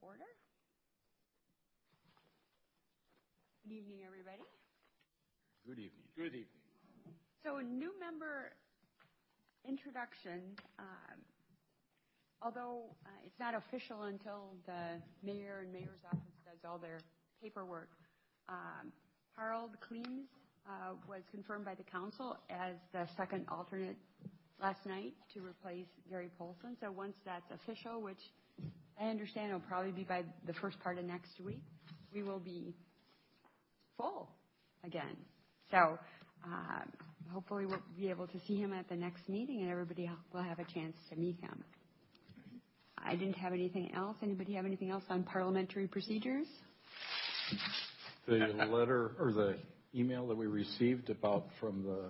order. Good evening, everybody. Good evening. Good evening. So, new member introduction. Although it's not official until the mayor and mayor's office does all their paperwork, Harold Kleems was confirmed by the council as the second alternate last night to replace Gary Polson. So once that's official, which I understand will probably be by the first part of next week, we will be full again. So hopefully we'll be able to see him at the next meeting and everybody will have a chance to meet him. I didn't have anything else. Anybody have anything else on parliamentary procedures? The letter or the email that we received from the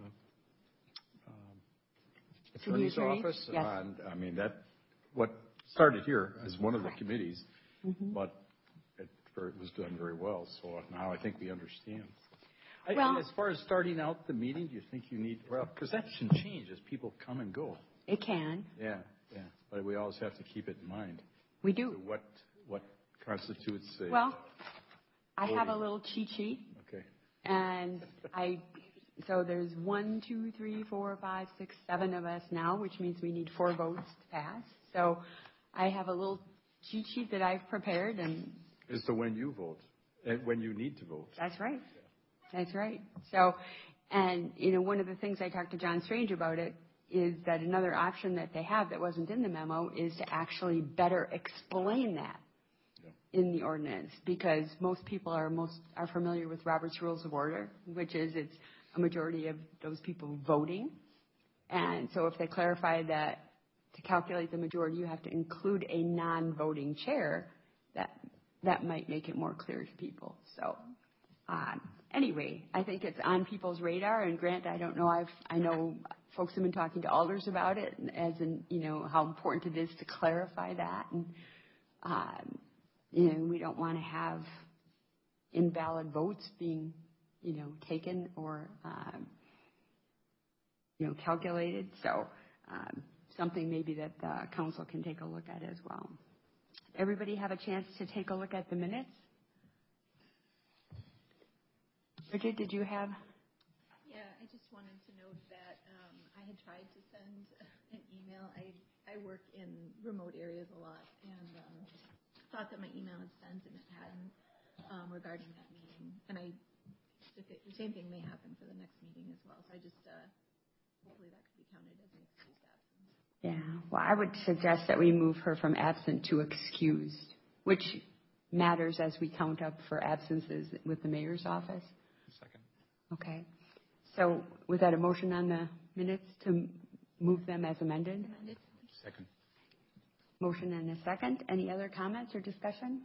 attorney's office, yes. And I mean that what started here as one of the committees, but it was done very well. So now I think we understand. Well, as far as starting out the meeting, do you think you need? Well, because that can change as people come and go. It can. Yeah. But we always have to keep it in mind. We do. So what constitutes a... Well, I have a little cheat sheet. Okay. And so there's 1, 2, 3, 4, 5, 6, 7 of us now, which means we need 4 votes to pass. So I have a little cheat sheet that I've prepared. And as to when you vote, and when you need to vote. That's right. That's right. So, and, one of the things I talked to John Strange about it is that another option that they have that wasn't in the memo is to actually better explain that in the ordinance, because most people are familiar with Robert's Rules of Order, which is it's a majority of those people voting. And so if they clarify that to calculate the majority, you have to include a non-voting chair, that might make it more clear to people. So anyway, I think it's on people's radar. And Grant, I don't know, I know folks have been talking to alders about it, as in, how important it is to clarify that. And, we don't want to have invalid votes being, taken or, calculated. So something maybe that the council can take a look at as well. Everybody have a chance to take a look at the minutes? Bridget, did you have? Yeah, I just wanted to note that I had tried to send an email. I work in remote areas a lot, and thought that my email had sent, and it hadn't, regarding that meeting. And the same thing may happen for the next meeting as well. So I just, hopefully that could be counted as an excused absence. Yeah, well, I would suggest that we move her from absent to excused, which matters as we count up for absences with the mayor's office. Second. Okay. So was that a motion on the minutes to move them as amended? Second. Motion and a second. Any other comments or discussion?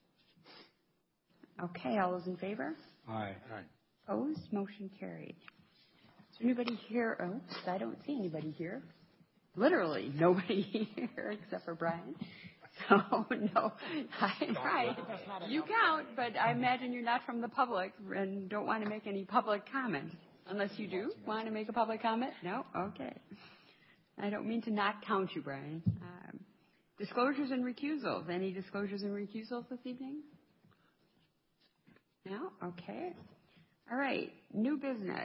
Okay, all those in favor? Aye. Opposed? Motion carried. Is there anybody here? Oh, I don't see anybody here. Literally nobody here except for Brian. So, no. Right. You count, but I imagine you're not from the public and don't want to make any public comment. Unless you do want to make a public comment? No? Okay. I don't mean to not count you, Brian. Disclosures and recusals. Any disclosures and recusals this evening? No? Okay. All right. New business.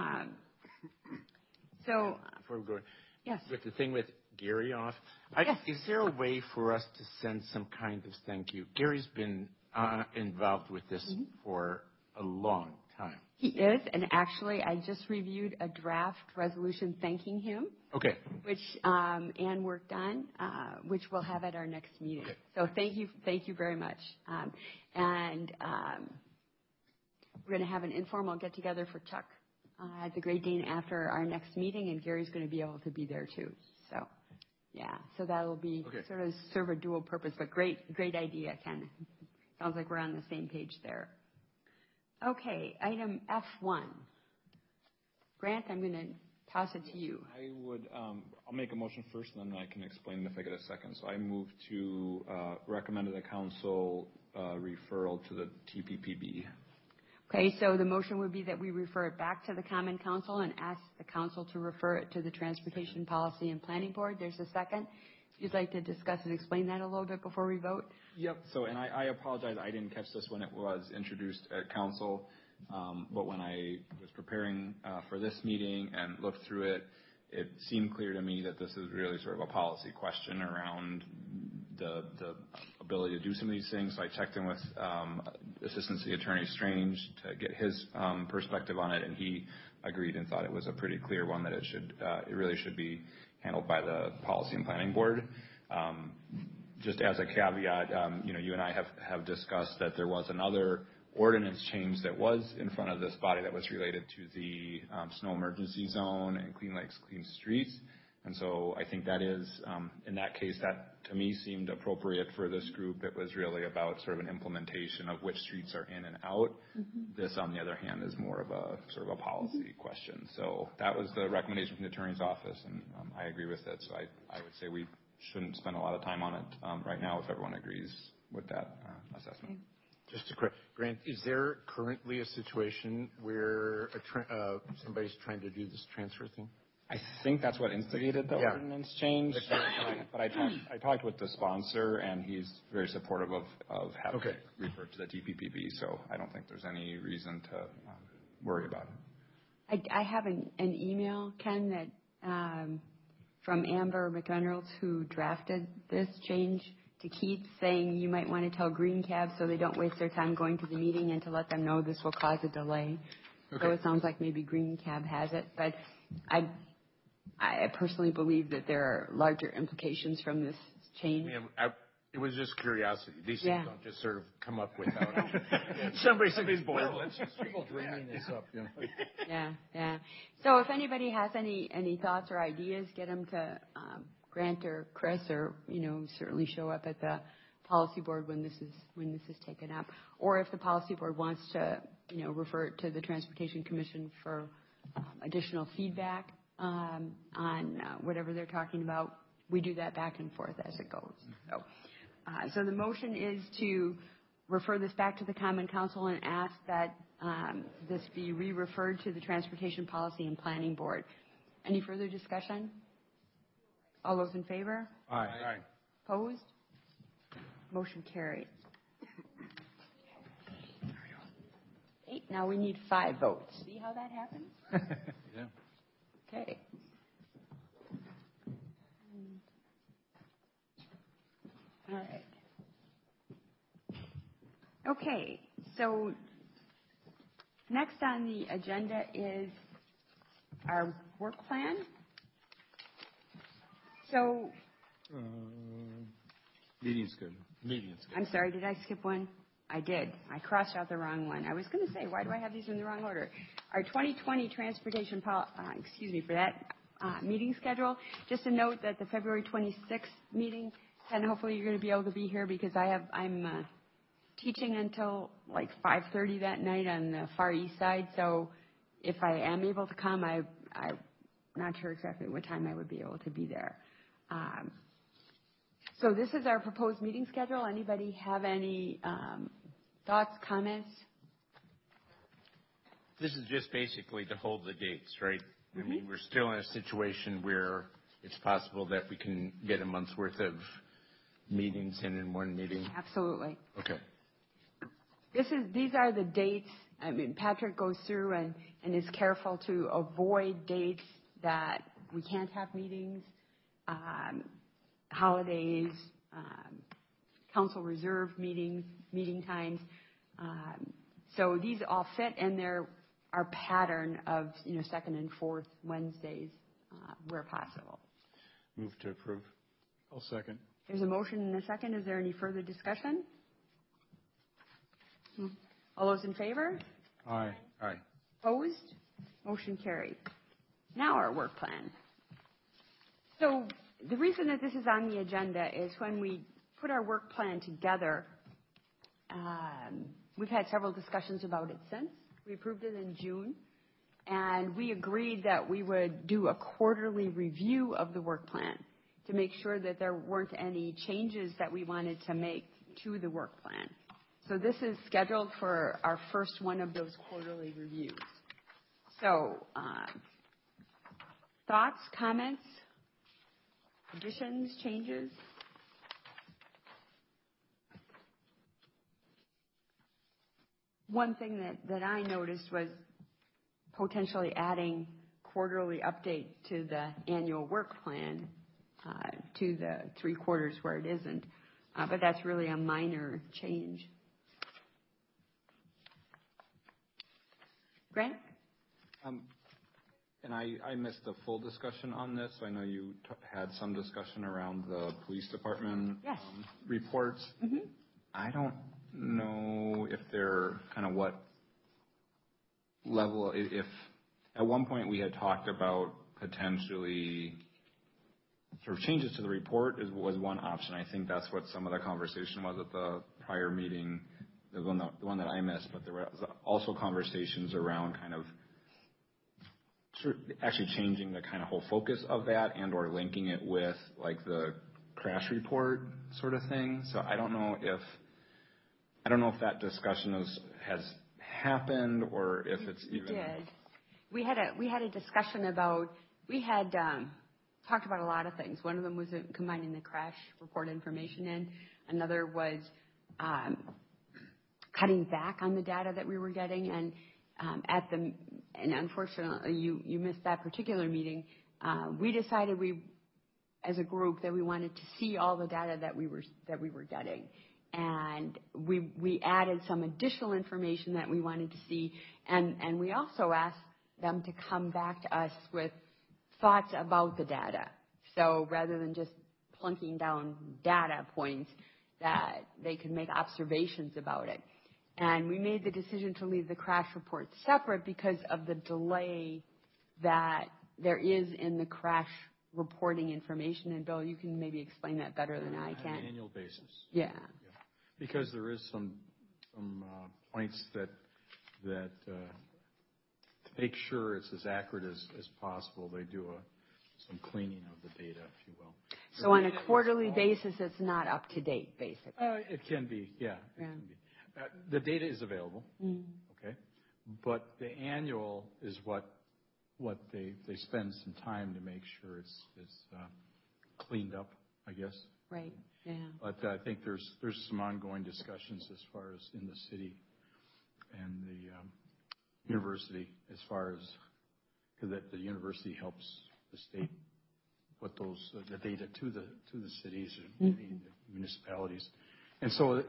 Before we go, yes. With the thing with Gary off, yes. Is there a way for us to send some kind of thank you? Gary's been involved with this for a long time. He is, and actually I just reviewed a draft resolution thanking him. Okay. Which Ann worked on, which we'll have at our next meeting. Okay. So thank you very much. And we're going to have an informal get-together for Chuck at the Great Dane after our next meeting, and Gary's going to be able to be there too. So, yeah, so that'll be sort of serve a dual purpose, but great idea, Ken. Sounds like we're on the same page there. Okay, item F1. Grant, I'm going to toss it to you. I would, I'll make a motion first, and then I can explain if I get a second. So I move to recommend to the council referral to the TPPB. Okay, so the motion would be that we refer it back to the Common Council and ask the council to refer it to the Transportation Policy and Planning Board. There's a second. you'd like to discuss and explain that a little bit before we vote? Yep. So, and I apologize, I didn't catch this when it was introduced at council, but when I was preparing for this meeting and looked through it, it seemed clear to me that this is really sort of a policy question around the ability to do some of these things. So I checked in with Assistant City Attorney Strange to get his perspective on it, and he agreed and thought it was a pretty clear one that it really should be handled by the Policy and Planning Board. Just as a caveat, you and I have discussed that there was another ordinance change that was in front of this body that was related to the snow emergency zone and Clean Lakes, Clean Streets. And so I think that is, in that case, that to me seemed appropriate for this group. It was really about sort of an implementation of which streets are in and out. Mm-hmm. This, on the other hand, is more of a sort of a policy question. So that was the recommendation from the Attorney's Office, and I agree with it. So I would say we shouldn't spend a lot of time on it right now if everyone agrees with that assessment. Just a quick, Grant, is there currently a situation where somebody's trying to do this transfer thing? I think that's what instigated the ordinance change. But I talked with the sponsor, and he's very supportive of having it referred to the TPPB. So I don't think there's any reason to worry about it. I have an email, Ken, that from Amber McReynolds, who drafted this change to Keith, saying you might want to tell Green Cab so they don't waste their time going to the meeting and to let them know this will cause a delay. Okay. So it sounds like maybe Green Cab has it, but I personally believe that there are larger implications from this change. It was just curiosity. These things don't just sort of come up without somebody's board. Let's just people dreaming this up. Yeah. So if anybody has any thoughts or ideas, get them to Grant or Chris, or certainly show up at the policy board when this is taken up. Or if the policy board wants to refer it to the Transportation Commission for additional feedback on whatever they're talking about, we do that back and forth as it goes. So the motion is to refer this back to the Common Council and ask that this be re-referred to the Transportation Policy and Planning Board. Any further discussion? All those in favor? Aye. Opposed? Motion carried. Now we need 5 votes. See how that happens? Yeah. Okay. All right. Okay, so next on the agenda is our work plan. So, Meeting schedule. I'm sorry, did I skip one? I did. I crossed out the wrong one. I was going to say, why do I have these in the wrong order? Our 2020 transportation, for that meeting schedule. Just a note that the February 26th meeting, and hopefully you're going to be able to be here because I'm teaching until like 5:30 that night on the Far East Side. So if I am able to come, I'm not sure exactly what time I would be able to be there. So this is our proposed meeting schedule. Anybody have any thoughts, comments? This is just basically to hold the dates, right? Mm-hmm. I mean, we're still in a situation where it's possible that we can get a month's worth of meetings in one meeting. Absolutely. Okay. These are the dates. I mean, Patrick goes through and is careful to avoid dates that we can't have meetings, holidays, council reserve meeting times. So these all fit, and they're our pattern of second and fourth Wednesdays where possible. Move to approve. I'll second. There's a motion and a second. Is there any further discussion? All those in favor? Aye. Opposed? Motion carried. Now our work plan. So the reason that this is on the agenda is when we put our work plan together, we've had several discussions about it since. We approved it in June, and we agreed that we would do a quarterly review of the work plan to make sure that there weren't any changes that we wanted to make to the work plan. So this is scheduled for our first one of those quarterly reviews. So thoughts, comments? additions, changes? One thing that I noticed was potentially adding quarterly update to the annual work plan to the 3 quarters where it isn't. But that's really a minor change. Grant? And I missed the full discussion on this. I know you had some discussion around the police department Yes. Reports. Mm-hmm. I don't know if they're kind of what level, if at one point we had talked about potentially sort of changes to the report was one option. I think that's what some of the conversation was at the prior meeting, the one that I missed, but there was also conversations around kind of actually changing the kind of whole focus of that and or linking it with like the crash report sort of thing. So I don't know if that discussion has happened or if it's even. We did. We had a discussion about, we had talked about a lot of things. One of them was combining the crash report information in. Another was cutting back on the data that we were getting. And and unfortunately you missed that particular meeting. We decided as a group that we wanted to see all the data that we were getting. And we added some additional information that we wanted to see. And we also asked them to come back to us with thoughts about the data. So rather than just plunking down data points, that they could make observations about it. And we made the decision to leave the crash report separate because of the delay that there is in the crash reporting information. And Bill, you can maybe explain that better than I can. On an annual basis. Yeah. Because there is some points that to make sure it's as accurate as possible, they do some cleaning of the data, if you will. So on a quarterly basis, it's not up to date, basically. It can be, yeah. It can be. The data is available, okay, but the annual is what they spend some time to make sure it's cleaned up, I guess. Right. Yeah. But I think there's some ongoing discussions as far as in the city and the university, as far as because the university helps the state put the data to the cities and the municipalities, and so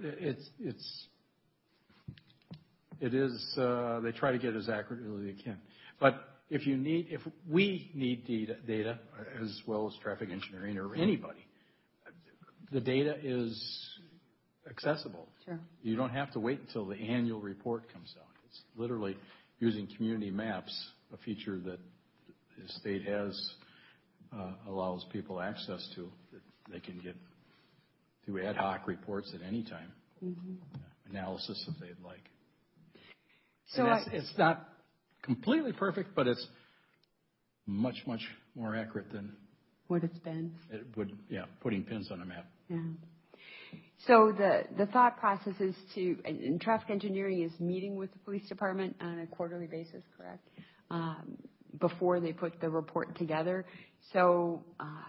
it is they try to get as accurately as they can. But if we need data as well as traffic engineering or anybody, the data is accessible. Sure. You don't have to wait until the annual report comes out. It's literally using community maps, a feature that the state has allows people access to. That they can get through ad hoc reports at any time, analysis if they'd like. So it's not completely perfect, but it's much, much more accurate than what it's been. It would, putting pins on a map. Yeah. So the thought process is and traffic engineering is meeting with the police department on a quarterly basis, correct? Before they put the report together. So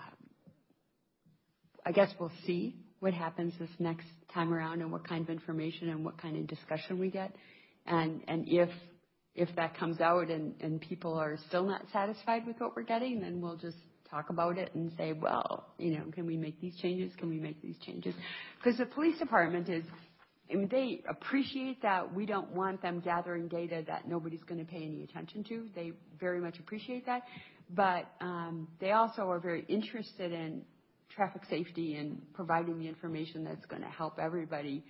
I guess we'll see what happens this next time around and what kind of information and what kind of discussion we get. And if that comes out and people are still not satisfied with what we're getting, then we'll just talk about it and say, well, can we make these changes? Can we make these changes? Because the police department they appreciate that we don't want them gathering data that nobody's going to pay any attention to. They very much appreciate that. But they also are very interested in traffic safety and providing the information that's going to help everybody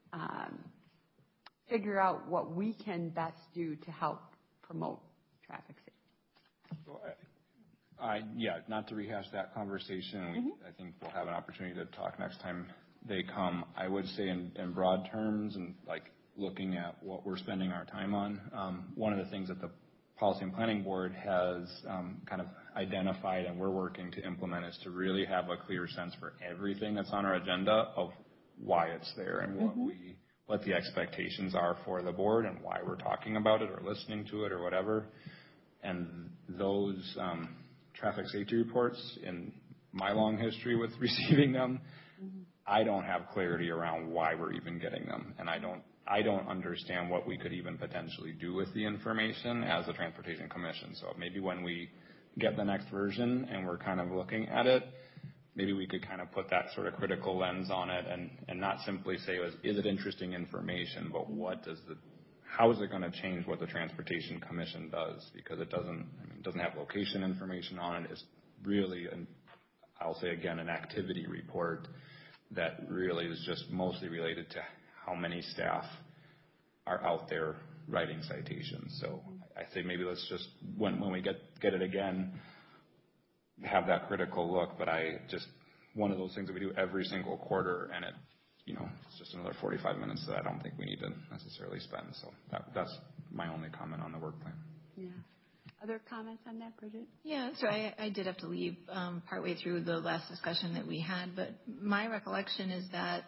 figure out what we can best do to help promote traffic safety. Well, not to rehash that conversation. I think we'll have an opportunity to talk next time they come. I would say in broad terms and like looking at what we're spending our time on, one of the things that the Policy and Planning Board has kind of identified and we're working to implement is to really have a clear sense for everything that's on our agenda of why it's there and what the expectations are for the board and why we're talking about it or listening to it or whatever. And those traffic safety reports, in my long history with receiving them, I don't have clarity around why we're even getting them. And I don't understand what we could even potentially do with the information as a Transportation Commission. So maybe when we get the next version and we're kind of looking at it, maybe we could kind of put that sort of critical lens on it and not simply say, is it interesting information, but how is it going to change what the Transportation Commission does? Because it doesn't have location information on it. It's really, I'll say again, an activity report that really is just mostly related to how many staff are out there writing citations. So I say maybe let's just, when we get it again, have that critical look. But one of those things that we do every single quarter, and it's just another 45 minutes that I don't think we need to necessarily spend. So that's my only comment on the work plan. Yeah. Other comments on that, Bridget? Yeah, so I did have to leave partway through the last discussion that we had, but my recollection is that,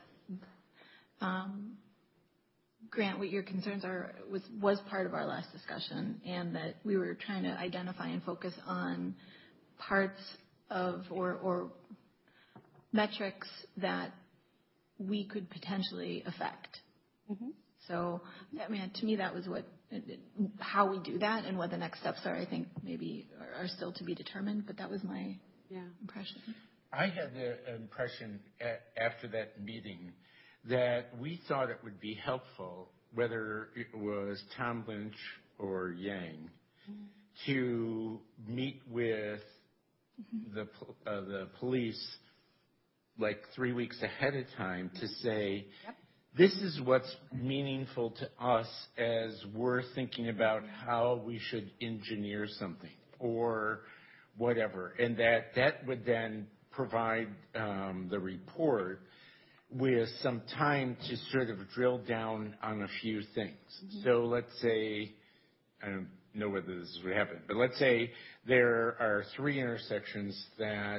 Grant, what your concerns are was part of our last discussion, and that we were trying to identify and focus on parts of or metrics that we could potentially affect. Mm-hmm. So, to me, that was how we do that, and what the next steps are, I think maybe are still to be determined, but that was my impression. I had the impression after that meeting that we thought it would be helpful, whether it was Tom Lynch or Yang, to meet with the police like 3 weeks ahead of time to say, this is what's meaningful to us as we're thinking about how we should engineer something or whatever. And that would then provide the report with some time to sort of drill down on a few things. Mm-hmm. So let's say, I don't know whether this would happen, but let's say there are 3 intersections that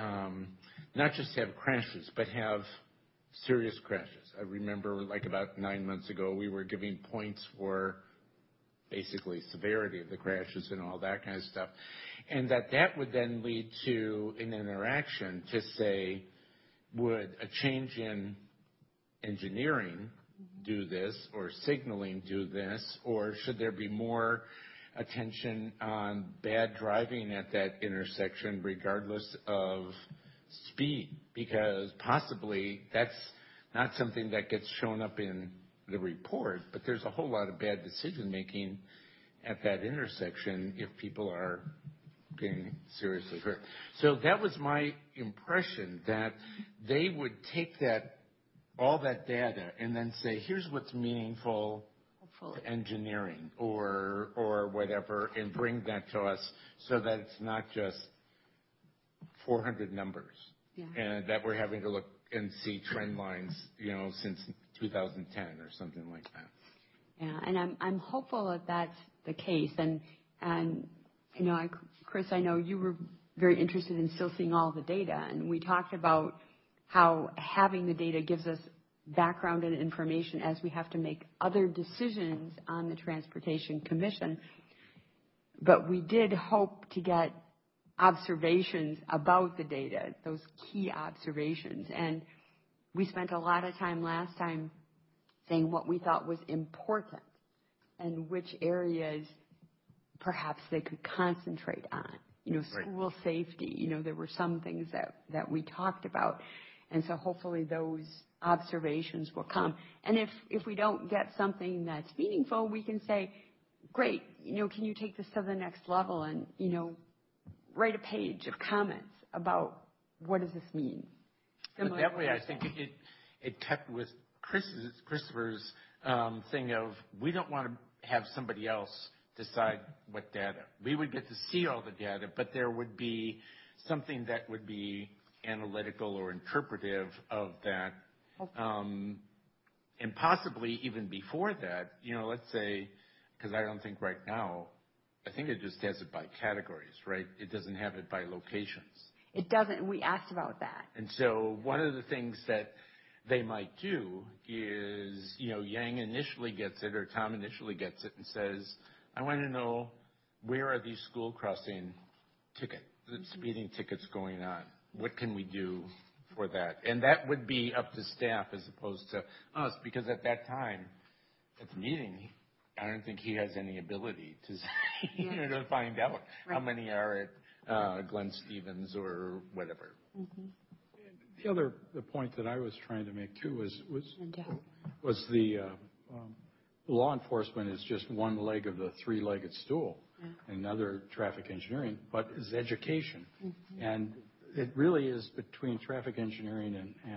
not just have crashes, but have serious crashes. I remember like about 9 months ago, we were giving points for basically severity of the crashes and all that kind of stuff. And that would then lead to an interaction to say, would a change in engineering do this, or signaling do this, or should there be more attention on bad driving at that intersection regardless of speed? Because possibly that's not something that gets shown up in the report, but there's a whole lot of bad decision making at that intersection if people are getting seriously hurt. So that was my impression, that they would take all that data and then say, here's what's meaningful to engineering or whatever, and bring that to us so that it's not just 400 numbers and that we're having to look and see trend lines, since 2010 or something like that. Yeah, and I'm hopeful that that's the case. And Chris, I know you were very interested in still seeing all the data, and we talked about how having the data gives us background and information as we have to make other decisions on the Transportation Commission. But we did hope to get observations about the data, those key observations. And we spent a lot of time last time saying what we thought was important and which areas perhaps they could concentrate on. School safety, there were some things that we talked about. And so hopefully those observations will come. And if we don't get something that's meaningful, we can say, great, can you take this to the next level and, write a page of comments about what does this mean? But that way I think it kept with Christopher's thing of, we don't want to have somebody else decide what data. We would get to see all the data, but there would be something that would be analytical or interpretive of that. And possibly even before that, let's say, because I don't think right now, I think it just has it by categories, right? It doesn't have it by locations. It doesn't. We asked about that. And so one of the things that they might do is, Yang initially gets it, or Tom initially gets it and says, I want to know, where are these school crossing speeding tickets going on? What can we do for that? And that would be up to staff as opposed to us, because at that time, at the meeting, I don't think he has any ability to, to find out how many are at Glenn Stevens or whatever. Mm-hmm. The point that I was trying to make too was the law enforcement is just one leg of the three-legged stool, and another traffic engineering, but is education, and it really is between traffic engineering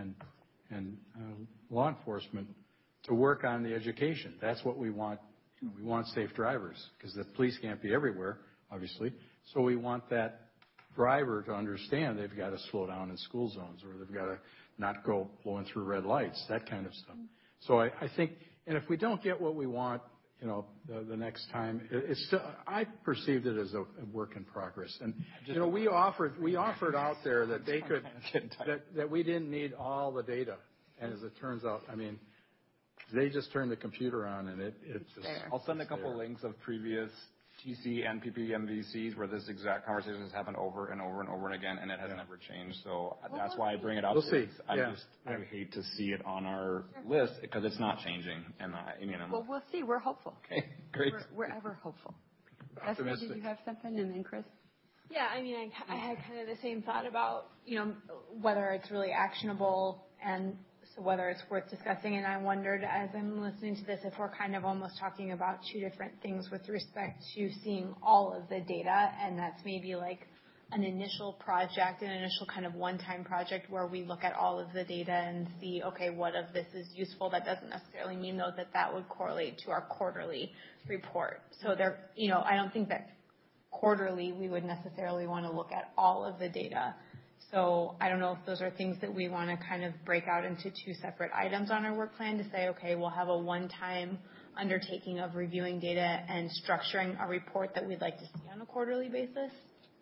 and law enforcement to work on the education. That's what we want. We want safe drivers because the police can't be everywhere, obviously. So we want that driver to understand they've got to slow down in school zones, or they've got to not go blowing through red lights, that kind of stuff. So I think, and if we don't get what we want, the next time, it's still, I perceived it as a work in progress. And we offered out there that they could that we didn't need all the data, and as it turns out, I mean, they just turned the computer on and it just. I'll send a couple links of previous TC and PPMVCs where this exact conversation has happened over and over and over and again, and it has never changed. So that's why I bring it up. We'll see. I hate to see it on our list because it's not changing. And well, we'll see. We're hopeful. Okay, great. We're ever hopeful. Esther, did you have something? And then Chris? Yeah, I mean, I had kind of the same thought about, whether it's really actionable and so whether it's worth discussing. And I wondered, as I'm listening to this, if we're kind of almost talking about two different things with respect to seeing all of the data, and that's maybe like an initial project, an initial kind of one-time project where we look at all of the data and see, okay, what of this is useful. That doesn't necessarily mean, though, that would correlate to our quarterly report. So there, I don't think that quarterly we would necessarily want to look at all of the data. So I don't know if those are things that we want to kind of break out into two separate items on our work plan to say, okay, we'll have a one-time undertaking of reviewing data and structuring a report that we'd like to see on a quarterly basis.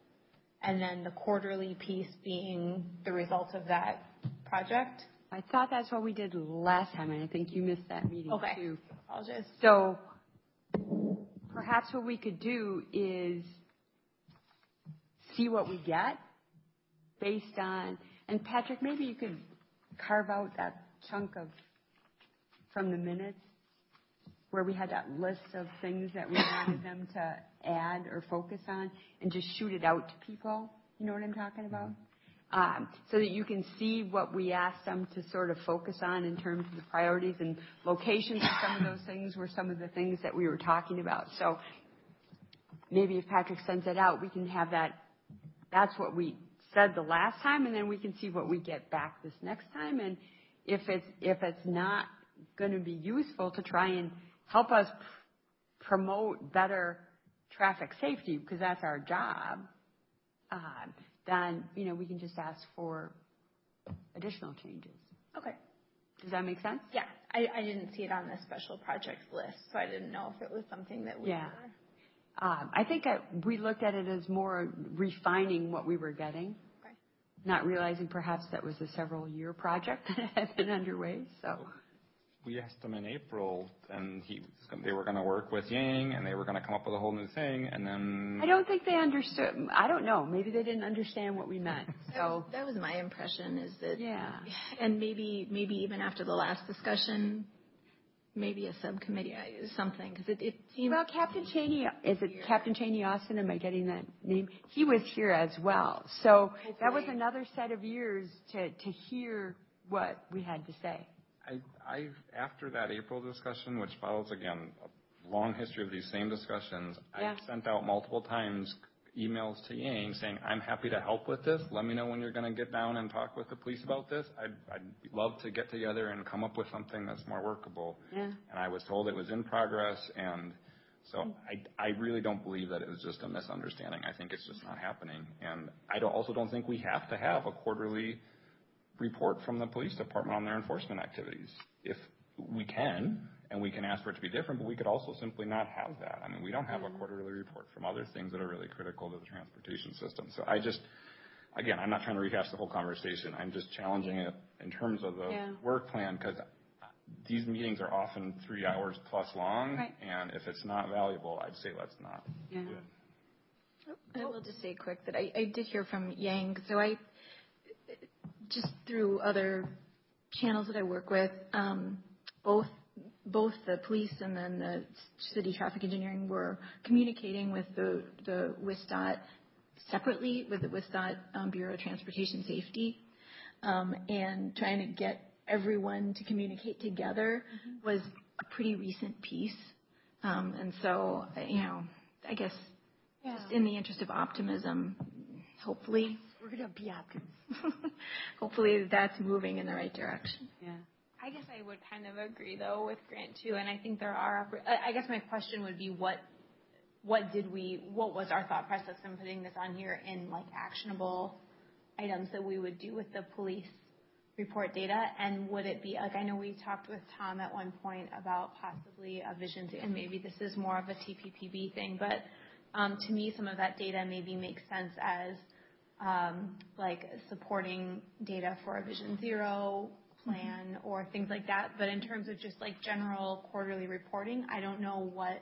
And then the quarterly piece being the result of that project. I thought that's what we did last time, and I think you missed that meeting too. Apologize. So perhaps what we could do is see what we get based on, and Patrick, maybe you could carve out that chunk from the minutes where we had that list of things that we wanted them to add or focus on and just shoot it out to people. You know what I'm talking about? So that you can see what we asked them to sort of focus on in terms of the priorities, and locations of some of those things were some of the things that we were talking about. So maybe if Patrick sends it out, we can have that. That's what we said the last time, and then we can see what we get back this next time. And if it's not going to be useful to try and help us promote better traffic safety, because that's our job, then we can just ask for additional changes. Okay. Does that make sense? Yeah, I didn't see it on the special projects list, so I didn't know if it was something that we were. I think we looked at it as more refining what we were getting, not realizing perhaps that was a several-year project that had been underway. So we asked him in April, and they were going to work with Yang, and they were going to come up with a whole new thing, and then I don't think they understood. I don't know. Maybe they didn't understand what we meant. So that was my impression. Is that and maybe even after the last discussion. Maybe a subcommittee, something, because it seems. Well, Captain Cheney, is it Captain Cheney Austin? Am I getting that name? He was here as well. So that was another set of years to hear what we had to say. After that April discussion, which follows, again, a long history of these same discussions, I sent out multiple times emails to Yang saying, I'm happy to help with this. Let me know when you're going to get down and talk with the police about this. I'd love to get together and come up with something that's more workable. Yeah. And I was told it was in progress, and so I really don't believe that it was just a misunderstanding. I think it's just not happening. And I also don't think we have to have a quarterly report from the police department on their enforcement activities. If we can, and we can ask for it to be different, but we could also simply not have that. I mean, we don't have a quarterly report from other things that are really critical to the transportation system. So again, I'm not trying to rehash the whole conversation. I'm just challenging it in terms of the work plan, because these meetings are often 3 hours plus long, and if it's not valuable, I'd say let's not do it. I will just say quick that I did hear from Yang. So just through other channels that I work with, both the police and then the city traffic engineering were communicating with the WSDOT separately with the WSDOT Bureau of Transportation Safety, and trying to get everyone to communicate together was a pretty recent piece. And so, I guess just in the interest of optimism, hopefully we're going to be optimists. Hopefully that's moving in the right direction. Yeah. I guess I would kind of agree, though, with Grant, too. And I think there are I guess my question would be what was our thought process in putting this on here in, like, actionable items that we would do with the police report data? And would it be, like, I know we talked with Tom at one point about possibly a vision, and maybe this is more of a TPPB thing, but to me, some of that data maybe makes sense as, like, supporting data for a Vision Zero plan or things like that. But in terms of just, like, general quarterly reporting, I don't know what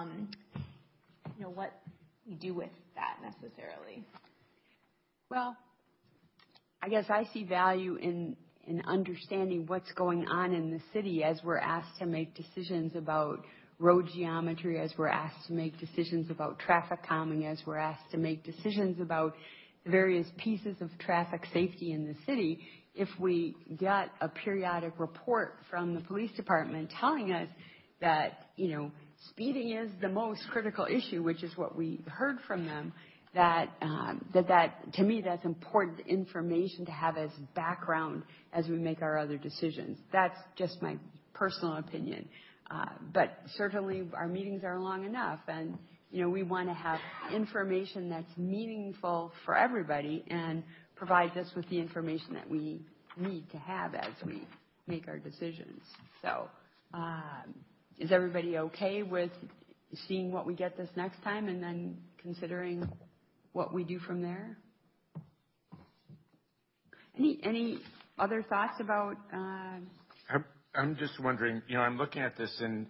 we do with that necessarily. Well, I guess I see value in understanding what's going on in the city as we're asked to make decisions about road geometry, as we're asked to make decisions about traffic calming, as we're asked to make decisions about the various pieces of traffic safety in the city. If we got a periodic report from the police department telling us that, speeding is the most critical issue, which is what we heard from them, that to me, that's important information to have as background as we make our other decisions. That's just my personal opinion. But certainly our meetings are long enough, and, we want to have information that's meaningful for everybody and provides us with the information that we need to have as we make our decisions. So is everybody okay with seeing what we get this next time and then considering what we do from there? Any other thoughts about? I'm just wondering. I'm looking at this, and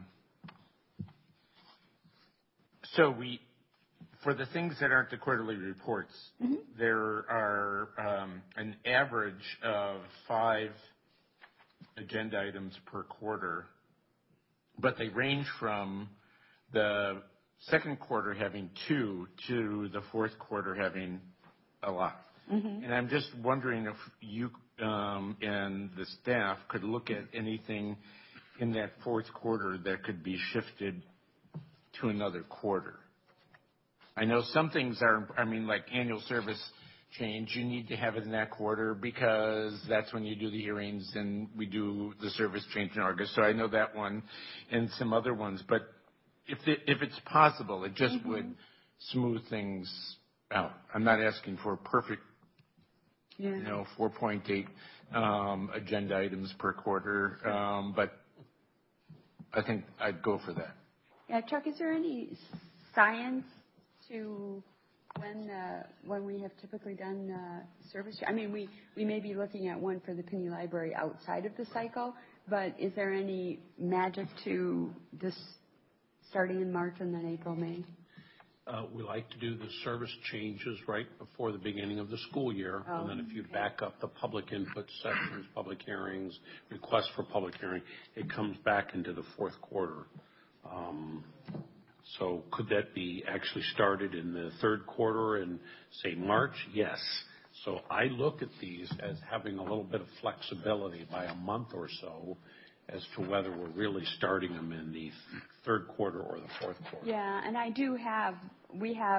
so for the things that aren't the quarterly reports, there are an average of 5 agenda items per quarter, but they range from the second quarter having 2 to the fourth quarter having a lot. And I'm just wondering if you and the staff could look at anything in that fourth quarter that could be shifted to another quarter. I know some things are, like annual service change, you need to have it in that quarter because that's when you do the hearings and we do the service change in August. So I know that one and some other ones. But if it's possible, it just would smooth things out. I'm not asking for a perfect, 4.8 agenda items per quarter, but I think I'd go for that. Yeah, Chuck, is there any science to when we have typically done service? We may be looking at one for the Pinney Library outside of the cycle, but is there any magic to this starting in March and then April, May? We like to do the service changes right before the beginning of the school year. And then if you back up the public input sessions, public hearings, requests for public hearing, it comes back into the fourth quarter. So could that be actually started in the third quarter in, say, March? Yes. So I look at these as having a little bit of flexibility by a month or so as to whether we're really starting them in the third quarter or the fourth quarter. Yeah, and we have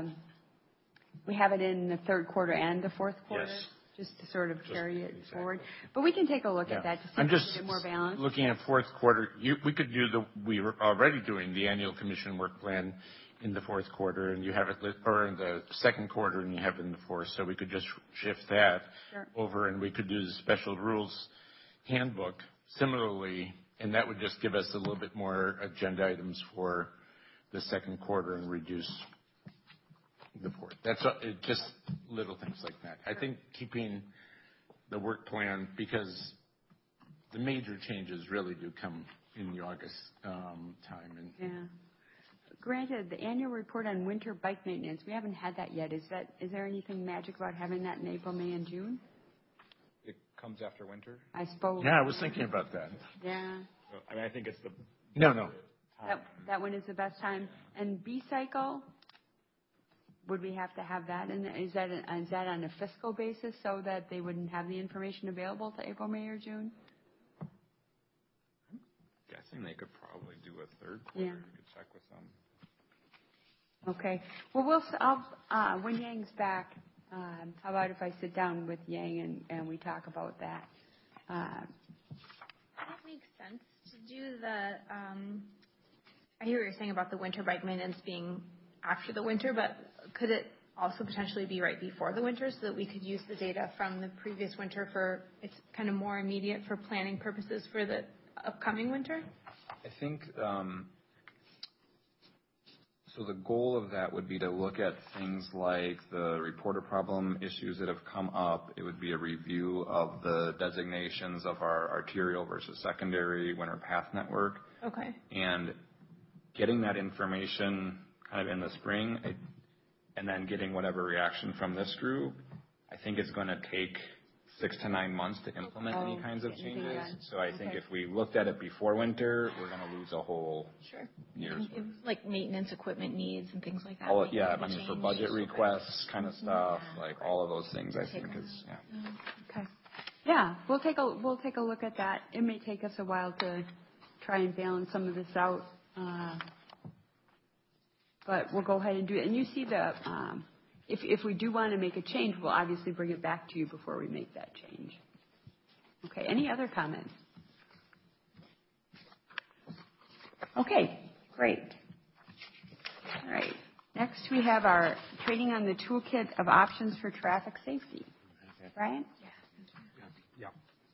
it in the third quarter and the fourth quarter. Yes. Just to sort of carry it forward. But we can take a look at that to see if it's a bit more balanced. Looking at fourth quarter. We could do we were already doing the annual commission work plan in the fourth quarter, and you have it, or in the second quarter, and you have it in the fourth. So we could just shift that over, and we could do the special rules handbook similarly, and that would just give us a little bit more agenda items for the second quarter and reduce the fourth. That's just little things like that. I think keeping the work plan, because the major changes really do come in the August time. Granted, the annual report on winter bike maintenance, we haven't had that yet. Is there anything magic about having that in April, May, and June? comes after winter. I suppose. Yeah, I was thinking about that. Yeah. So, I mean, I think it's the No. That one is the best time. And B cycle, would we have to have that? And is that on a fiscal basis so that they wouldn't have the information available to April, May, or June? guessing they could probably do a third quarter. Yeah. You could check with them. Okay. Well, when Yang's back, how about if I sit down with Yang and we talk about that? Would it make sense to do I hear what you're saying about the winter bike maintenance being after the winter, but could it also potentially be right before the winter so that we could use the data from the previous winter it's kind of more immediate for planning purposes for the upcoming winter? I think, so the goal of that would be to look at things like the reporter problem issues that have come up. It would be a review of the designations of our arterial versus secondary winter path network. Okay. And getting that information kind of in the spring and then getting whatever reaction from this group, I think it's going to take 6 to 9 months to implement any kinds of changes. So I think if we looked at it before winter, we're going to lose a whole year's worth. Like maintenance equipment needs and things like that. For budget requests kind of stuff, like all of those things, I think is, Okay. Yeah, we'll take a look at that. It may take us a while to try and balance some of this out, but we'll go ahead and do it. And you see if we do want to make a change, we'll obviously bring it back to you before we make that change. Okay, any other comments? Okay, great. All right, next we have our training on the toolkit of options for traffic safety. Brian? Yeah.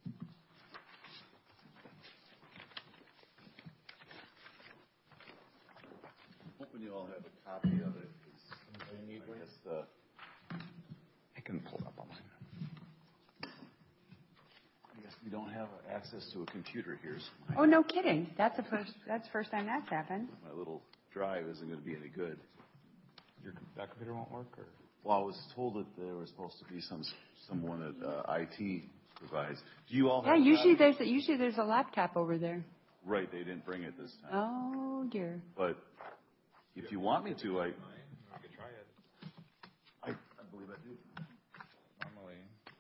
Hoping you all have a copy of it. I can pull it up on mine. I guess we don't have access to a computer here. So Oh, no kidding. That's the first time that's happened. my little drive isn't going to be any good. That computer won't work, or? Well, I was told that there was supposed to be someone at IT provides. Do you all have? Yeah, usually there's a laptop over there. Right, they didn't bring it this time. Oh dear. But if you want me to, I could try it. I believe I do. Normally,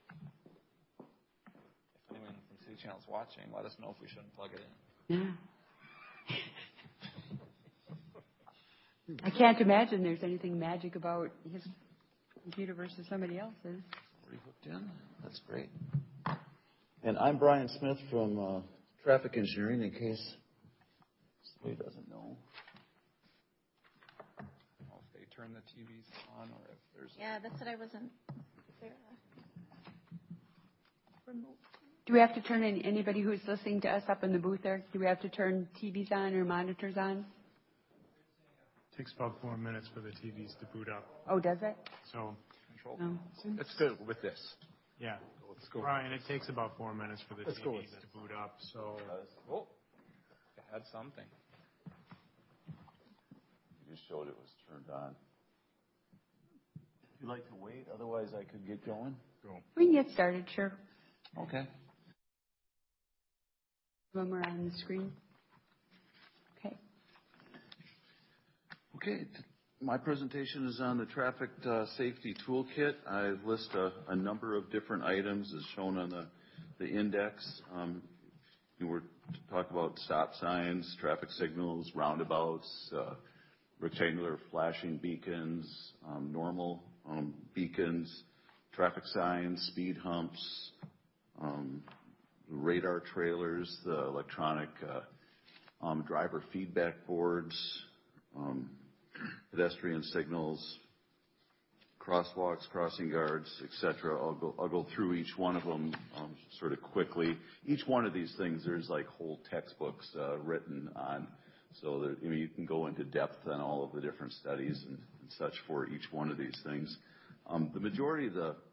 if anyone from City Channel's watching, let us know if we shouldn't plug it in. Yeah. I can't imagine there's anything magic about his computer versus somebody else's. Already hooked in? That's great. And I'm Brian Smith from Traffic Engineering, in case somebody doesn't know. Well, if they turn the TVs on, or if there's... Yeah, that's what I wasn't... Remote. Do we have to turn anybody who's listening to us up in the booth there? Do we have to turn TVs on or monitors on? It takes about 4 minutes for the TVs to boot up. Oh, does it? So, Control. No. Let's go with this. yeah. Let's go. Brian, it takes about 4 minutes for the Let's go with TVs to boot up. So, Oh, it had something. You just showed it was turned on. If you'd like to wait, otherwise I could get going. We can get started, sure. Okay. When we're on the screen. Okay. Okay, my presentation is on the Traffic Safety Toolkit. I list a number of different items as shown on the index. We're to talk about stop signs, traffic signals, roundabouts, rectangular flashing beacons, normal beacons, traffic signs, speed humps, radar trailers, the electronic driver feedback boards, pedestrian signals, crosswalks, crossing guards, etc. I'll go through each one of them sort of quickly. Each one of these things, there's like whole textbooks written on, so that you can go into depth on all of the different studies and such for each one of these things. The majority of the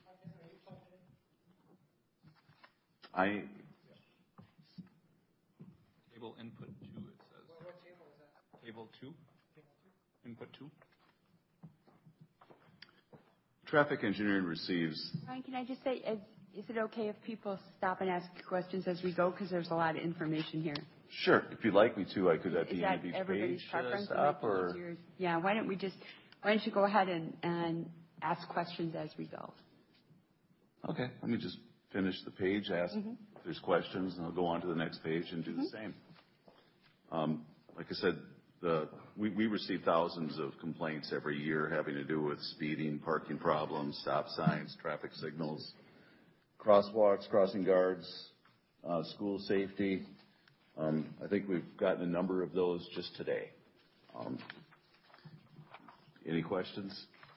Table input 2, it says. What table is that? Table 2? Input 2? Traffic engineering receives. Brian, can I just say, Is it okay if people stop and ask questions as we go? Because there's a lot of information here. Sure. If you'd like me to, I could at Is the that end of each everybody's page preference? stop, or? Yeah, why don't you go ahead and ask questions as we go? Okay. Let me just finish the page, ask if there's questions, and I'll go on to the next page and do the same. Like I said, we receive thousands of complaints every year having to do with speeding, parking problems, stop signs, traffic signals, crosswalks, crossing guards, school safety. I think we've gotten a number of those just today. Any questions?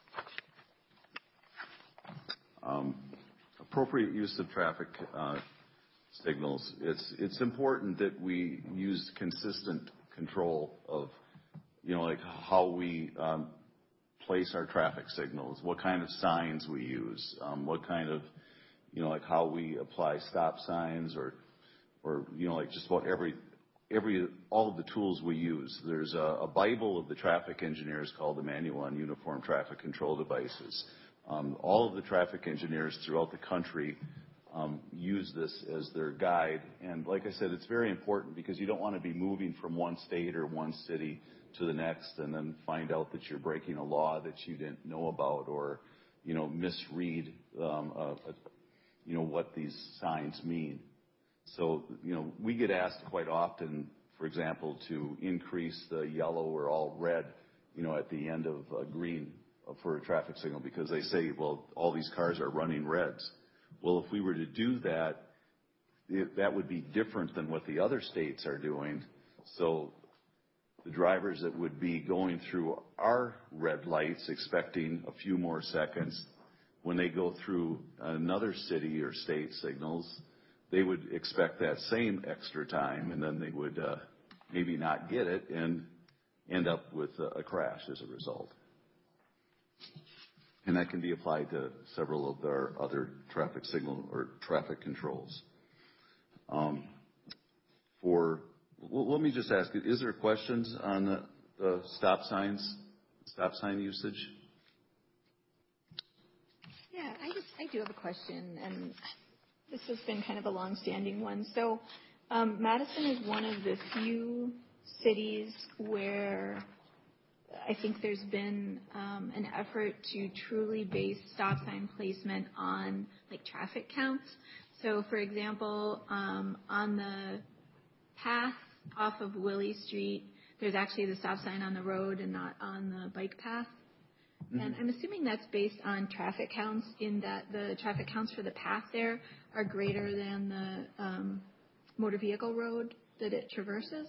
Appropriate use of traffic signals. It's important that we use consistent control of, like how we place our traffic signals, what kind of signs we use, what kind of, like how we apply stop signs or like just about all of the tools we use. There's a Bible of the traffic engineers called the Manual on Uniform Traffic Control Devices. All of the traffic engineers throughout the country use this as their guide. And like I said, it's very important because you don't want to be moving from one state or one city to the next and then find out that you're breaking a law that you didn't know about or, misread, what these signs mean. So, we get asked quite often, for example, to increase the yellow or all red, at the end of green for a traffic signal because they say, well, all these cars are running reds. Well, if we were to do that, that would be different than what the other states are doing. So the drivers that would be going through our red lights expecting a few more seconds, when they go through another city or state signals, they would expect that same extra time, and then they would maybe not get it and end up with a crash as a result. And that can be applied to several of their other traffic signal or traffic controls. Let me just ask, is there questions on the stop sign usage? Yeah, I do have a question, and this has been kind of a long-standing one. So Madison is one of the few cities where I think there's been an effort to truly base stop sign placement on traffic counts. So, for example, on the path off of Willie Street, there's actually the stop sign on the road and not on the bike path. Mm-hmm. And I'm assuming that's based on traffic counts, in that the traffic counts for the path there are greater than the motor vehicle road that it traverses.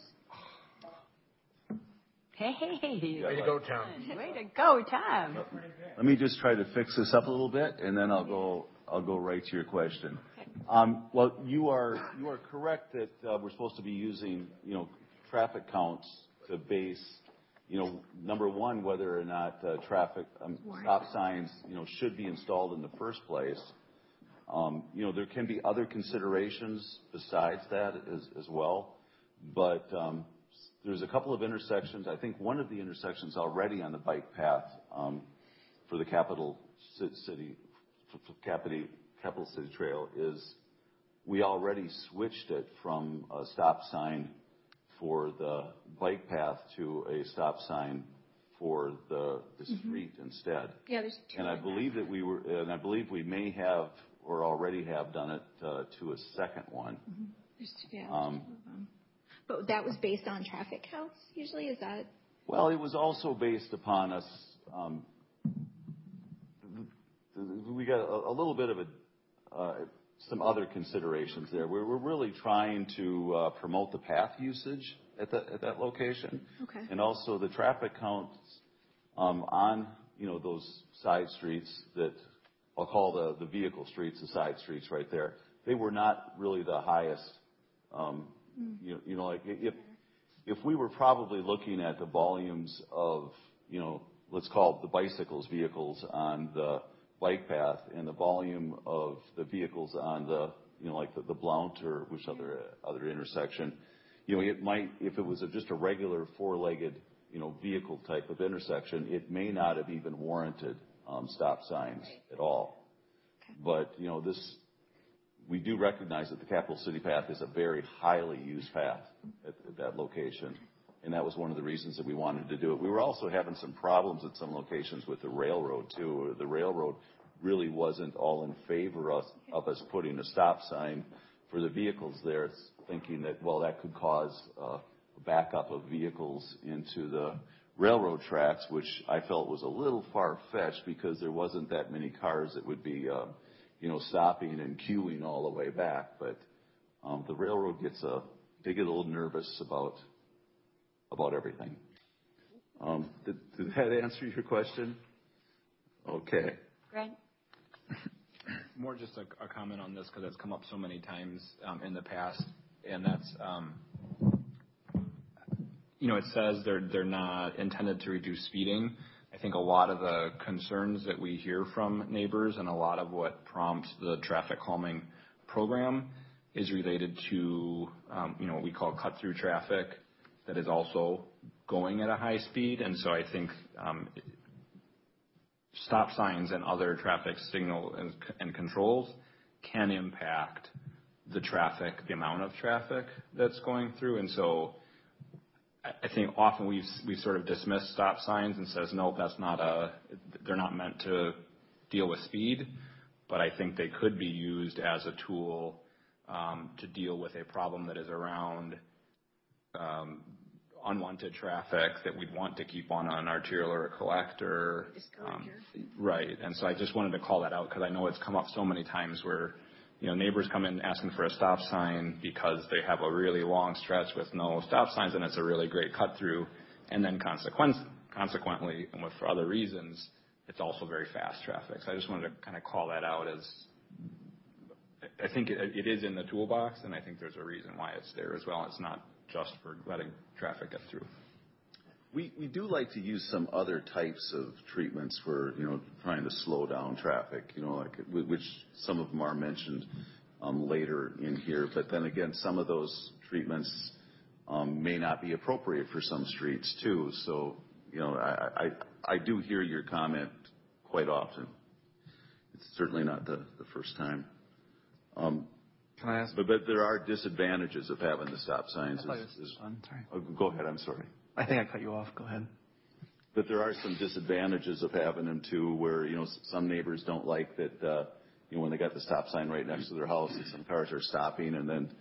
Hey. Way to go, Tom. Way to go, Tom. Let me just try to fix this up a little bit, and then I'll go right to your question. Okay. Well, you are correct that we're supposed to be using, traffic counts to base, number one, whether or not traffic stop signs, should be installed in the first place. There can be other considerations besides that as well, but there's a couple of intersections. I think one of the intersections already on the bike path for the Capital City Trail is we already switched it from a stop sign for the bike path to a stop sign for the street instead. Yeah, there's two. And I believe we may have or already have done it to a second one. Mm-hmm. There's two of them. But that was based on traffic counts, usually? Is that? Well, it was also based upon us. We got a little bit of some other considerations there. We're really trying to promote the path usage at that location. Okay. And also the traffic counts on, those side streets that I'll call the vehicle streets, the side streets right there. They were not really the highest. If we were probably looking at the volumes of, let's call it the vehicles on the bike path and the volume of the vehicles on the, the Blount or which other intersection, it might, if it was just a regular four-legged, vehicle type of intersection, it may not have even warranted stop signs at all. Okay. But, we do recognize that the Capital City Path is a very highly used path at that location. And that was one of the reasons that we wanted to do it. We were also having some problems at some locations with the railroad, too. The railroad really wasn't all in favor of us putting a stop sign for the vehicles there, thinking that, well, that could cause a backup of vehicles into the railroad tracks, which I felt was a little far-fetched because there wasn't that many cars that would be, stopping and queuing all the way back. But the railroad they get a little nervous about everything. Did that answer your question? Okay. Greg? More just a comment on this because it's come up so many times in the past, and that's, it says they're not intended to reduce speeding. I think a lot of the concerns that we hear from neighbors and a lot of what prompts the traffic calming program is related to, what we call cut-through traffic that is also going at a high speed. And so I think stop signs and other traffic signal and controls can impact the traffic, the amount of traffic that's going through. And so I think often we've sort of dismissed stop signs and says, no, they're not meant to deal with speed. But I think they could be used as a tool to deal with a problem that is around unwanted traffic that we'd want to keep on an arterial or a collector. Right. And so I just wanted to call that out because I know it's come up so many times where, neighbors come in asking for a stop sign because they have a really long stretch with no stop signs and it's a really great cut through. And then consequently, and for other reasons, it's also very fast traffic. So I just wanted to kind of call that out as, I think it is in the toolbox, and I think there's a reason why it's there as well. It's not just for letting traffic get through. We do like to use some other types of treatments for, trying to slow down traffic, which some of them are mentioned later in here. But then again, some of those treatments may not be appropriate for some streets too. So, I do hear your comment quite often. It's certainly not the first time. Can I ask? But there are disadvantages of having the stop signs. Sorry. Oh, go ahead. I'm sorry. I think I cut you off. Go ahead. But there are some disadvantages of having them too, where some neighbors don't like that. When they got the stop sign right next to their house, and some cars are stopping and then,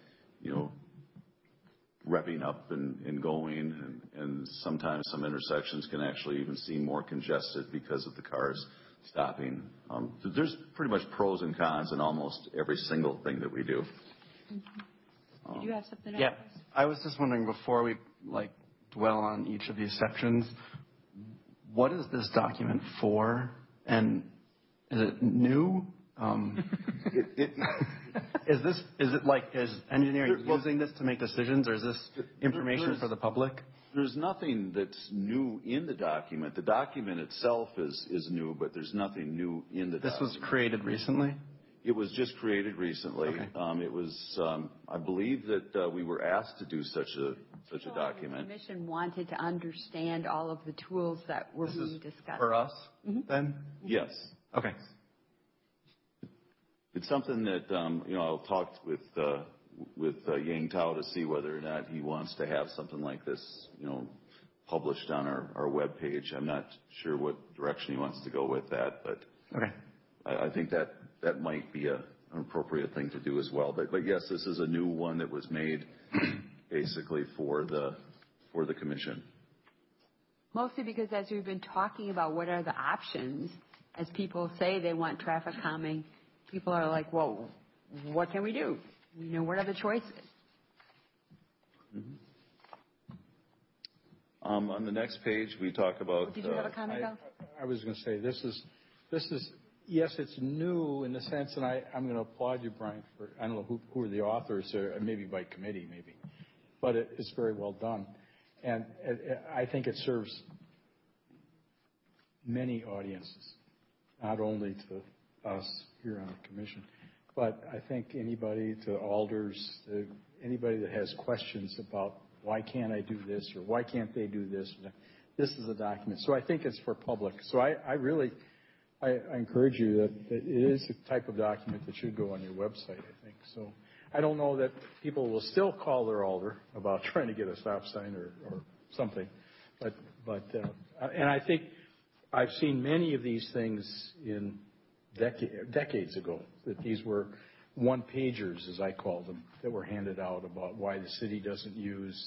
revving up and going, and sometimes some intersections can actually even seem more congested because of the cars stopping. So there's pretty much pros and cons in almost every single thing that we do. Did you have something else? Yeah, I was just wondering before we dwell on each of these sections, what is this document for, and is it new? Is engineering using this to make decisions, or is this information for the public? There's nothing that's new in the document. The document itself is new, but there's nothing new in the document. This was created recently? It was just created recently. Okay. It was, I believe that we were asked to do such a document. The commission wanted to understand all of the tools that were being discussed. For us, then? Yes. Okay. It's something that I'll talk with Yang Tao to see whether or not he wants to have something like this, published on our webpage. I'm not sure what direction he wants to go with that, but okay. I think that might be an appropriate thing to do as well. But yes, this is a new one that was made basically for the commission. Mostly because as we've been talking about what are the options, as people say they want traffic calming, people are like, well, what can we do? What are the choices? Mm-hmm. On the next page, we talk about. Did you have a comment, Bill? I was going to say this is yes, it's new in the sense, and I'm going to applaud you, Brian, for I don't know who are the authors, or maybe by committee, maybe, but it's very well done, and I think it serves many audiences, not only to us here on the commission, but I think anybody, to alders, to anybody that has questions about why can't I do this or why can't they do this, this is a document. So I think it's for public. So I really encourage you that it is a type of document that should go on your website, I think. So I don't know that people will still call their alder about trying to get a stop sign or something. And I think I've seen many of these things in decades ago, that these were one-pagers, as I call them, that were handed out about why the city doesn't use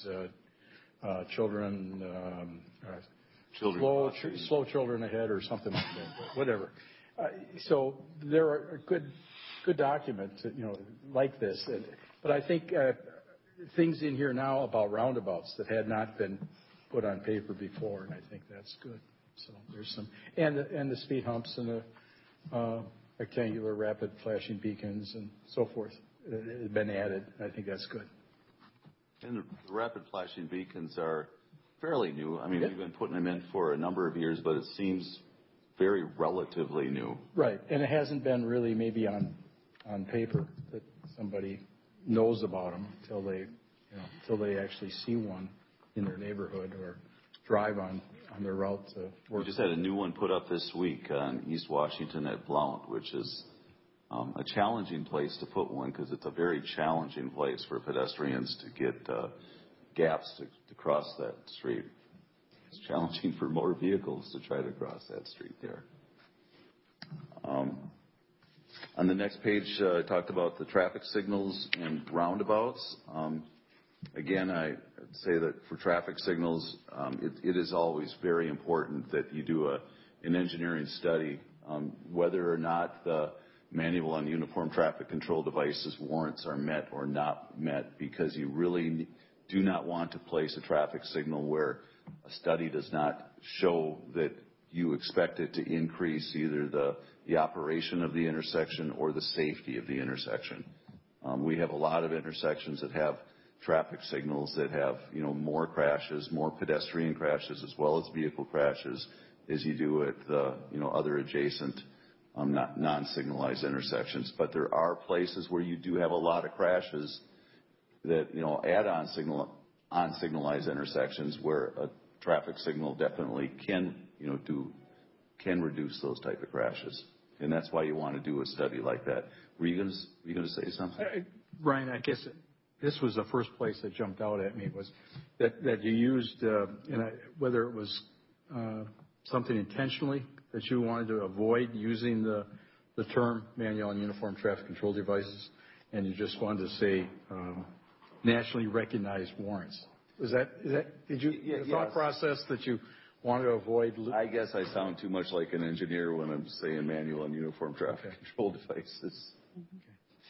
slow children ahead or something like that, whatever. So there are good documents, like this. But I think things in here now about roundabouts that had not been put on paper before, and I think that's good. So there's some, and the speed humps and the rectangular rapid flashing beacons and so forth have been added. I think that's good. And the rapid flashing beacons are fairly new. I mean, we've been putting them in for a number of years, but it seems very relatively new. Right, and it hasn't been really maybe on paper that somebody knows about them until they actually see one in their neighborhood or drive on their route to work. We just had a new one put up this week on East Washington at Blount, which is a challenging place to put one because it's a very challenging place for pedestrians to get gaps to cross that street. It's challenging for motor vehicles to try to cross that street there. On the next page, I talked about the traffic signals and roundabouts. Again, I'd say that for traffic signals, it is always very important that you do an engineering study whether or not the manual on uniform traffic control devices warrants are met or not met, because you really do not want to place a traffic signal where a study does not show that you expect it to increase either the operation of the intersection or the safety of the intersection. We have a lot of intersections that have traffic signals that have, more crashes, more pedestrian crashes, as well as vehicle crashes, as you do at the, other adjacent non-signalized intersections. But there are places where you do have a lot of crashes that, add-on signalized intersections where a traffic signal definitely can reduce those type of crashes. And that's why you want to do a study like that. Were you going to say something? Brian, I guess this was the first place that jumped out at me, was that you used, whether it was something intentionally that you wanted to avoid using the term manual and uniform traffic control devices, and you just wanted to say nationally recognized warrants. The thought process that you wanted to avoid? I guess I sound too much like an engineer when I'm saying manual and uniform traffic control devices. Okay.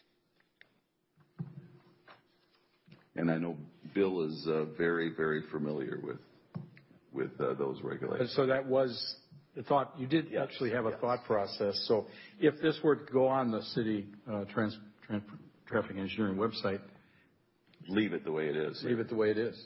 And I know Bill is very, very familiar with those regulations. So that was the thought. You did actually have a thought process. So if this were to go on the city traffic engineering website, leave it the way it is. Leave it the way it is.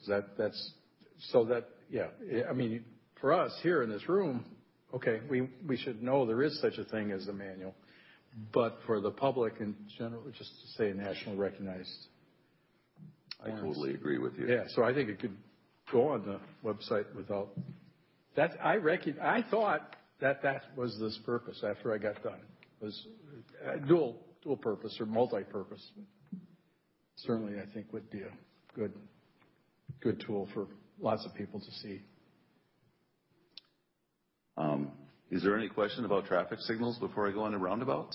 I mean, for us here in this room, okay, we should know there is such a thing as a manual. But for the public in general, just to say nationally recognized. I totally agree with you. Yeah, so I think it could go on the website without that. I thought that was this purpose after I got done. It was dual purpose or multi-purpose. Certainly, I think would be a good tool for lots of people to see. Is there any question about traffic signals before I go on to roundabouts?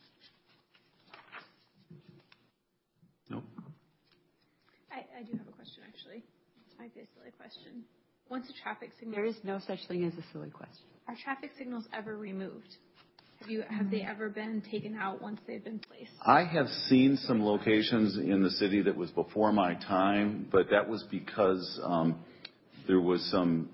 No? I do have a question, actually. It might be a silly question. Once a traffic signal... There is no such thing as a silly question. Are traffic signals ever removed? Have they ever been taken out once they've been placed? I have seen some locations in the city that was before my time, but that was because there was some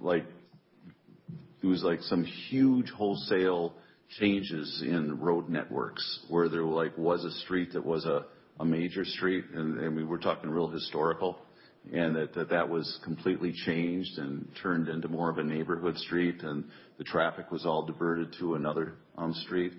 huge wholesale changes in road networks where there was a street that was a major street, and we were talking real historical, and that was completely changed and turned into more of a neighborhood street, and the traffic was all diverted to another street.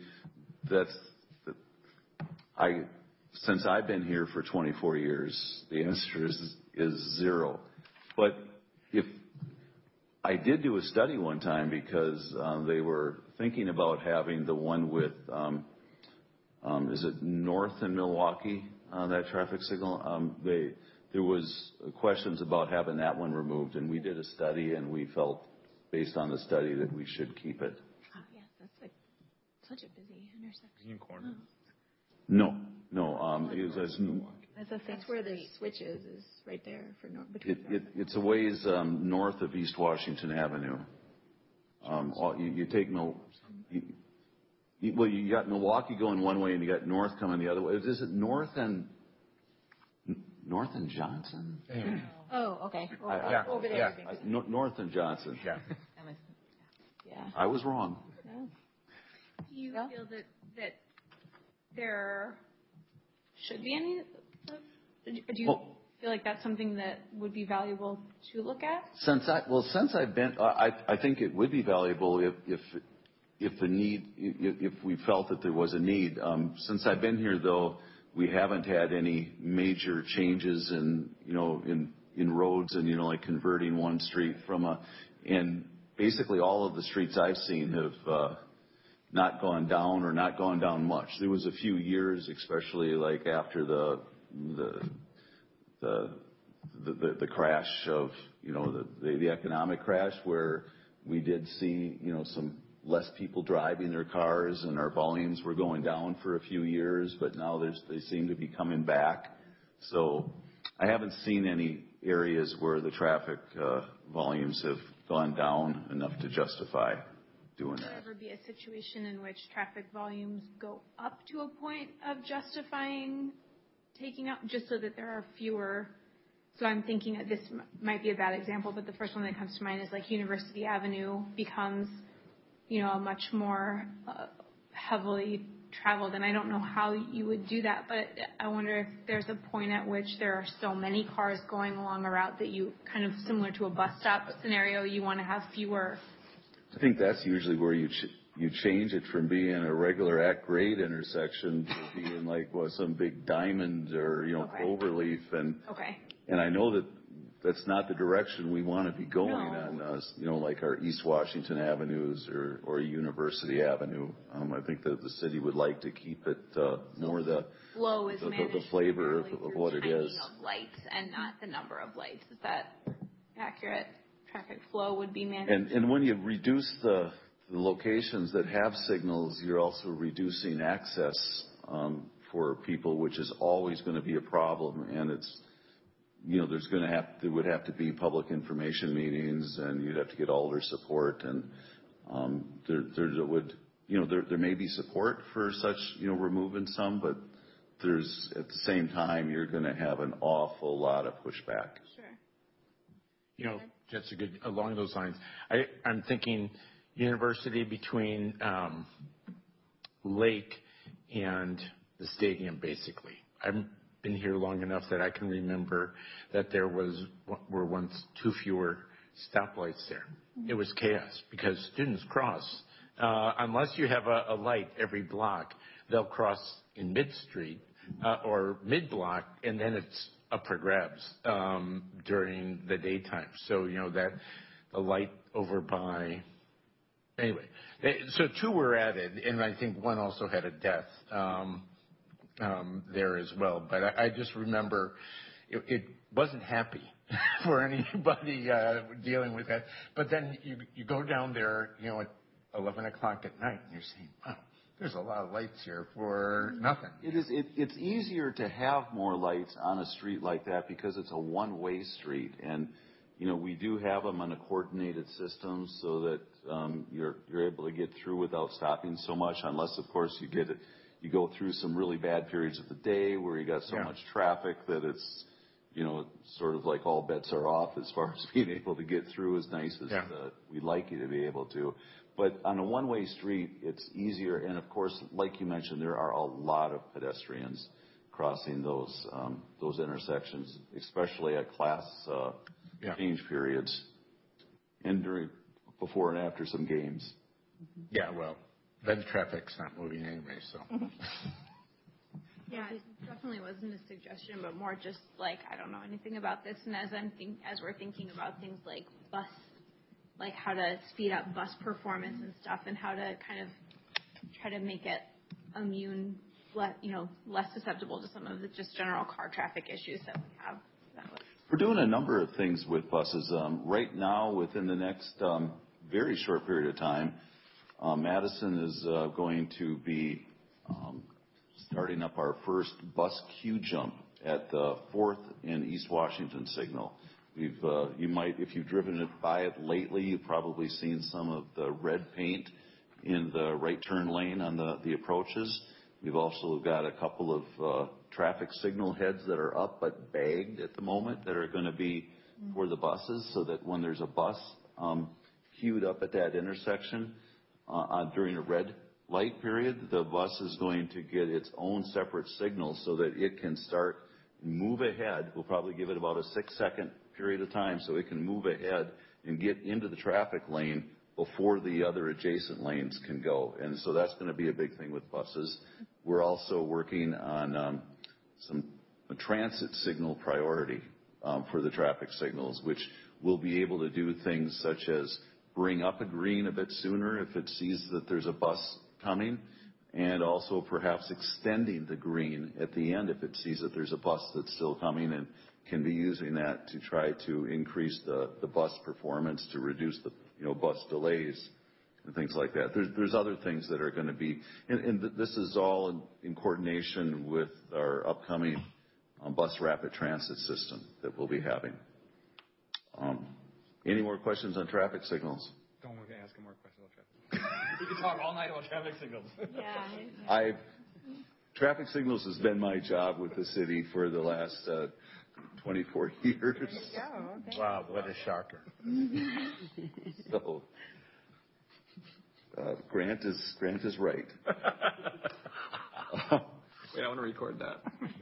Since I've been here for 24 years, the answer is zero. But if I did do a study one time because they were thinking about having the one with, is it North in Milwaukee? that traffic signal. There was questions about having that one removed, and we did a study, and we felt, based on the study, that we should keep it. Oh, yeah, that's like such a busy intersection. In corner. No. That's where the switch is right there for north. It's a ways north of East Washington Avenue. You take you got Milwaukee going one way, and you got North coming the other way. Is it North and Johnson? Oh, okay. Over there. North and Johnson. Yeah. Yeah. I was wrong. No. Do you feel that there should be any? Do you feel like that's something that would be valuable to look at? Since I've been, I think it would be valuable if we felt that there was a need. Since I've been here, though, we haven't had any major changes in roads and like converting one street and basically all of the streets I've seen have not gone down or not gone down much. There was a few years, especially like after the crash of the economic crash, where we did see some less people driving their cars, and our volumes were going down for a few years, but now they seem to be coming back. So I haven't seen any areas where the traffic volumes have gone down enough to justify doing that. Would there ever be a situation in which traffic volumes go up to a point of justifying taking out, just so that there are fewer? So I'm thinking that this might be a bad example, but the first one that comes to mind is like University Avenue becomes a much more heavily traveled, and I don't know how you would do that, but I wonder if there's a point at which there are so many cars going along a route that you, kind of similar to a bus stop scenario, you want to have fewer. I think that's usually where you change it from being a regular at-grade intersection to being like some big diamond or cloverleaf, and I know that's not the direction we want to be going on, like our East Washington Avenues or University Avenue. I think that the city would like to keep it more the flow is the flavor of what it is. Of lights and not the number of lights. Is that accurate? Traffic flow would be managed. And when you reduce the locations that have signals, you're also reducing access for people, which is always going to be a problem, and it's there would have to be public information meetings, and you'd have to get alder support, and there may be support for such removing some, but there's at the same time you're going to have an awful lot of pushback. Sure. Just along those lines, I'm thinking University between Lake and the stadium, basically. I've been here long enough that I can remember that there were once too fewer stoplights there. Mm-hmm. It was chaos because students cross. Unless you have a light every block, they'll cross in mid-street or mid-block, and then it's up for grabs during the daytime. So, that the light over by... Anyway, so two were added, and I think one also had a death there as well. But I just remember it wasn't happy for anybody dealing with that. But then you go down there, at 11 o'clock at night, and you're saying, wow, there's a lot of lights here for nothing. It's easier to have more lights on a street like that because it's a one-way street, and we do have them on a coordinated system so that you're able to get through without stopping so much, unless of course you go through some really bad periods of the day where you got so much traffic that it's sort of like all bets are off as far as being able to get through as nice as we'd like you to be able to. But on a one-way street, it's easier, and of course, like you mentioned, there are a lot of pedestrians crossing those intersections, especially at class change periods and before and after some games. Yeah, well, then the traffic's not moving anyway, so. Yeah, it definitely wasn't a suggestion, but more just like, I don't know anything about this, and as we're thinking about things like how to speed up bus performance and stuff, and how to kind of try to make it immune less susceptible to some of the just general car traffic issues that we have. We're doing a number of things with buses. Right now, within the next very short period of time, Madison is going to be starting up our first bus queue jump at the 4th and East Washington signal. You might, if you've driven by it lately, you've probably seen some of the red paint in the right turn lane on the approaches. We've also got a couple of traffic signal heads that are up but bagged at the moment that are going to be for the buses, so that when there's a bus queued up at that intersection during a red light period, the bus is going to get its own separate signal so that it can start move ahead. We'll probably give it about a 6-second period of time so it can move ahead and get into the traffic lane before the other adjacent lanes can go. And so that's going to be a big thing with buses. We're also working on a transit signal priority for the traffic signals, which will be able to do things such as bring up a green a bit sooner if it sees that there's a bus coming, and also perhaps extending the green at the end if it sees that there's a bus that's still coming, and can be using that to try to increase the bus performance, to reduce the bus delays and things like that. There's other things that are going to be, and this is all in coordination with our upcoming bus rapid transit system that we'll be having. Any more questions on traffic signals? Don't want to ask him more questions about traffic. We could talk all night about traffic signals. Yeah. Traffic signals has been my job with the city for the last 24 years. There you go. Okay. Wow, what a shocker. So, Grant is right. Wait, I want to record that.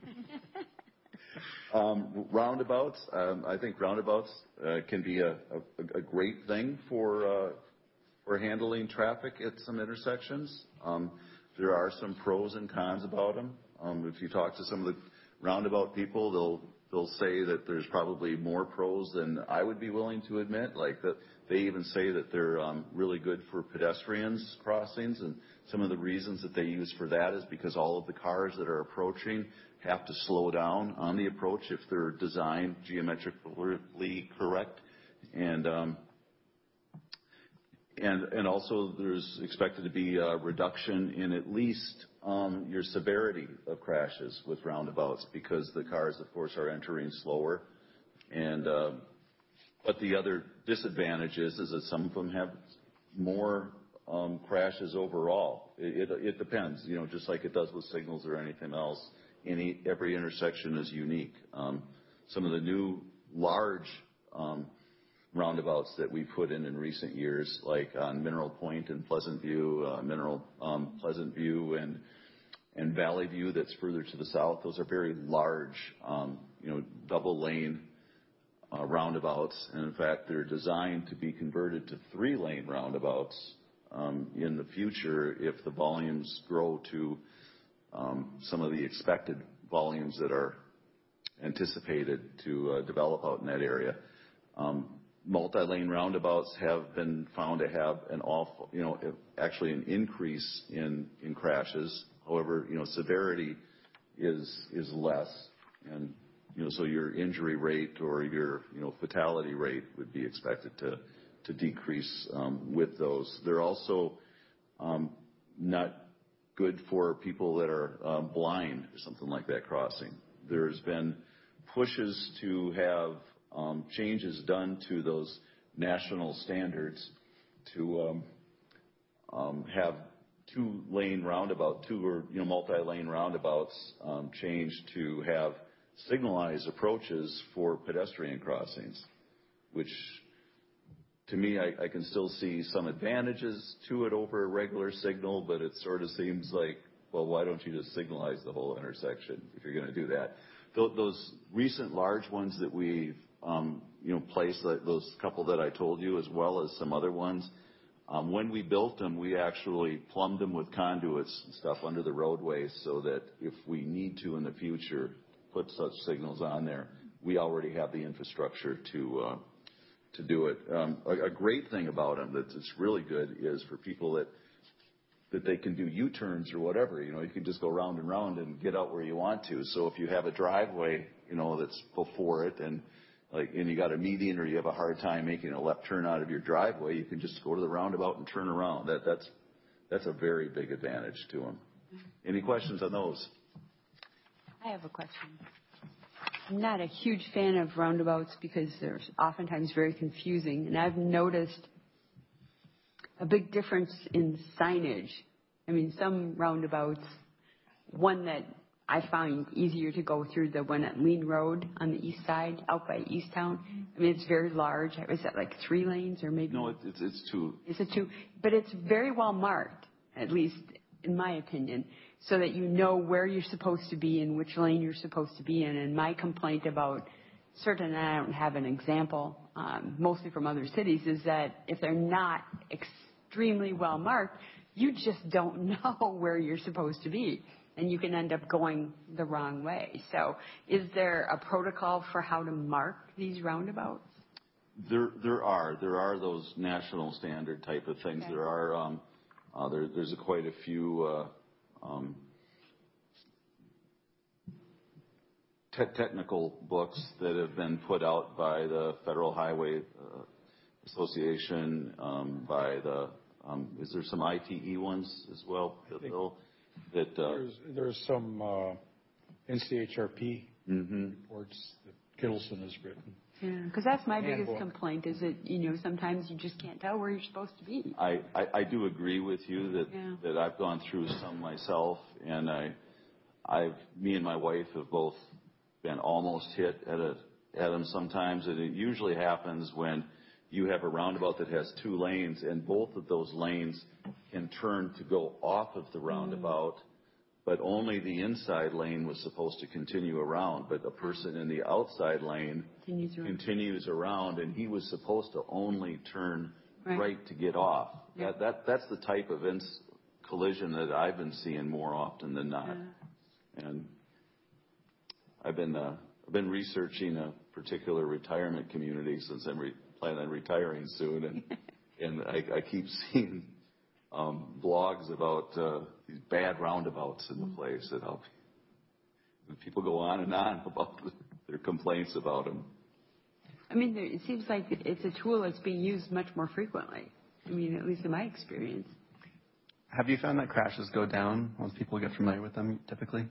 Roundabouts, I think roundabouts can be a great thing for handling traffic at some intersections. There are some pros and cons about them. If you talk to some of the roundabout people, they'll say that there's probably more pros than I would be willing to admit. Like that, they even say that they're really good for pedestrians crossings, and some of the reasons that they use for that is because all of the cars that are approaching have to slow down on the approach if they're designed geometrically correct, and also there's expected to be a reduction in at least your severity of crashes with roundabouts, because the cars, of course, are entering slower. And but the other disadvantage is that some of them have more crashes overall. It depends, just like it does with signals or anything else. Every intersection is unique. Some of the new large roundabouts that we put in recent years, like on Mineral Point and Pleasant View, Pleasant View and Valley View that's further to the south, those are very large, double lane roundabouts. And in fact, they're designed to be converted to 3-lane roundabouts in the future if the volumes grow to some of the expected volumes that are anticipated to develop out in that area. Multi-lane roundabouts have been found to have actually an increase in crashes. However, severity is less, and so your injury rate or your fatality rate would be expected to decrease with those. They're also not good for people that are blind or something like that crossing. There's been pushes to have changes done to those national standards to have multi-lane roundabouts changed to have signalized approaches for pedestrian crossings, which to me, I can still see some advantages to it over a regular signal, but it sort of seems like, well, why don't you just signalize the whole intersection if you're going to do that? Those recent large ones that we've placed, like those couple that I told you, as well as some other ones, when we built them, we actually plumbed them with conduits and stuff under the roadways so that if we need to in the future put such signals on there, we already have the infrastructure to do it. A great thing about them that's really good is for people that that they can do U-turns or whatever. You can just go round and round and get out where you want to. So if you have a driveway, that's before it and you got a median or you have a hard time making a left turn out of your driveway, you can just go to the roundabout and turn around. That's a very big advantage to them. Any questions on those? I have a question. I'm not a huge fan of roundabouts because they're oftentimes very confusing, and I've noticed a big difference in signage. I mean, some roundabouts, one that I found easier to go through, the one at Lean Road on the east side, out by Easttown. I mean, it's very large. Is that like 3 lanes or maybe? No, it's 2. Is it 2? But it's very well marked, at least in my opinion, so that you know where you're supposed to be and which lane you're supposed to be in. And my complaint about certain, I don't have an example, mostly from other cities, is that if they're not extremely well marked, you just don't know where you're supposed to be. And you can end up going the wrong way. So is there a protocol for how to mark these roundabouts? There are those national standard type of things. Okay. There are there's quite a few technical books that have been put out by the Federal Highway Association, by the is there some ITE ones as well, Bill? There's some NCHRP reports that Kittleson has written. Yeah, because that's my biggest complaint is that, sometimes you just can't tell where you're supposed to be. I do agree with you that I've gone through some myself, and me and my wife have both been almost hit at them sometimes, and it usually happens when you have a roundabout that has 2 lanes, and both of those lanes can turn to go off of the roundabout, but only the inside lane was supposed to continue around, but a person in the outside lane continues around, and he was supposed to only turn right to get off. Yeah. That's the type of collision that I've been seeing more often than not. Yeah. And I've been researching a particular retirement community since I'm planning on retiring soon, and I keep seeing blogs about these bad roundabouts in the place that help. And people go on and on about their complaints about them. I mean, it seems like it's a tool that's being used much more frequently. I mean, at least in my experience. Have you found that crashes go down once people get familiar with them, typically?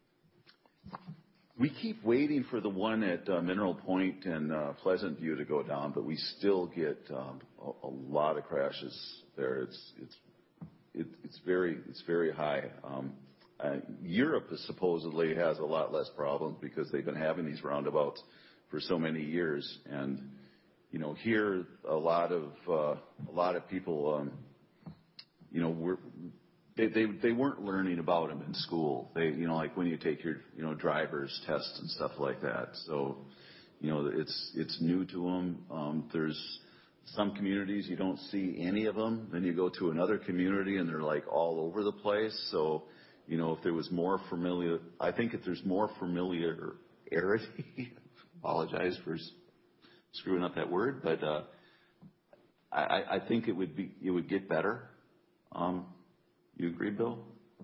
We keep waiting for the one at Mineral Point and Pleasant View to go down, but we still get a lot of crashes there. It's very high. Europe supposedly has a lot less problems because they've been having these roundabouts for so many years, and here a lot of people they weren't learning about them in school. They like when you take your driver's test and stuff like that. So it's new to them. There's some communities you don't see any of them. Then you go to another community and they're like all over the place. So, if there was more familiar, I think if there's more familiarity, apologize for screwing up that word, but I think it would get better. You agree, Bill?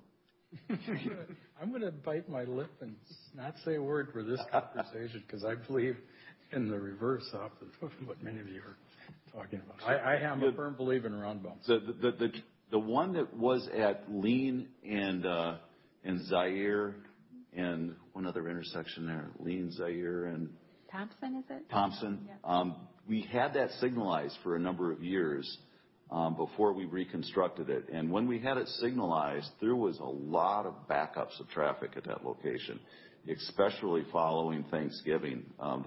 I'm going to bite my lip and not say a word for this conversation because I believe in the reverse of what many of you are talking about. I am a firm believer in roundabouts. The one that was at Lean and Zaire and one other intersection there, Lean, Zaire, and Thompson, is it? Thompson. Yeah. We had that signalized for a number of years before we reconstructed it. And when we had it signalized, there was a lot of backups of traffic at that location, especially following Thanksgiving.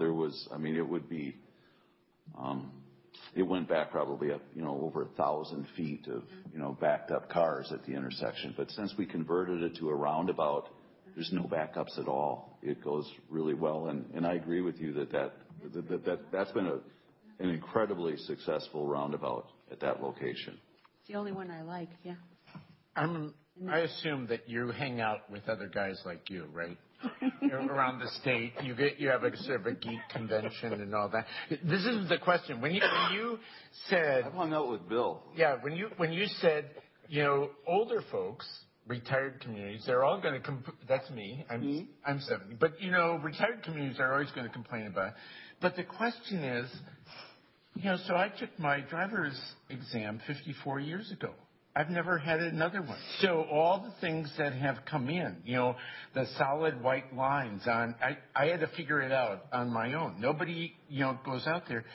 It went back probably up, over 1,000 feet of backed up cars at the intersection. But since we converted it to a roundabout, there's no backups at all. It goes really well. And I agree with you that's been an incredibly successful roundabout at that location. It's the only one I like, yeah. I assume that you hang out with other guys like you, right? Around the state, you have a sort of a geek convention and all that. This is the question. When you said I've hung out with Bill. Yeah, when you said older folks, retired communities, they're all going to that's me. I'm 70. But, retired communities are always going to complain about it. But the question is, so I took my driver's exam 54 years ago. I've never had another one. So all the things that have come in, the solid white lines on, I had to figure it out on my own. Nobody, goes out there.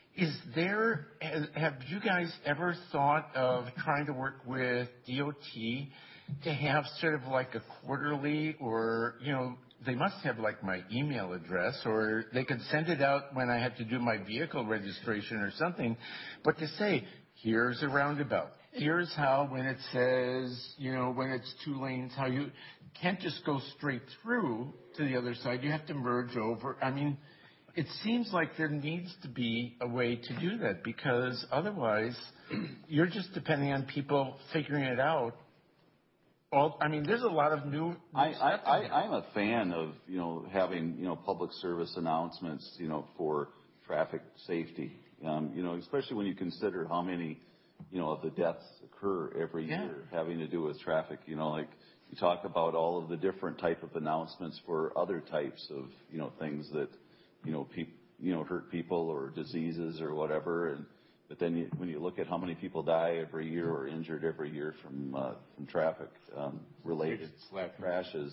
Have you guys ever thought of trying to work with DOT to have sort of like a quarterly or, they must have like my email address, or they could send it out when I had to do my vehicle registration or something, but to say, here's a roundabout. Here's how, when it says, when it's 2 lanes, how you can't just go straight through to the other side. You have to merge over. I mean, it seems like there needs to be a way to do that, because otherwise you're just depending on people figuring it out. There's a lot of new. I'm a fan of having public service announcements for traffic safety. Especially when you consider how many of the deaths occur every year having to do with traffic. Like you talk about all of the different type of announcements for other types of things that hurt people or diseases or whatever. But then when you look at how many people die every year or injured every year from traffic related crashes,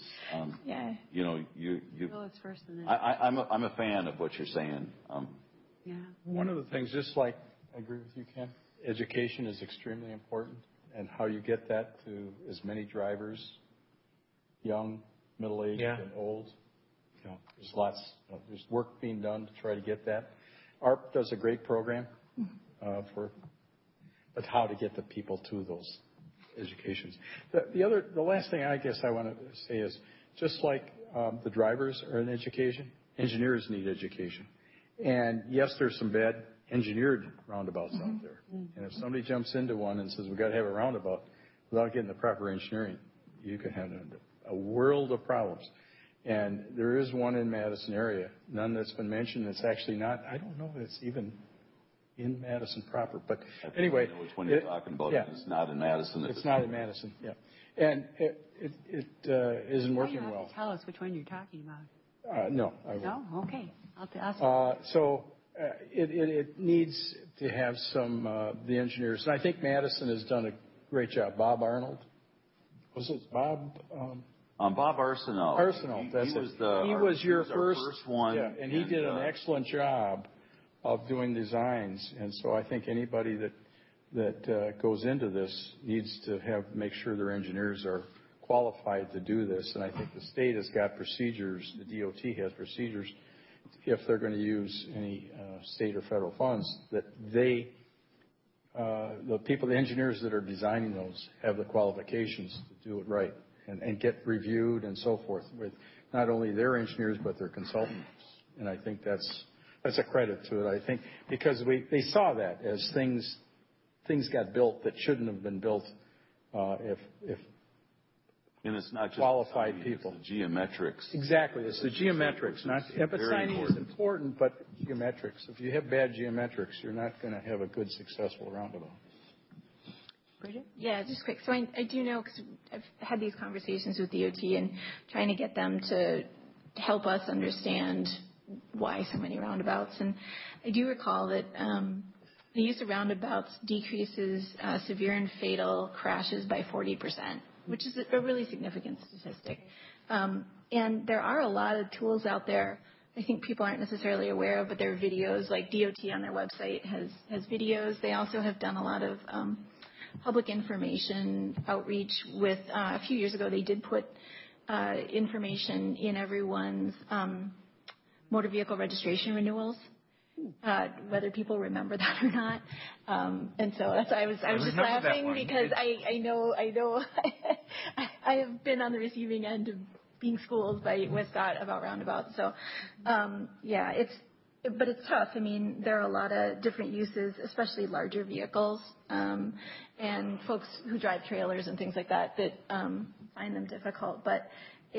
it's first in this. I'm a fan of what you're saying. One of the things, just like I agree with you, Ken, education is extremely important, and how you get that to as many drivers, young, middle-aged, and old. There's work being done to try to get that. ARP does a great program. But how to get the people to those educations. The last thing I guess I want to say is, just like the drivers are in education, engineers need education. And yes, there's some bad engineered roundabouts out there. And if somebody jumps into one and says, we've got to have a roundabout without getting the proper engineering, you can have a world of problems. And there is one in Madison area, none that's been mentioned. It's actually not, I don't know if it's even in Madison proper. But anyway. I know which one you're talking about. Yeah. It's not in Madison. It's not in Madison, yeah. And it isn't working well. You have to tell us which one you're talking about. No, I won't. No? Okay. I'll ask. It needs to have some, the engineers. And I think Madison has done a great job. Bob Arnold. Was it Bob? Bob Arsenault. Arsenault, that's it. He was your first one. Yeah, and he did an excellent job of doing designs. And so I think anybody that goes into this needs to make sure their engineers are qualified to do this. And I think the state has got procedures, the DOT has procedures, if they're going to use any state or federal funds, that the engineers that are designing those have the qualifications to do it right and get reviewed and so forth with not only their engineers but their consultants. And I think that's a credit to it, I think, because they saw that as things got built that shouldn't have been built if and it's not just qualified people. It's the geometrics. Exactly. It's the geometrics. But signing is important, but geometrics. If you have bad geometrics, you're not going to have a good, successful roundabout. Bridget? Yeah, just quick. So I do know, because I've had these conversations with DOT and trying to get them to help us understand why so many roundabouts. And I do recall that the use of roundabouts decreases severe and fatal crashes by 40%, which is a really significant statistic. And there are a lot of tools out there I think people aren't necessarily aware of, but there are videos, like DOT on their website has videos. They also have done a lot of public information outreach with, a few years ago, they did put information in everyone's motor vehicle registration renewals. Whether people remember that or not, and so that's why I was just laughing because I know I have been on the receiving end of being schooled with Scott about roundabouts. So but it's tough. I mean, there are a lot of different uses, especially larger vehicles, and folks who drive trailers and things like that find them difficult. But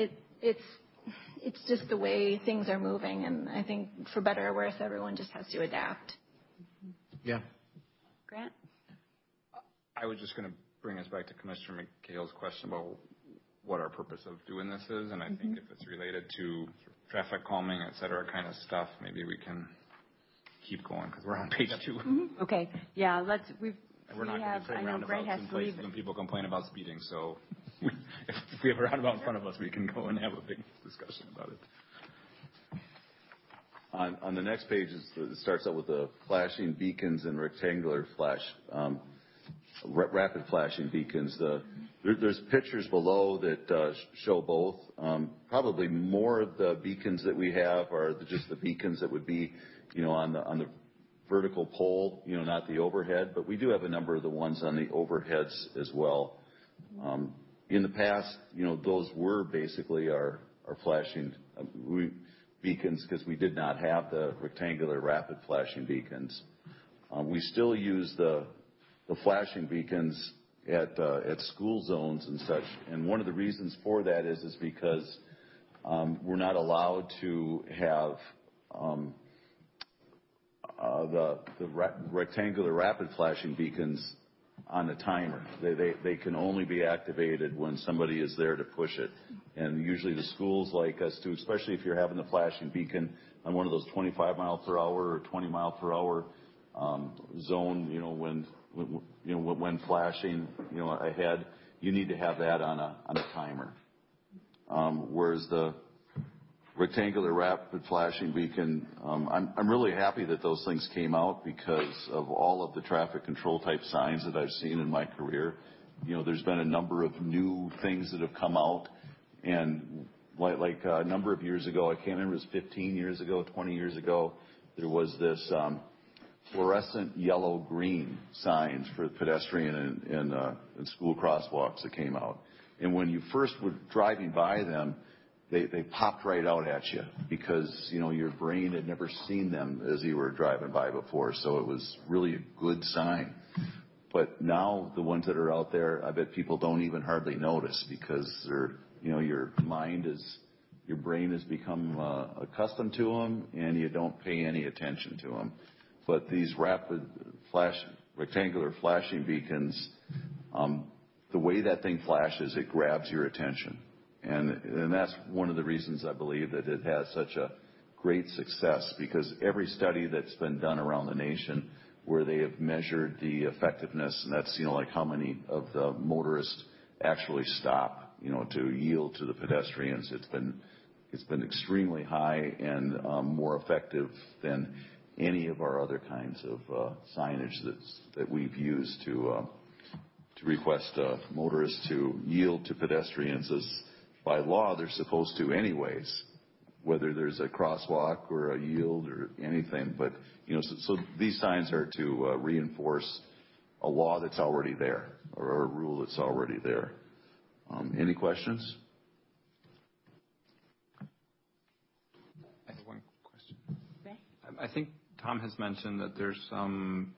it's just the way things are moving, and I think for better or worse, everyone just has to adapt. Yeah. Grant? I was just going to bring us back to Commissioner McHale's question about what our purpose of doing this is, and I think if it's related to traffic calming, et cetera, kind of stuff, maybe we can keep going because we're on page 2. Okay. Yeah. And we're not going to put roundabouts in places when people complain about speeding. So if we have a roundabout in front of us, we can go and have a big discussion about it. On the next page, it starts out with the flashing beacons and rectangular rapid flashing beacons. There's pictures below that show both. Probably more of the beacons that we have are just the beacons that would be, on the vertical pole, not the overhead. But we do have a number of the ones on the overheads as well. In the past, those were basically our flashing beacons because we did not have the rectangular rapid flashing beacons. We still use the flashing beacons at school zones and such. And one of the reasons for that is because we're not allowed to have the rectangular rapid flashing beacons on a timer. They can only be activated when somebody is there to push it. And usually the schools like us to, especially if you're having the flashing beacon on one of those 25 mile per hour or 20 mile per hour zone, when flashing, ahead, you need to have that on a timer. Whereas the rectangular rapid flashing beacon, I'm really happy that those things came out because of all of the traffic control type signs that I've seen in my career. There's been a number of new things that have come out, and like a number of years ago, I can't remember, it was 15 years ago, 20 years ago, there was this fluorescent yellow-green signs for pedestrian and school crosswalks that came out. And when you first were driving by them, they popped right out at you because, your brain had never seen them as you were driving by before. So it was really a good sign. But now the ones that are out there, I bet people don't even hardly notice because they're, your brain has become accustomed to them and you don't pay any attention to them. But these rectangular flashing beacons, the way that thing flashes, it grabs your attention. And that's one of the reasons I believe that it has such a great success, because every study that's been done around the nation where they have measured the effectiveness, and that's, like how many of the motorists actually stop, to yield to the pedestrians, it's been extremely high and more effective than any of our other kinds of signage that we've used to request motorists to yield to pedestrians. As by law, they're supposed to anyways, whether there's a crosswalk or a yield or anything. But, so these signs are to reinforce a law that's already there or a rule that's already there. Any questions? I have one question. Okay. I think Tom has mentioned that there's some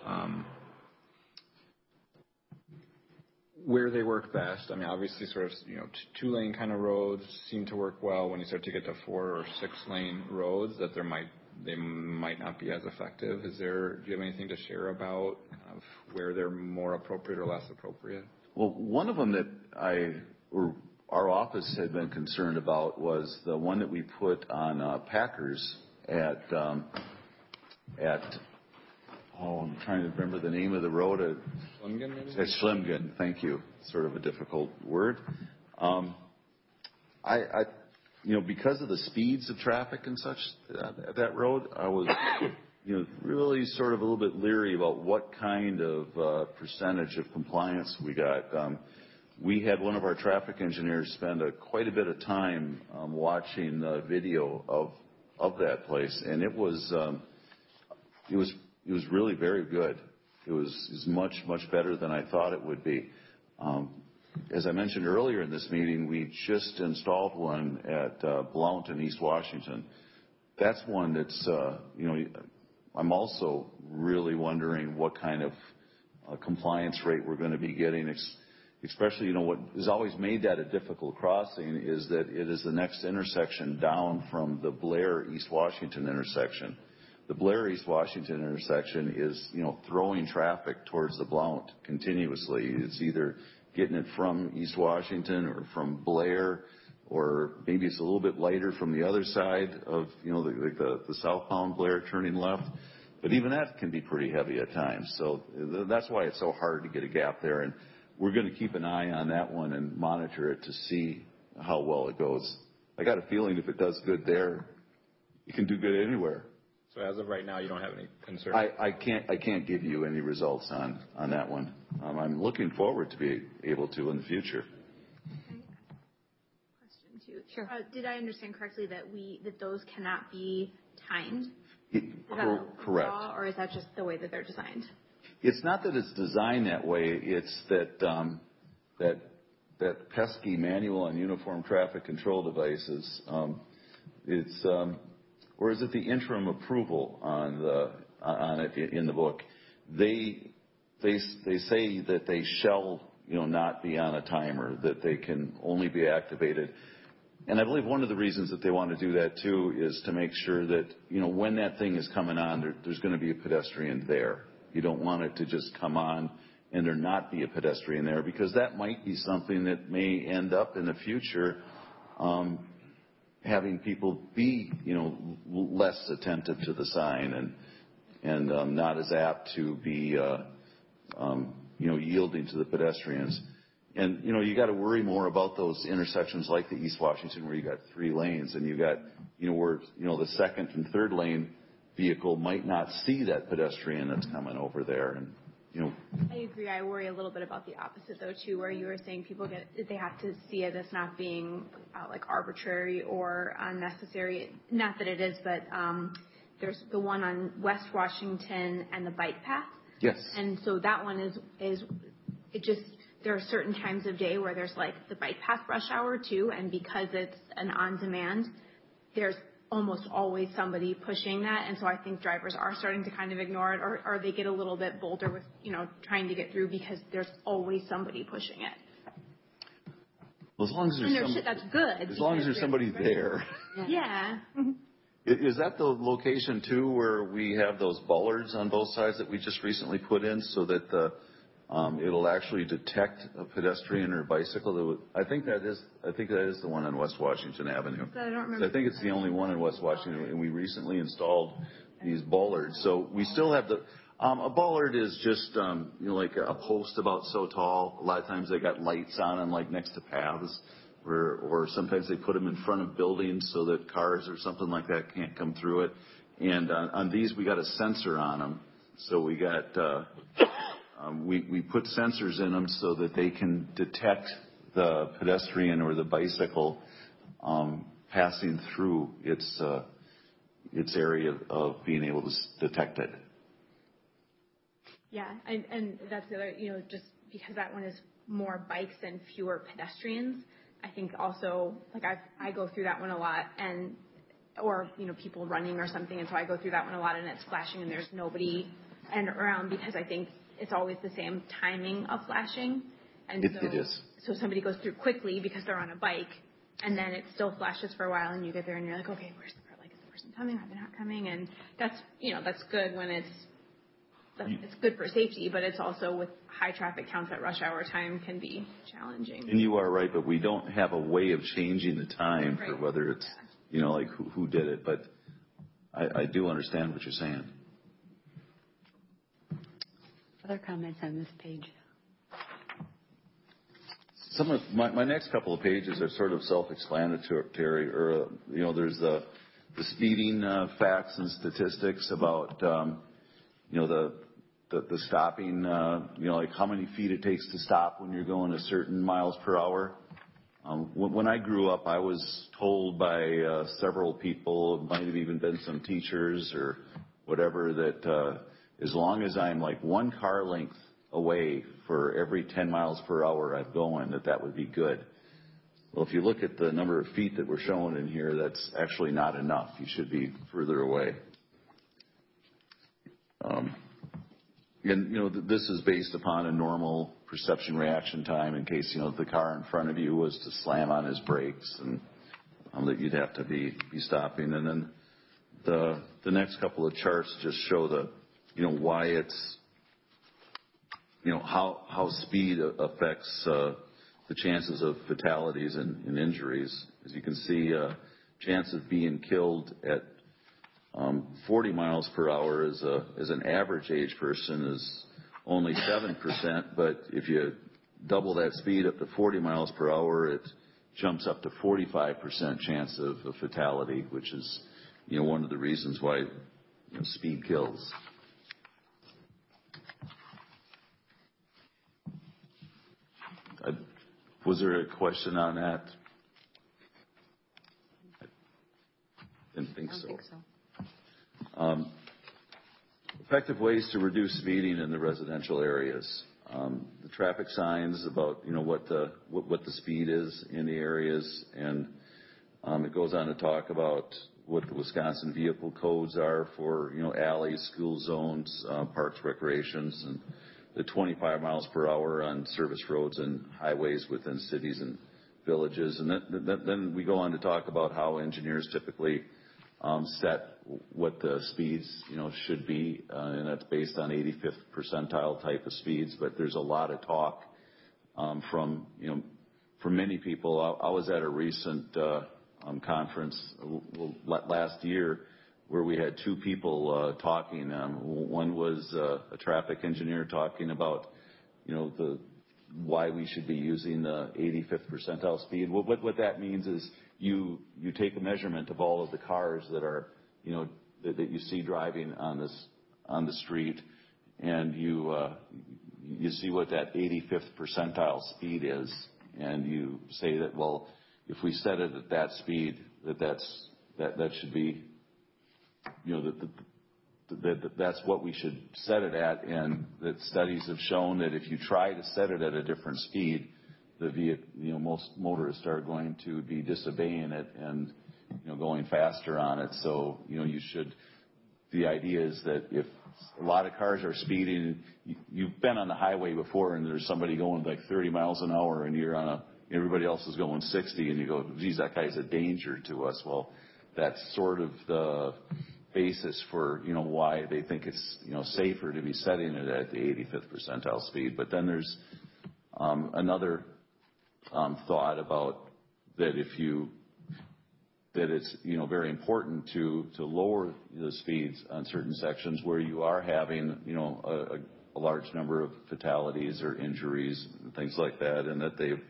where they work best. I mean, obviously, sort of, 2-lane kind of roads seem to work well. When you start to get to 4 or 6-lane roads, that they might not be as effective. Do you have anything to share about kind of where they're more appropriate or less appropriate? Well, one of them that our office had been concerned about was the one that we put on Packers at I'm trying to remember the name of the road. Schlimgen, maybe? At Schlimgen, thank you. Sort of a difficult word. Because of the speeds of traffic and such at that road, I was, really sort of a little bit leery about what kind of percentage of compliance we got. We had one of our traffic engineers spend quite a bit of time watching the video of that place, and it was really very good. It was much, much better than I thought it would be. As I mentioned earlier in this meeting, we just installed one at Blount in East Washington. That's one that's, I'm also really wondering what kind of compliance rate we're going to be getting, especially, what has always made that a difficult crossing is that it is the next intersection down from the Blair East Washington intersection. the Blair East Washington intersection is, throwing traffic towards the Blount continuously. It's either getting it from East Washington or from Blair, or maybe it's a little bit lighter from the other side of, the southbound Blair turning left. But even that can be pretty heavy at times. So that's why it's so hard to get a gap there. And we're going to keep an eye on that one and monitor it to see how well it goes. I got a feeling if it does good there, it can do good anywhere. So as of right now, you don't have any concern? I can't give you any results on that one. I'm looking forward to be able to in the future. Question too. Sure. Did I understand correctly that those cannot be timed? Correct. Law, or is that just the way that they're designed? It's not that it's designed that way. It's that pesky manual on uniform traffic control devices. Or is it the interim approval on it in the book? They say that they shall not be on a timer, that they can only be activated. And I believe one of the reasons that they want to do that too is to make sure that when that thing is coming on, there's going to be a pedestrian there. You don't want it to just come on and there not be a pedestrian there, because that might be something that may end up in the future having people be less attentive to the sign and not as apt to be yielding to the pedestrians. And you got to worry more about those intersections like the East Washington where you got 3 lanes and you got where the second and third lane vehicle might not see that pedestrian that's coming over there. And I agree. I worry a little bit about the opposite though too, where you were saying they have to see it as not being like arbitrary or unnecessary. Not that it is, but there's the one on West Washington and the bike path. Yes. And so that one is it just. There are certain times of day where there's like the bike path rush hour too, and because it's an on-demand, there's almost always somebody pushing that, and so I think drivers are starting to kind of ignore it, or they get a little bit bolder with trying to get through because there's always somebody pushing it. Well, as long as that's good. As long as there's somebody there. Yeah. Is that the location too where we have those bollards on both sides that we just recently put in so that it'll actually detect a pedestrian or bicycle? I think that is the one on West Washington Avenue. So I don't remember. I think it's the only one in West Washington, and we recently installed these bollards. So we still have a bollard is just like a post about so tall. A lot of times they got lights on them, like next to paths, or sometimes they put them in front of buildings so that cars or something like that can't come through it. And on these we got a sensor on them, so we got. We put sensors in them so that they can detect the pedestrian or the bicycle passing through its area of being able to detect it. Yeah, and that's the other, just because that one is more bikes and fewer pedestrians. I think also, like I go through that one a lot, or people running or something, and so I go through that one a lot, and it's flashing, and there's nobody around because I think it's always the same timing of flashing. And it is. So somebody goes through quickly because they're on a bike, and then it still flashes for a while, and you get there and you're like, okay, where's the is the person coming? Are they not coming? And that's good when it's good for safety, but it's also with high traffic counts at rush hour time can be challenging. And you are right, but we don't have a way of changing the time for whether it's like who did it. But I do understand what you're saying. Other comments on this page? Some of my next couple of pages are sort of self-explanatory. Or there's the speeding facts and statistics about the stopping. Like how many feet it takes to stop when you're going a certain miles per hour. When I grew up, I was told by several people, it might have even been some teachers or whatever, that as long as I'm like 1 car length away for every 10 miles per hour I'm going, that would be good. Well, if you look at the number of feet that we're showing in here, that's actually not enough. You should be further away. And this is based upon a normal perception reaction time in case the car in front of you was to slam on his brakes and that you'd have to be stopping. And then the next couple of charts just show why it's, how speed affects the chances of fatalities and injuries. As you can see, chance of being killed at 40 miles per hour as an average age person is only 7%, but if you double that speed up to 40 miles per hour, it jumps up to 45% chance of fatality, which is, one of the reasons why speed kills. Was there a question on that? I didn't think so. I don't think so. Effective ways to reduce speeding in the residential areas. The traffic signs about what the speed is in the areas, and it goes on to talk about what the Wisconsin vehicle codes are for alleys, school zones, parks, recreations, and the 25 miles per hour on service roads and highways within cities and villages. And then we go on to talk about how engineers typically set what the speeds should be, and that's based on 85th percentile type of speeds. But there's a lot of talk from many people. I was at a recent conference last year where we had two people talking. One was a traffic engineer talking about why we should be using the 85th percentile speed. What that means is you take a measurement of all of the cars that are that you see driving on the street, and you see what that 85th percentile speed is, and you say that, well, if we set it at that speed, that should be that's what we should set it at, and that studies have shown that if you try to set it at a different speed, most motorists are going to be disobeying it and going faster on it. So you should. The idea is that if a lot of cars are speeding, you've been on the highway before, and there's somebody going like 30 miles an hour, and everybody else is going 60, and you go, geez, that guy's a danger to us. Well, that's sort of the basis for why they think it's safer to be setting it at the 85th percentile speed. But then there's another thought about that that it's very important to lower the speeds on certain sections where you are having a large number of fatalities or injuries and things like that, and that they've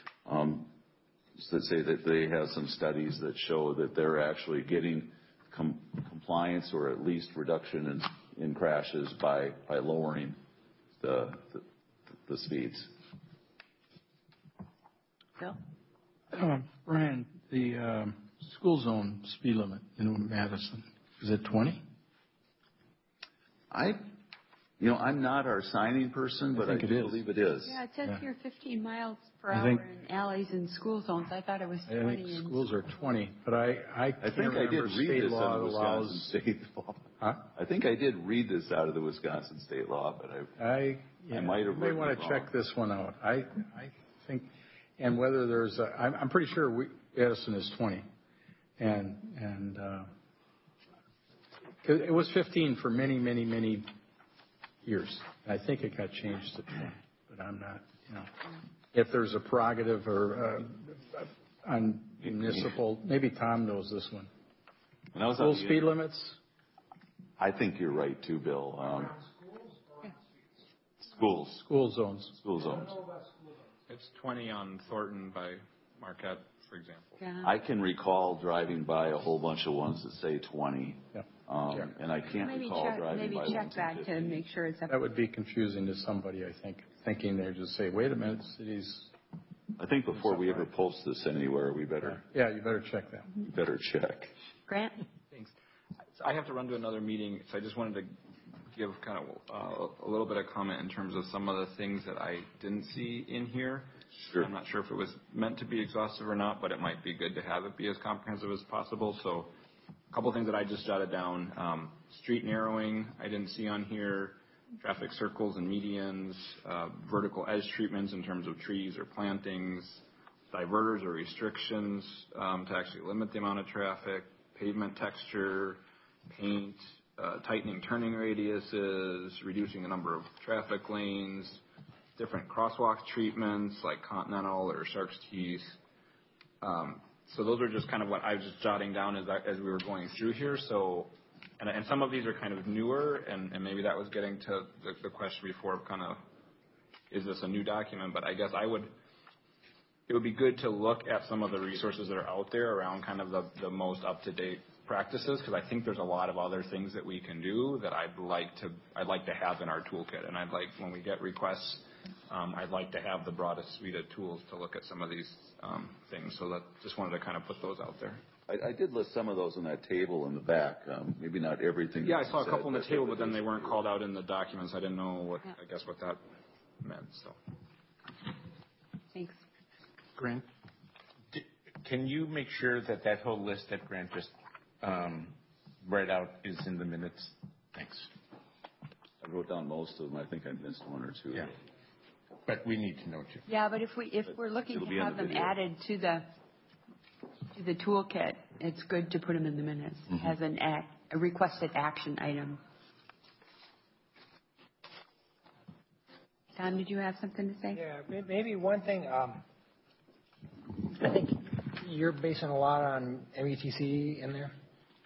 say that they have some studies that show that they're actually getting compliance or at least reduction in crashes by lowering the speeds. Bill? Brian, the school zone speed limit in Madison, is it 20? I'm not our signing person, but I believe it is. Yeah, it says here 15 miles per hour in alleys and school zones. I thought it was 20. I think schools are 20, but I think I did read this out of the Wisconsin state law. Huh? I think I did read this out of the Wisconsin state law, but I might have. You may want to check this one out. I think, and whether there's I'm pretty sure Edison is 20, and it was 15 for many years. I think it got changed to 20, but I'm not, if there's a prerogative or on municipal, maybe Tom knows this one. School speed limits? I think you're right too, Bill. School zones. School zones. It's 20 on Thornton by Marquette, for example. Yeah. I can recall driving by a whole bunch of ones that say 20. Yeah. And I can't recall driving by check that to make sure it's up. That would be confusing to somebody, I think, thinking they just say, wait a minute, cities. I think before we ever post this anywhere, we better. Yeah, you better check that. You better check. Grant? Thanks. I have to run to another meeting, so I just wanted to give kind of a little bit of comment in terms of some of the things that I didn't see in here. Sure. I'm not sure if it was meant to be exhaustive or not, but it might be good to have it be as comprehensive as possible. So a couple of things that I just jotted down. Street narrowing, I didn't see on here. Traffic circles and medians, vertical edge treatments in terms of trees or plantings, diverters or restrictions to actually limit the amount of traffic, pavement texture, paint, tightening turning radiuses, reducing the number of traffic lanes, different crosswalk treatments like Continental or Shark's Teeth. So those are just kind of what I was just jotting down as we were going through here. So, and some of these are kind of newer, and maybe that was getting to the question before of kind of, is this a new document? But I guess it would be good to look at some of the resources that are out there around kind of the most up-to-date practices, because I think there's a lot of other things that we can do that I'd like to have in our toolkit. And I'd like, when we get requests, I'd like to have the broadest suite of tools to look at some of these things. So that just wanted to kind of put those out there. I did list some of those on that table in the back. Maybe not everything. Yeah, I saw a couple on the table, but then they weren't called out in the documents. I didn't know what that meant. So. Thanks. Grant, can you make sure that whole list that Grant just read out is in the minutes? Thanks. I wrote down most of them. I think I missed one or two. Yeah. But we need to know too. Yeah, but if we're looking to have them added to the toolkit, it's good to put them in the minutes as a requested action item. Tom, did you have something to say? Yeah, maybe one thing. I think you're basing a lot on METC in there.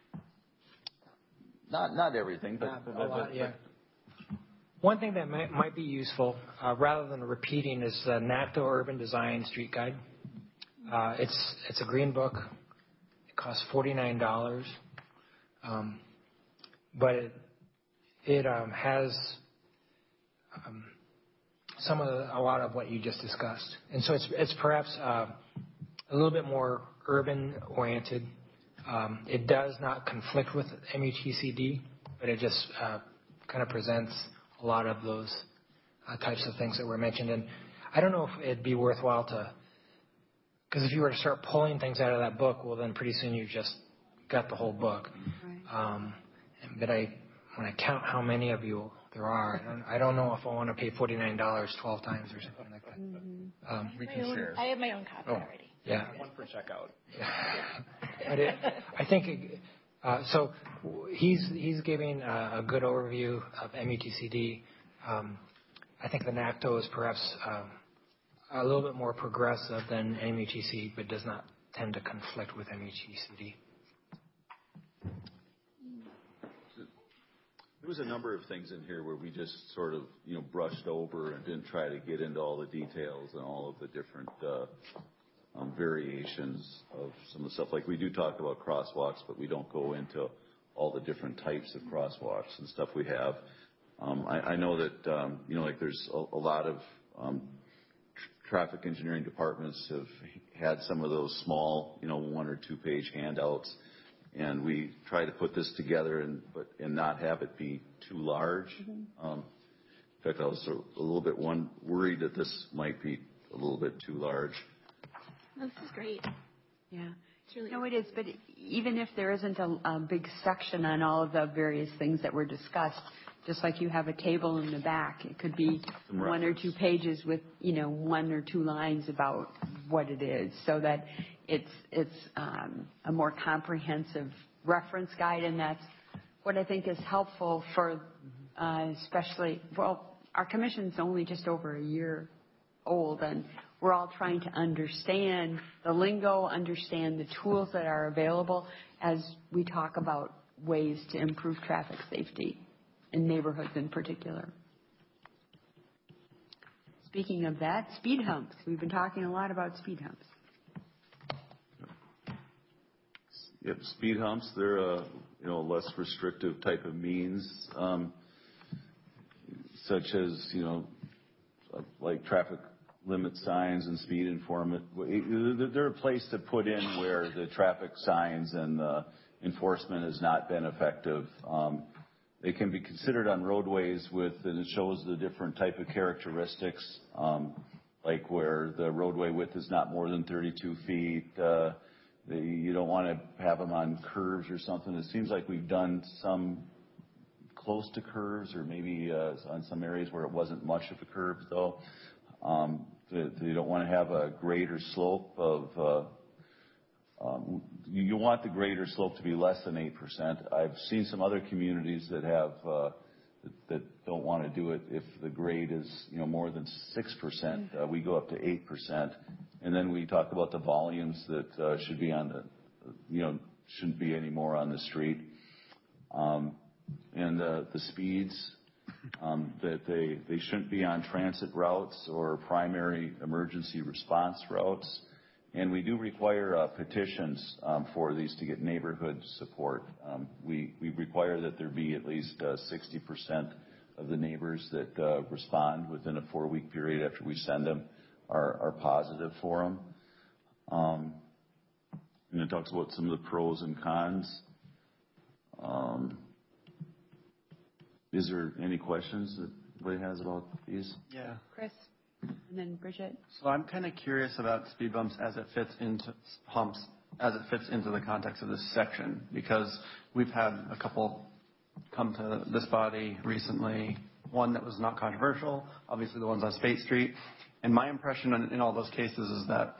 Not everything, but a lot, yeah. One thing that might be useful, rather than repeating, is the NACTO Urban Design Street Guide. It's a green book. It costs $49, but it has a lot of what you just discussed, and so it's perhaps a little bit more urban oriented. It does not conflict with MUTCD, but it just kind of presents a lot of those types of things that were mentioned. And I don't know if it'd be worthwhile because if you were to start pulling things out of that book, well, then pretty soon you just got the whole book. Right. But when I count how many of you there are, I don't know if I want to pay $49 12 times or something like that. We can share. I have my own copy already. Yeah. One for checkout. But I think so. He's giving a good overview of MUTCD. I think the NACTO is perhaps a little bit more progressive than MUTC, but does not tend to conflict with MUTCD. There was a number of things in here where we just sort of, brushed over and didn't try to get into all the details and all of the different variations of some of the stuff. Like we do talk about crosswalks, but we don't go into all the different types of crosswalks and stuff we have. I know that, like there's a lot of traffic engineering departments have had some of those small, 1 or 2 page handouts. And we try to put this together and not have it be too large. In fact, I was a little bit worried that this might be a little bit too large. This is great. Yeah. It's really No, it is. But even if there isn't a big section on all of the various things that were discussed, just like you have a table in the back, it could be 1 or 2 pages with, 1 or 2 lines about what it is, so that it's a more comprehensive reference guide, and that's what I think is helpful for especially, our commission's only just over a year old, and we're all trying to understand the lingo, understand the tools that are available as we talk about ways to improve traffic safety in neighborhoods in particular. Speaking of that, speed humps. We've been talking a lot about speed humps. Yep, speed humps, they're a less restrictive type of means, such as, like traffic limit signs and speed informant. They're a place to put in where the traffic signs and the enforcement has not been effective. They can be considered on roadways and it shows the different type of characteristics, like where the roadway width is not more than 32 feet. You don't want to have them on curves or something. It seems like we've done some close to curves, or maybe on some areas where it wasn't much of a curve, though. You don't want to have a greater slope You want the greater slope to be less than 8%. I've seen some other communities that have that don't want to do it if the grade is more than 6%. We go up to 8%, and then we talk about the volumes that should be on the shouldn't be any more on the street, and the speeds that they shouldn't be on transit routes or primary emergency response routes. And we do require petitions for these to get neighborhood support. We require that there be at least 60% of the neighbors that respond within a 4-week period after we send them are positive for them. And it talks about some of the pros and cons. Is there any questions that anybody has about these? Yeah. Chris, and then Bridget. So I'm kind of curious about speed bumps as it fits into humps, as it fits into the context of this section, because we've had a couple come to this body recently, one that was not controversial, obviously the ones on Spate Street. And my impression in all those cases is that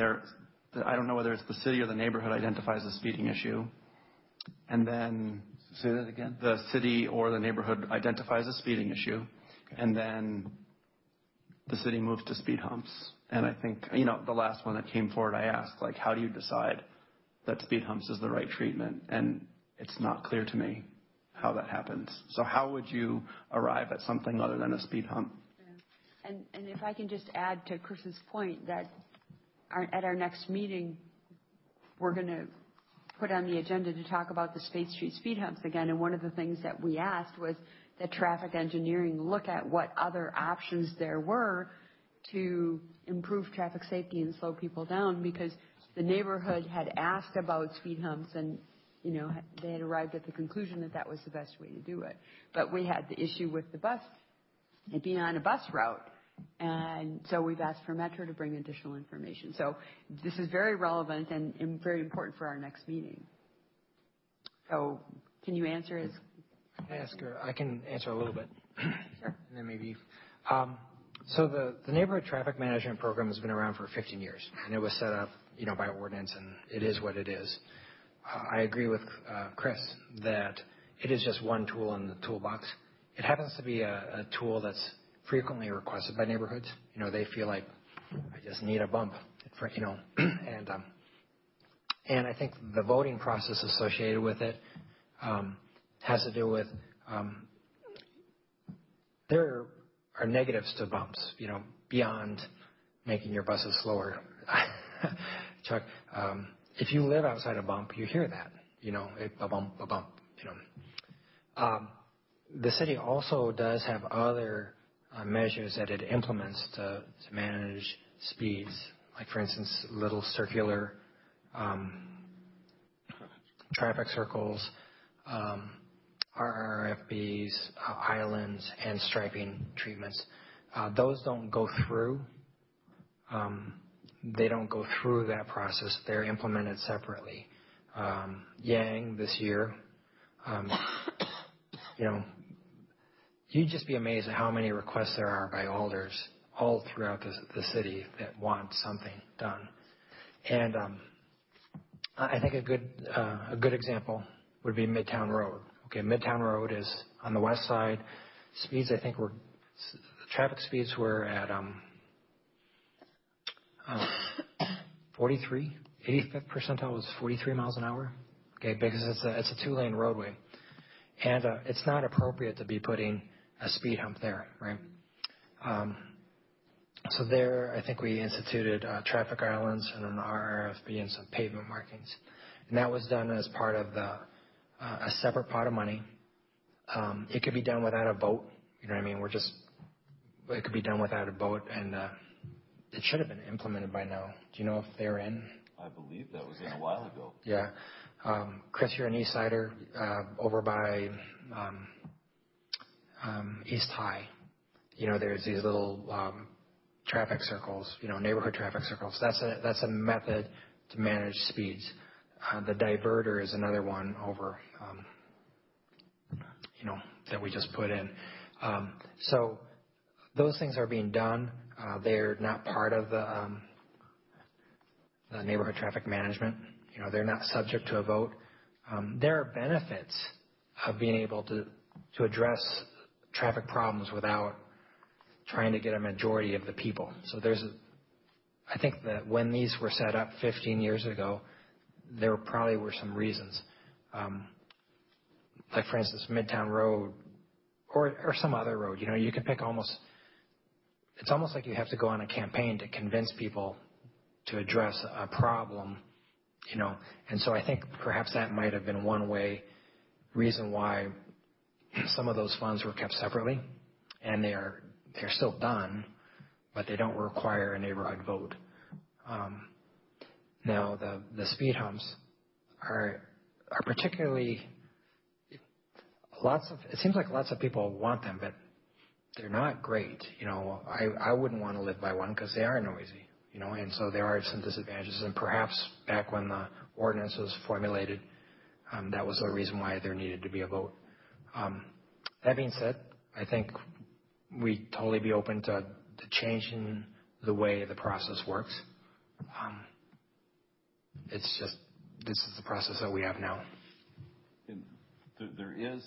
I don't know whether it's the city or the neighborhood identifies a speeding issue. And then say that again. The city or the neighborhood identifies a speeding issue, and then the city moves to speed humps. And I think, the last one that came forward, I asked, how do you decide that speed humps is the right treatment? And it's not clear to me how that happens. So how would you arrive at something other than a speed hump? Yeah. And if I can just add to Chris's point that at our next meeting, we're going to put on the agenda to talk about the Spate Street speed humps again. And one of the things that we asked was that traffic engineering look at what other options there were to improve traffic safety and slow people down, because the neighborhood had asked about speed humps and, they had arrived at the conclusion that that was the best way to do it. But we had the issue with the bus, it being on a bus route. And so we've asked for Metro to bring additional information. So this is very relevant and very important for our next meeting. So can you answer his question? I can answer a little bit. Sure. And then maybe. So the neighborhood traffic management program has been around for 15 years, and it was set up, by ordinance, and it is what it is. I agree with Chris that it is just one tool in the toolbox. It happens to be a tool that's frequently requested by neighborhoods. They feel like I just need a bump, and I think the voting process associated with it has to do with there are negatives to bumps, beyond making your buses slower. Chuck, if you live outside a bump, you hear that, a bump, a bump, The city also does have other measures that it implements to manage speeds, like, for instance, little circular traffic circles, RRFBs, islands, and striping treatments. Those don't go through. They don't go through that process. They're implemented separately. Yang this year, you'd just be amazed at how many requests there are by alders all throughout the city that want something done. And I think a good example would be Midtown Road. Okay, Midtown Road is on the west side. Speeds, I think, the traffic speeds were at 43. 85th percentile was 43 miles an hour. Okay, because it's a 2-lane roadway, and it's not appropriate to be putting a speed hump there, right? So there, I think we instituted traffic islands and an RRFB and some pavement markings, and that was done as part of a separate pot of money. It could be done without a vote. You know what I mean? It could be done without a vote, and it should have been implemented by now. Do you know if they're in? I believe that was in a while ago. Yeah. Chris, you're an East Sider, over by East High. There's these little traffic circles, neighborhood traffic circles. That's a method to manage speeds. The diverter is another one over, that we just put in. So those things are being done. They're not part of the neighborhood traffic management. they're not subject to a vote. There are benefits of being able to address traffic problems without trying to get a majority of the people. So I think that when these were set up 15 years ago, there probably were some reasons. Like, for instance, Midtown Road or some other road, you can pick it's almost like you have to go on a campaign to convince people to address a problem, And so I think perhaps that might have been one reason why some of those funds were kept separately, and they're still done, but they don't require a neighborhood vote. Now the speed humps are particularly it seems like lots of people want them, but they're not great. I wouldn't want to live by one because they are noisy, and so there are some disadvantages. And perhaps back when the ordinance was formulated, that was the reason why there needed to be a vote. That being said, I think we'd totally be open to changing the way the process works. It's just, this is the process that we have now. There is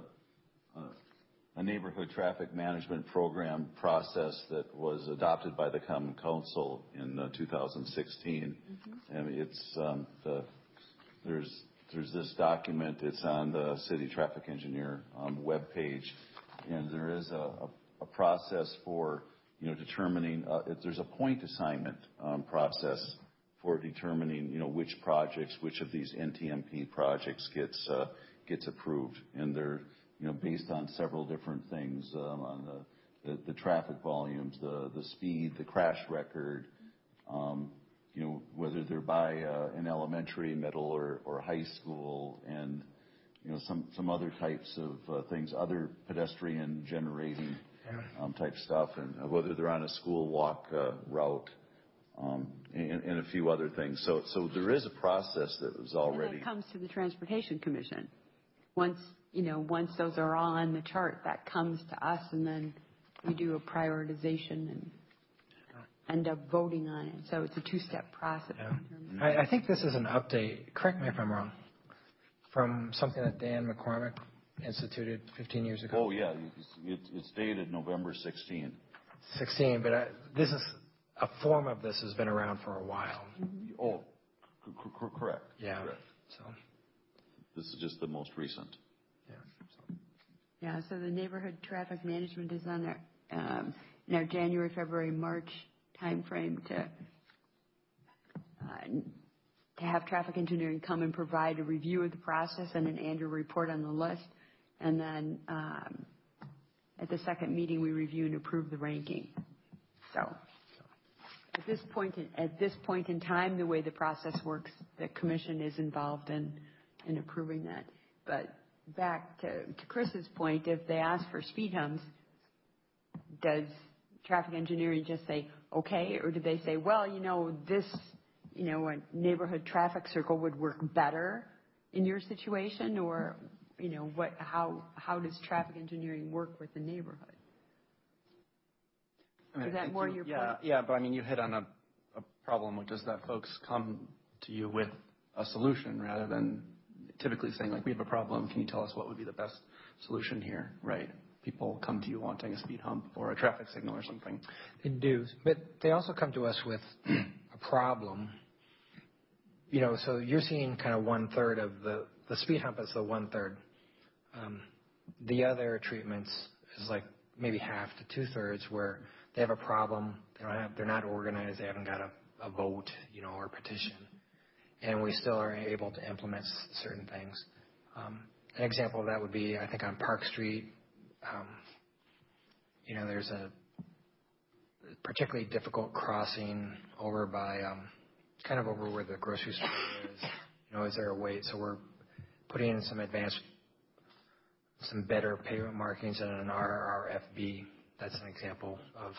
a neighborhood traffic management program process that was adopted by the Common Council in 2016. And it's there's this document. It's on the city traffic engineer webpage, and there is a process for determining. There's a point assignment process for determining which of these NTMP projects gets approved, and they're based on several different things, on the traffic volumes, the speed, the crash record, whether they're by an elementary, middle, or high school, and some other types of things, other pedestrian generating type stuff, and whether they're on a school walk route, and a few other things. So there is a process that was already. And it comes to the Transportation Commission. Once those are all on the chart, that comes to us, and then we do a prioritization and end up voting on it. So it's a two-step process. Yeah. I think this is an update, correct me if I'm wrong, from something that Dan McCormick instituted 15 years ago. Oh, yeah. It's dated November 16. 16, but this is a form of this has been around for a while. Oh, correct. Yeah. Correct. So this is just the most recent. Yeah, so the neighborhood traffic management is on there in our January, February, March timeframe to have traffic engineering come and provide a review of the process and an annual report on the list. And then at the second meeting, we review and approve the ranking. So at this point in time, the way the process works, the commission is involved in approving that. But back to Chris's point, if they ask for speed humps, does traffic engineering just say, okay, or do they say, well, this, a neighborhood traffic circle would work better in your situation, or, how does traffic engineering work with the neighborhood? Is that more your point? Yeah, but you hit on a problem, which is that folks come to you with a solution rather than typically saying, like, we have a problem, can you tell us what would be the best solution here, right? People come to you wanting a speed hump or a traffic signal or something. They do, but they also come to us with a problem. So you're seeing kind of 1/3 of the speed hump is the 1/3. The other treatments is like maybe half to 2/3 where they have a problem, they're not organized, they haven't got a vote, or petition. And we still are able to implement certain things. An example of that would be, I think, on Park Street. There's a particularly difficult crossing over by, kind of over where the grocery store is. Is there a way? So we're putting in some better pavement markings and an RRFB. That's an example of,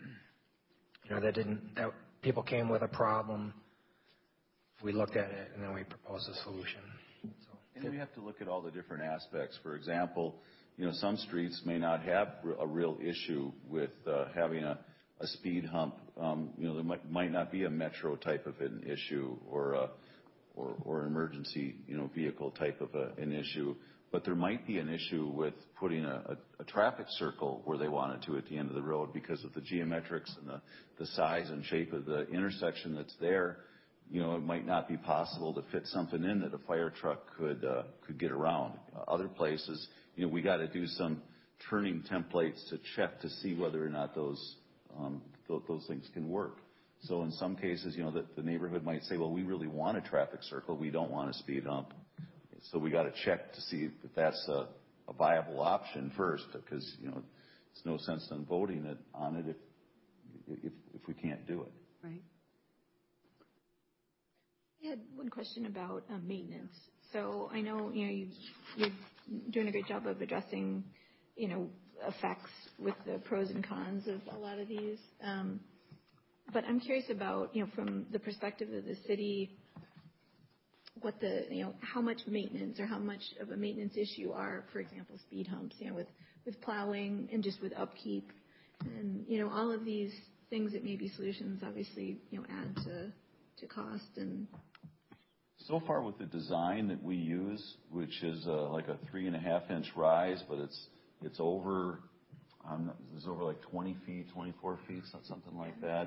that people came with a problem. We looked at it, and then we proposed a solution. And we have to look at all the different aspects. For example, some streets may not have a real issue with having a speed hump. There might not be a metro type of an issue or or emergency, vehicle type of an issue. But there might be an issue with putting a traffic circle where they wanted to at the end of the road because of the geometrics and the size and shape of the intersection that's there. It might not be possible to fit something in that a fire truck could get around. Other places, we got to do some turning templates to check to see whether or not those things can work. So in some cases, the neighborhood might say, well, we really want a traffic circle. We don't want a speed hump. So we got to check to see if that's a viable option first, because, it's no sense in voting on it if we can't do it. Right. I had one question about maintenance. So I know, you're doing a great job of addressing, effects with the pros and cons of a lot of these. But I'm curious about, from the perspective of the city, what how much maintenance or how much of a maintenance issue are, for example, speed humps, with plowing and just with upkeep and, all of these things that may be solutions obviously, add to cost. And so far with the design that we use, which is like a 3.5-inch rise, but it's over like 20 feet, 24 feet, something like that.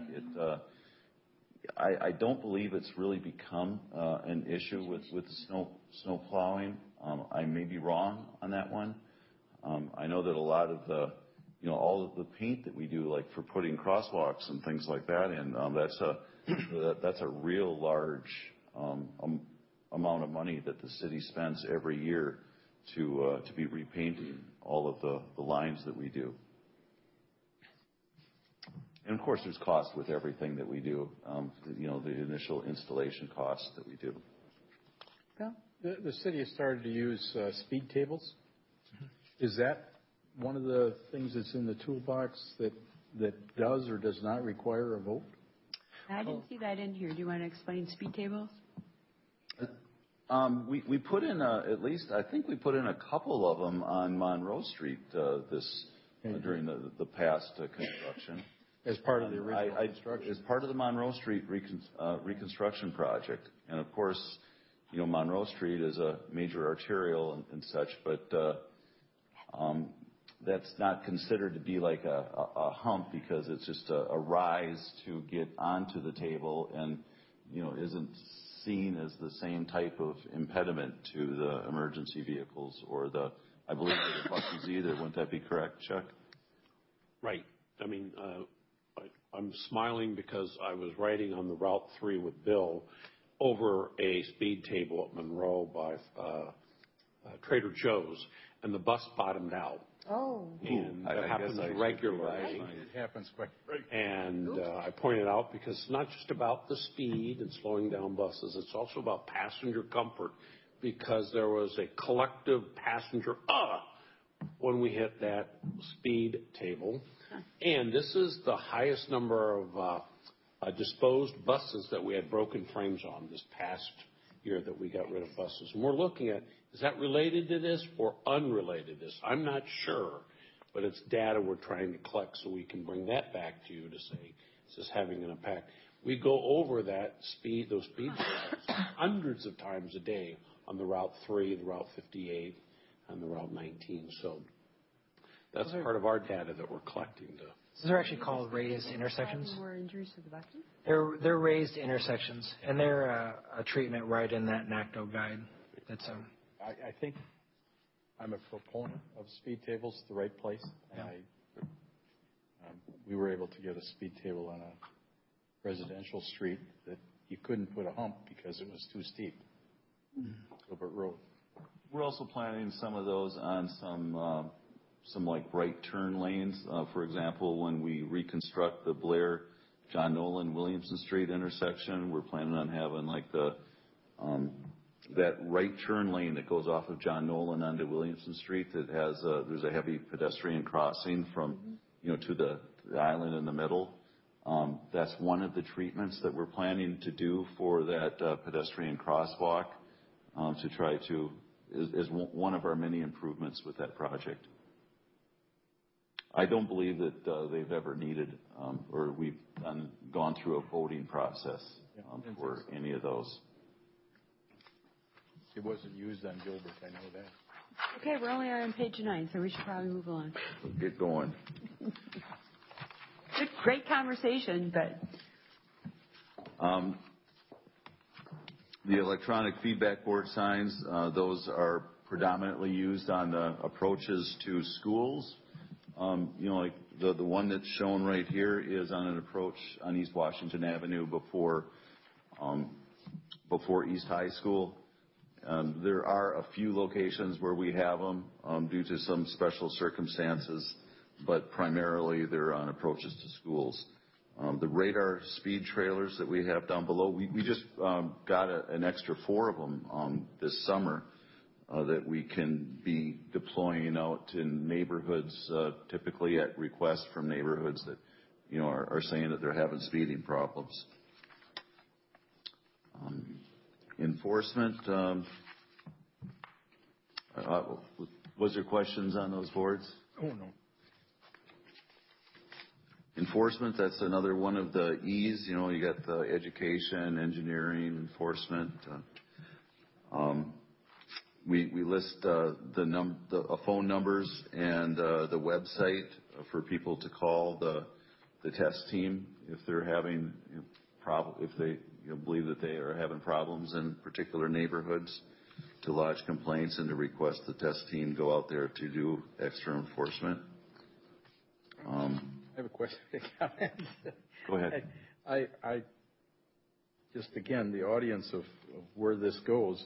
I don't believe it's really become an issue with snow plowing. I may be wrong on that one. I know that a lot of all of the paint that we do, like for putting crosswalks and things like that in, that's a real large amount of money that the city spends every year to be repainting all of the lines that we do. And of course, there's cost with everything that we do. The initial installation costs that we do. Bill? The city has started to use speed tables. Is that one of the things that's in the toolbox that does or does not require a vote? I didn't see that in here. Do you want to explain speed tables? We put in I think we put in a couple of them on Monroe Street during the past construction. As part of the original construction? As part of the Monroe Street reconstruction project. And of course, Monroe Street is a major arterial and such, but that's not considered to be like a hump because it's just a rise to get onto the table and, isn't seen as the same type of impediment to the emergency vehicles or I believe the buses either. Wouldn't that be correct, Chuck? Right. I mean, I'm smiling because I was riding on the Route 3 with Bill over a speed table at Monroe by Trader Joe's, and the bus bottomed out. Oh. And that happens regularly. It happens quite regularly. And I pointed out because it's not just about the speed and slowing down buses, it's also about passenger comfort because there was a collective passenger when we hit that speed table. And this is the highest number of disposed buses that we had broken frames on this past year that we got rid of buses. And we're looking at, is that related to this or unrelated to this? I'm not sure, but it's data we're trying to collect so we can bring that back to you to say, is this having an impact? We go over those speed tables hundreds of times a day on the Route 3, the Route 58, and the Route 19. So that's part of our data that we're collecting. These are actually called raised intersections. More injuries to the buses? They're raised intersections, and they're a treatment right in that NACDO guide. That's I think I'm a proponent of speed tables at the right place. And we were able to get a speed table on a residential street that you couldn't put a hump because it was too steep. Gilbert Road. We're also planning some of those on some like right turn lanes. For example, when we reconstruct the Blair, John Nolan, Williamson Street intersection, we're planning on having like that right turn lane that goes off of John Nolan onto Williamson Street that has there's a heavy pedestrian crossing from to the island in the middle. That's one of the treatments that we're planning to do for that pedestrian crosswalk to try to is one of our many improvements with that project. I don't believe that they've ever needed or we've gone through a voting process for any of those. It wasn't used on Gilbert, I know that. Okay, we're only on page 9, so we should probably move along. Get going. Good, great conversation, but. The electronic feedback board signs, those are predominantly used on the approaches to schools. Like the one that's shown right here is on an approach on East Washington Avenue before East High School. There are a few locations where we have them due to some special circumstances, but primarily they're on approaches to schools. The radar speed trailers that we have down below, we just got an extra 4 of them this summer that we can be deploying out in neighborhoods, typically at request from neighborhoods that are saying that they're having speeding problems. Enforcement. Was there questions on those boards? Oh, no. Enforcement, that's another one of the E's. You got the education, engineering, enforcement. We list the phone numbers and the website for people to call the test team if they're having if they believe that they are having problems in particular neighborhoods, to lodge complaints and to request the test team go out there to do extra enforcement. I have a question. Go ahead. I just, again, the audience of where this goes,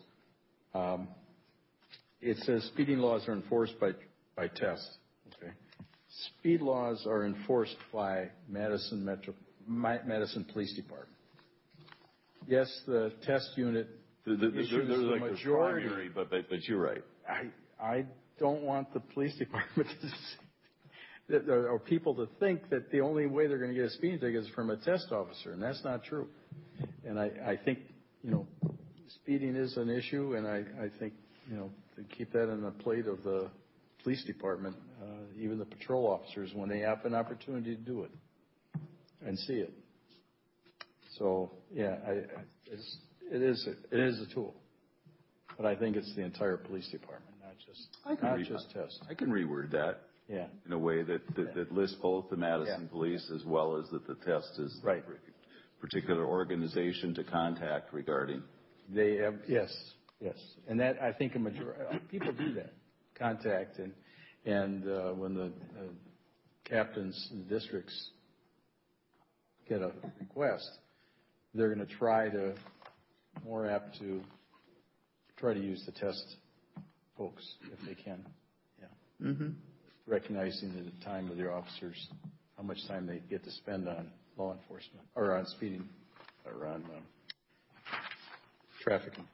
it says speeding laws are enforced by test. Okay. Speed laws are enforced by Madison Police Department. Yes, the test unit issues the majority. Primary, but you're right. I don't want the police department or people to think that the only way they're going to get a speeding ticket is from a test officer, and that's not true. And I think, speeding is an issue, and I think, to keep that on the plate of the police department, even the patrol officers, when they have an opportunity to do it and see it. So, yeah, it is a tool, but I think it's the entire police department, not just test. I can reword that. Yeah. In a way that lists both the Madison Police as well as that the test is right. The particular organization to contact regarding. They have, yes, and that I think a majority people do that, contact and when the captains and districts get a request, they're going to try to more apt to try to use the test folks if they can. Yeah. Mm-hmm. Recognizing the time of their officers, how much time they get to spend on law enforcement or on speeding or on traffic enforcement.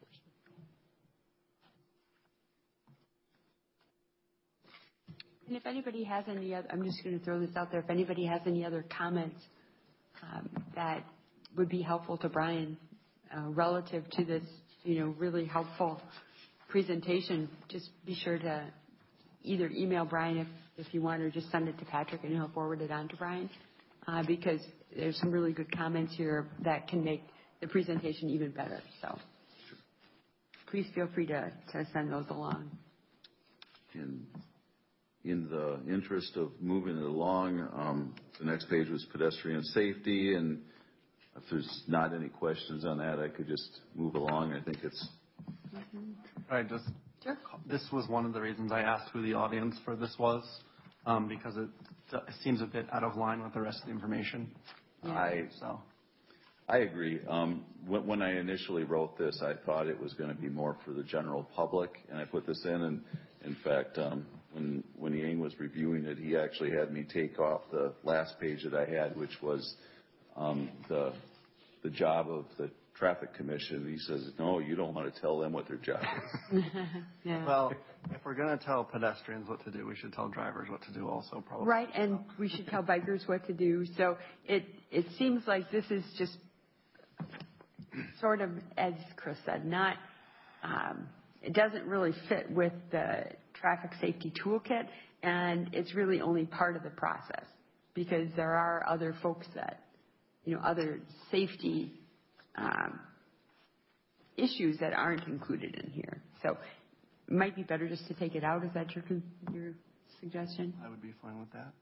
And if anybody has any other, I'm just going to throw this out there. If anybody has any other comments that would be helpful to Brian relative to this, really helpful presentation, just be sure to either email Brian if you want, or just send it to Patrick and he'll forward it on to Brian, because there's some really good comments here that can make the presentation even better. So please feel free to send those along. In the interest of moving it along, the next page was pedestrian safety, and if there's not any questions on that, I could just move along. I think it's. Mm-hmm. Sure. This was one of the reasons I asked who the audience for this was, because it seems a bit out of line with the rest of the information. I agree. When I initially wrote this, I thought it was going to be more for the general public, and I put this in. And in fact, when Yang was reviewing it, he actually had me take off the last page that I had, which was the job of the Traffic Commission. He says, no, you don't want to tell them what their job is. Yeah. Well, if we're going to tell pedestrians what to do, we should tell drivers what to do also, probably. Right, and we should tell bikers what to do. So it seems like this is just sort of, as Chris said, not it doesn't really fit with the traffic safety toolkit, and it's really only part of the process, because there are other folks that, other safety issues that aren't included in here. So it might be better just to take it out. Is that your suggestion? I would be fine with that.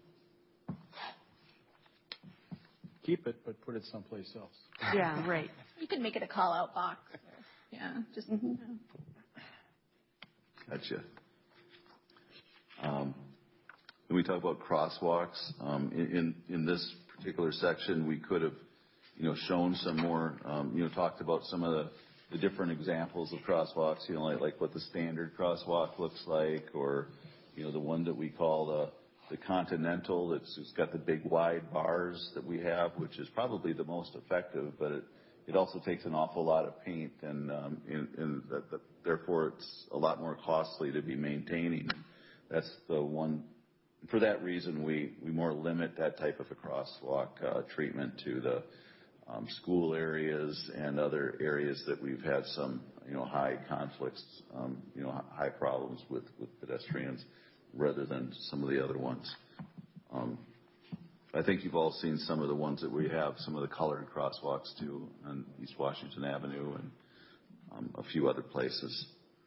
Keep it, but put it someplace else. Yeah, right. You can make it a call-out box. Yeah, just. Gotcha. When we talk about crosswalks, in this particular section, we could have, shown some more, talked about some of the different examples of crosswalks, like what the standard crosswalk looks like, or, the one that we call the Continental. It's got the big wide bars that we have, which is probably the most effective, but it also takes an awful lot of paint, and therefore it's a lot more costly to be maintaining. That's the one. For that reason, we more limit that type of a crosswalk treatment to the school areas and other areas that we've had some, high conflicts, high problems with pedestrians, rather than some of the other ones. I think you've all seen some of the ones that we have, some of the colored crosswalks too, on East Washington Avenue and a few other places.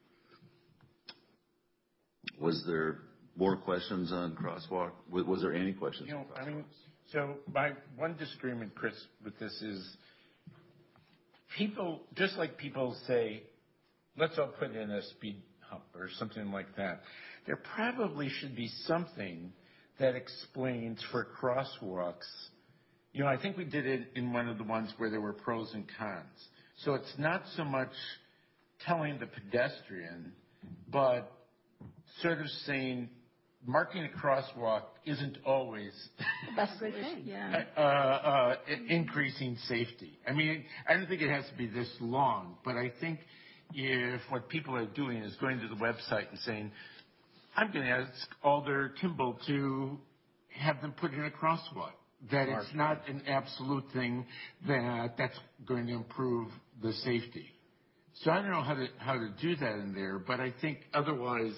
Was there more questions on crosswalk? Was there any questions on crosswalks? So my one disagreement, Chris, with this is people, just like people say, let's all put in a speed hump or something like that, there probably should be something that explains for crosswalks. I think we did it in one of the ones where there were pros and cons. So it's not so much telling the pedestrian, but sort of saying marking a crosswalk isn't always That's a good thing. increasing safety. I mean, I don't think it has to be this long, but I think if what people are doing is going to the website and saying, I'm going to ask Alder Kimball to have them put in a crosswalk, that it's not an absolute thing that's going to improve the safety. So I don't know how to do that in there, but I think otherwise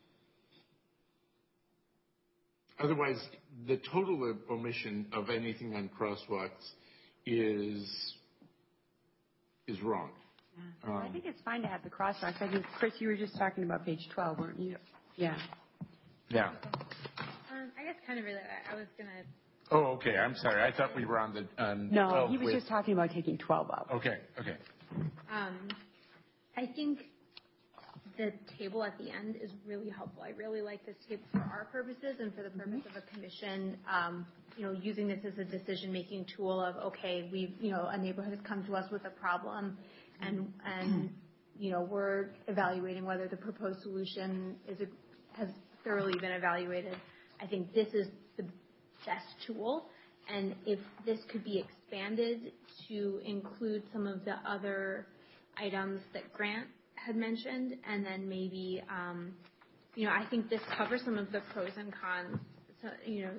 the total omission of anything on crosswalks is wrong. Yeah. I think it's fine to have the crosswalks. I think, Chris, you were just talking about page 12, weren't you? Yeah. Yeah. I guess kind of related. I was going to. Oh, okay. I'm sorry. I thought we were on the. No, 12 he was just talking about taking 12 out. Okay. I think the table at the end is really helpful. I really like this table for our purposes and for the purpose of a commission, using this as a decision-making tool of, okay, a neighborhood has come to us with a problem, and we're evaluating whether the proposed solution has thoroughly been evaluated. I think this is the best tool, and if this could be expanded to include some of the other items that Grant had mentioned, and then maybe, I think this covers some of the pros and cons, so,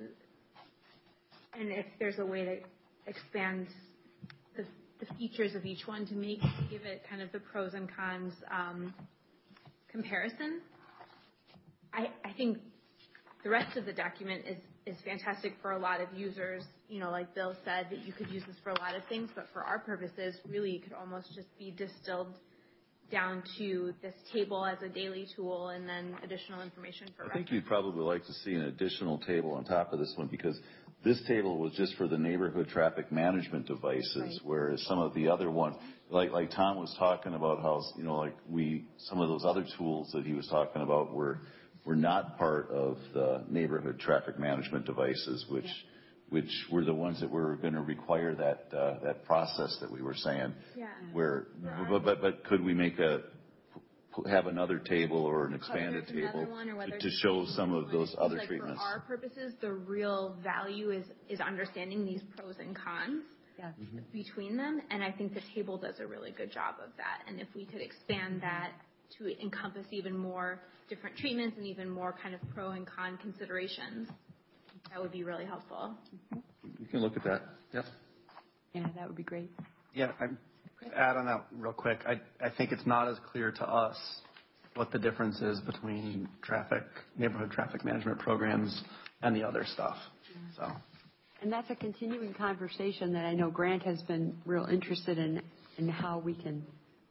and if there's a way to expand the features of each one to give it kind of the pros and cons comparison, I think the rest of the document is fantastic for a lot of users. Like Bill said, that you could use this for a lot of things, but for our purposes, really it could almost just be distilled down to this table as a daily tool and then additional information for reference. I think you'd probably like to see an additional table on top of this one, because this table was just for the neighborhood traffic management devices, right, whereas some of the other ones, like Tom was talking about how, some of those other tools that he was talking about were not part of the neighborhood traffic management devices, which were the ones that were going to require that process that we were saying. Yeah. But could we have another table or an expanded table to show some of those other treatments? For our purposes, the real value is understanding these pros and cons between them, and I think the table does a really good job of that. And if we could expand that to encompass even more different treatments and even more kind of pro and con considerations, that would be really helpful. You can look at that. Yep. Yeah, that would be great. Yeah, add on that real quick. I think it's not as clear to us what the difference is between neighborhood traffic management programs and the other stuff. So. And that's a continuing conversation that I know Grant has been real interested in how we can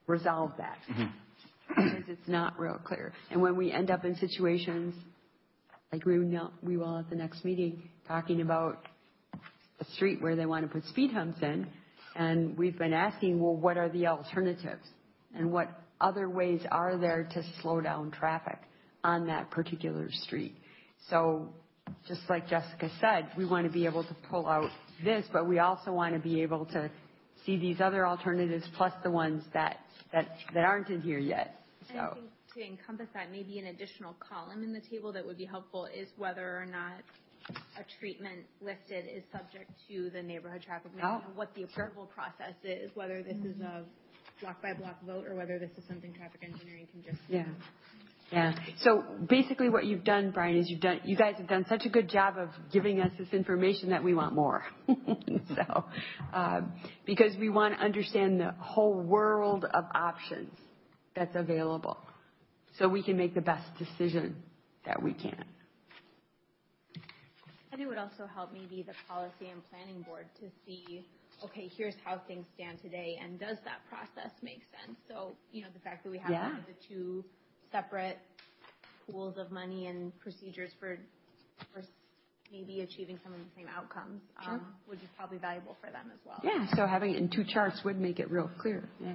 resolve that. Because it's not real clear. And when we end up in situations like we will at the next meeting talking about a street where they want to put speed humps in, and we've been asking, well, what are the alternatives? And what other ways are there to slow down traffic on that particular street? So just like Jessica said, we want to be able to pull out this, but we also want to be able to see these other alternatives plus the ones that aren't in here yet. So. I think to encompass that, maybe an additional column in the table that would be helpful is whether or not a treatment listed is subject to the neighborhood traffic management, what the approval process is, whether this is a block-by-block vote or whether this is something traffic engineering can just do. Yeah. So basically what you've done, Brian, is you guys have done such a good job of giving us this information that we want more. So, because we want to understand the whole world of options that's available so we can make the best decision that we can. And it would also help maybe the policy and planning board to see, okay, here's how things stand today, and does that process make sense? So, the fact that we have the two separate pools of money and procedures for maybe achieving some of the same outcomes would be probably valuable for them as well. Yeah, so having it in two charts would make it real clear. Yeah.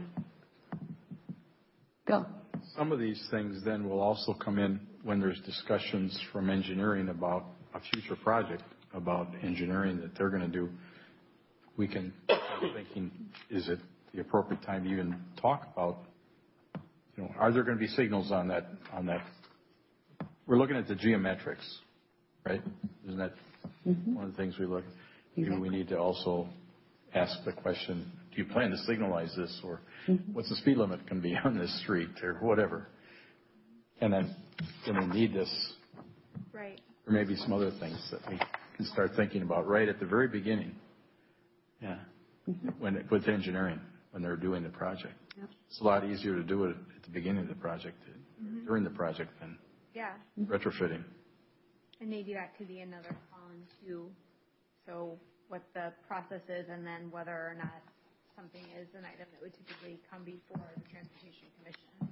Bill? Some of these things then will also come in when there's discussions from engineering about a future project, about engineering that they're going to do. We can start thinking, is it the appropriate time to even talk about, are there going to be signals on that? We're looking at the geometrics, right? Isn't that one of the things we look at? Exactly. We need to also ask the question, do you plan to signalize this, or what's the speed limit going to be on this street, or whatever? And then we need this. Right. Or maybe some other things that we can start thinking about right at the very beginning. Yeah. With engineering, when they're doing the project. Yep. It's a lot easier to do it at the beginning of the project, during the project, than retrofitting. And maybe that could be another column too. So what the process is, and then whether or not something is an item that would typically come before the Transportation Commission.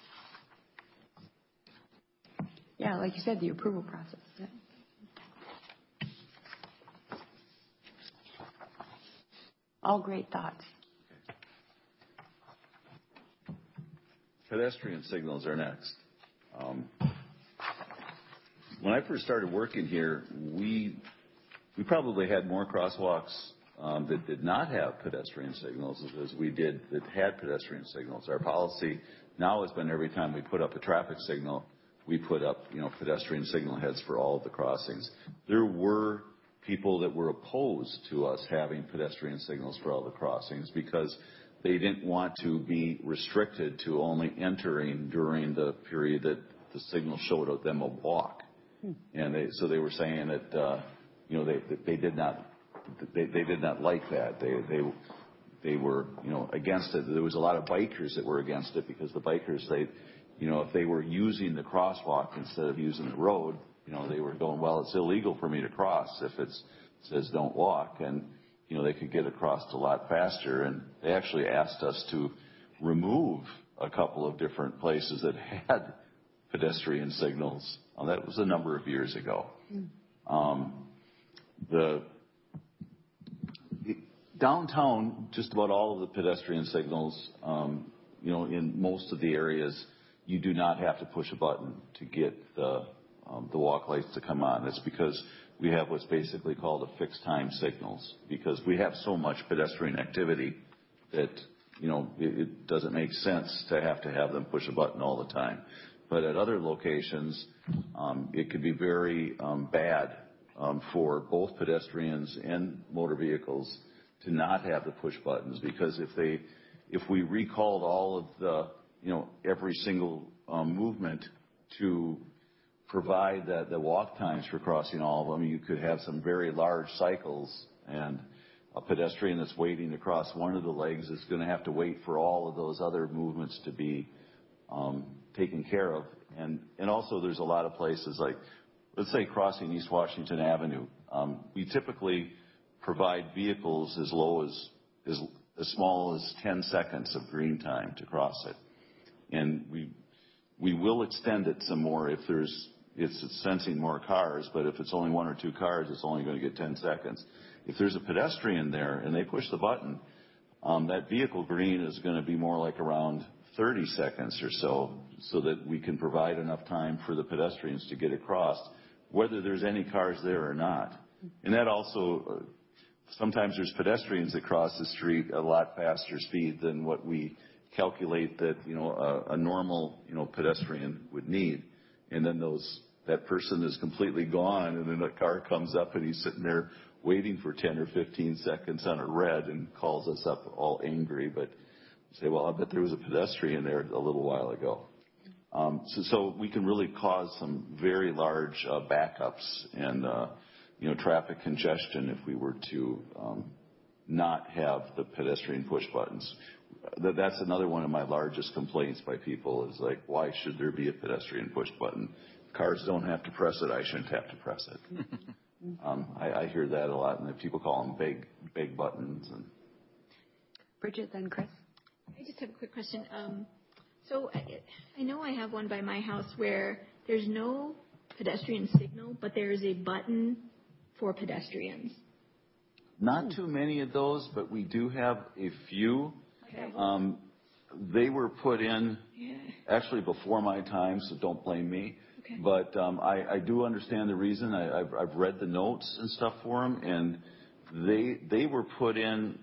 Yeah, like you said, the approval process. Yeah. All great thoughts. Pedestrian signals are next. When I first started working here, we probably had more crosswalks that did not have pedestrian signals as we did that had pedestrian signals. Our policy now has been every time we put up a traffic signal, we put up, pedestrian signal heads for all of the crossings. There were people that were opposed to us having pedestrian signals for all the crossings because they didn't want to be restricted to only entering during the period that the signal showed them a walk. And so they were saying that, they did not like that. They were, against it. There was a lot of bikers that were against it because the bikers, if they were using the crosswalk instead of using the road, they were going, well, it's illegal for me to cross if it says don't walk. And, they could get across a lot faster. And they actually asked us to remove a couple of different places that had pedestrian signals. That was a number of years ago. The downtown, just about all of the pedestrian signals, in most of the areas, you do not have to push a button to get the walk lights to come on. It's because we have what's basically called a fixed time signals, because we have so much pedestrian activity that, it doesn't make sense to have them push a button all the time. But at other locations, it could be very bad for both pedestrians and motor vehicles to not have the push buttons, because if we recalled all of the, every single movement to provide the walk times for crossing all of them, you could have some very large cycles, and a pedestrian that's waiting to cross one of the legs is going to have to wait for all of those other movements to be taken care of. And also there's a lot of places like, let's say crossing East Washington Avenue. We typically provide vehicles as low as as small as 10 seconds of green time to cross it. And we will extend it some more if it's sensing more cars, but if it's only 1 or 2 cars, it's only going to get 10 seconds. If there's a pedestrian there and they push the button, that vehicle green is going to be more like around 30 seconds or so that we can provide enough time for the pedestrians to get across, whether there's any cars there or not. And that also, sometimes there's pedestrians that cross the street at a lot faster speed than what we calculate that, a normal, pedestrian would need. And then that person is completely gone, and then a car comes up and he's sitting there waiting for 10 or 15 seconds on a red and calls us up all angry, but say, well, I bet there was a pedestrian there a little while ago. So we can really cause some very large backups and, traffic congestion if we were to not have the pedestrian push buttons. That's another one of my largest complaints by people is like, why should there be a pedestrian push button? Cars don't have to press it. I shouldn't have to press it. I hear that a lot, and people call them big buttons. And Bridget, then Chris. I just have a quick question. So I know I have one by my house where there's no pedestrian signal, but there is a button for pedestrians. Not too many of those, but we do have a few. Okay. They were put in actually before my time, so don't blame me. Okay. But I do understand the reason. I've read the notes and stuff for them, and they were put in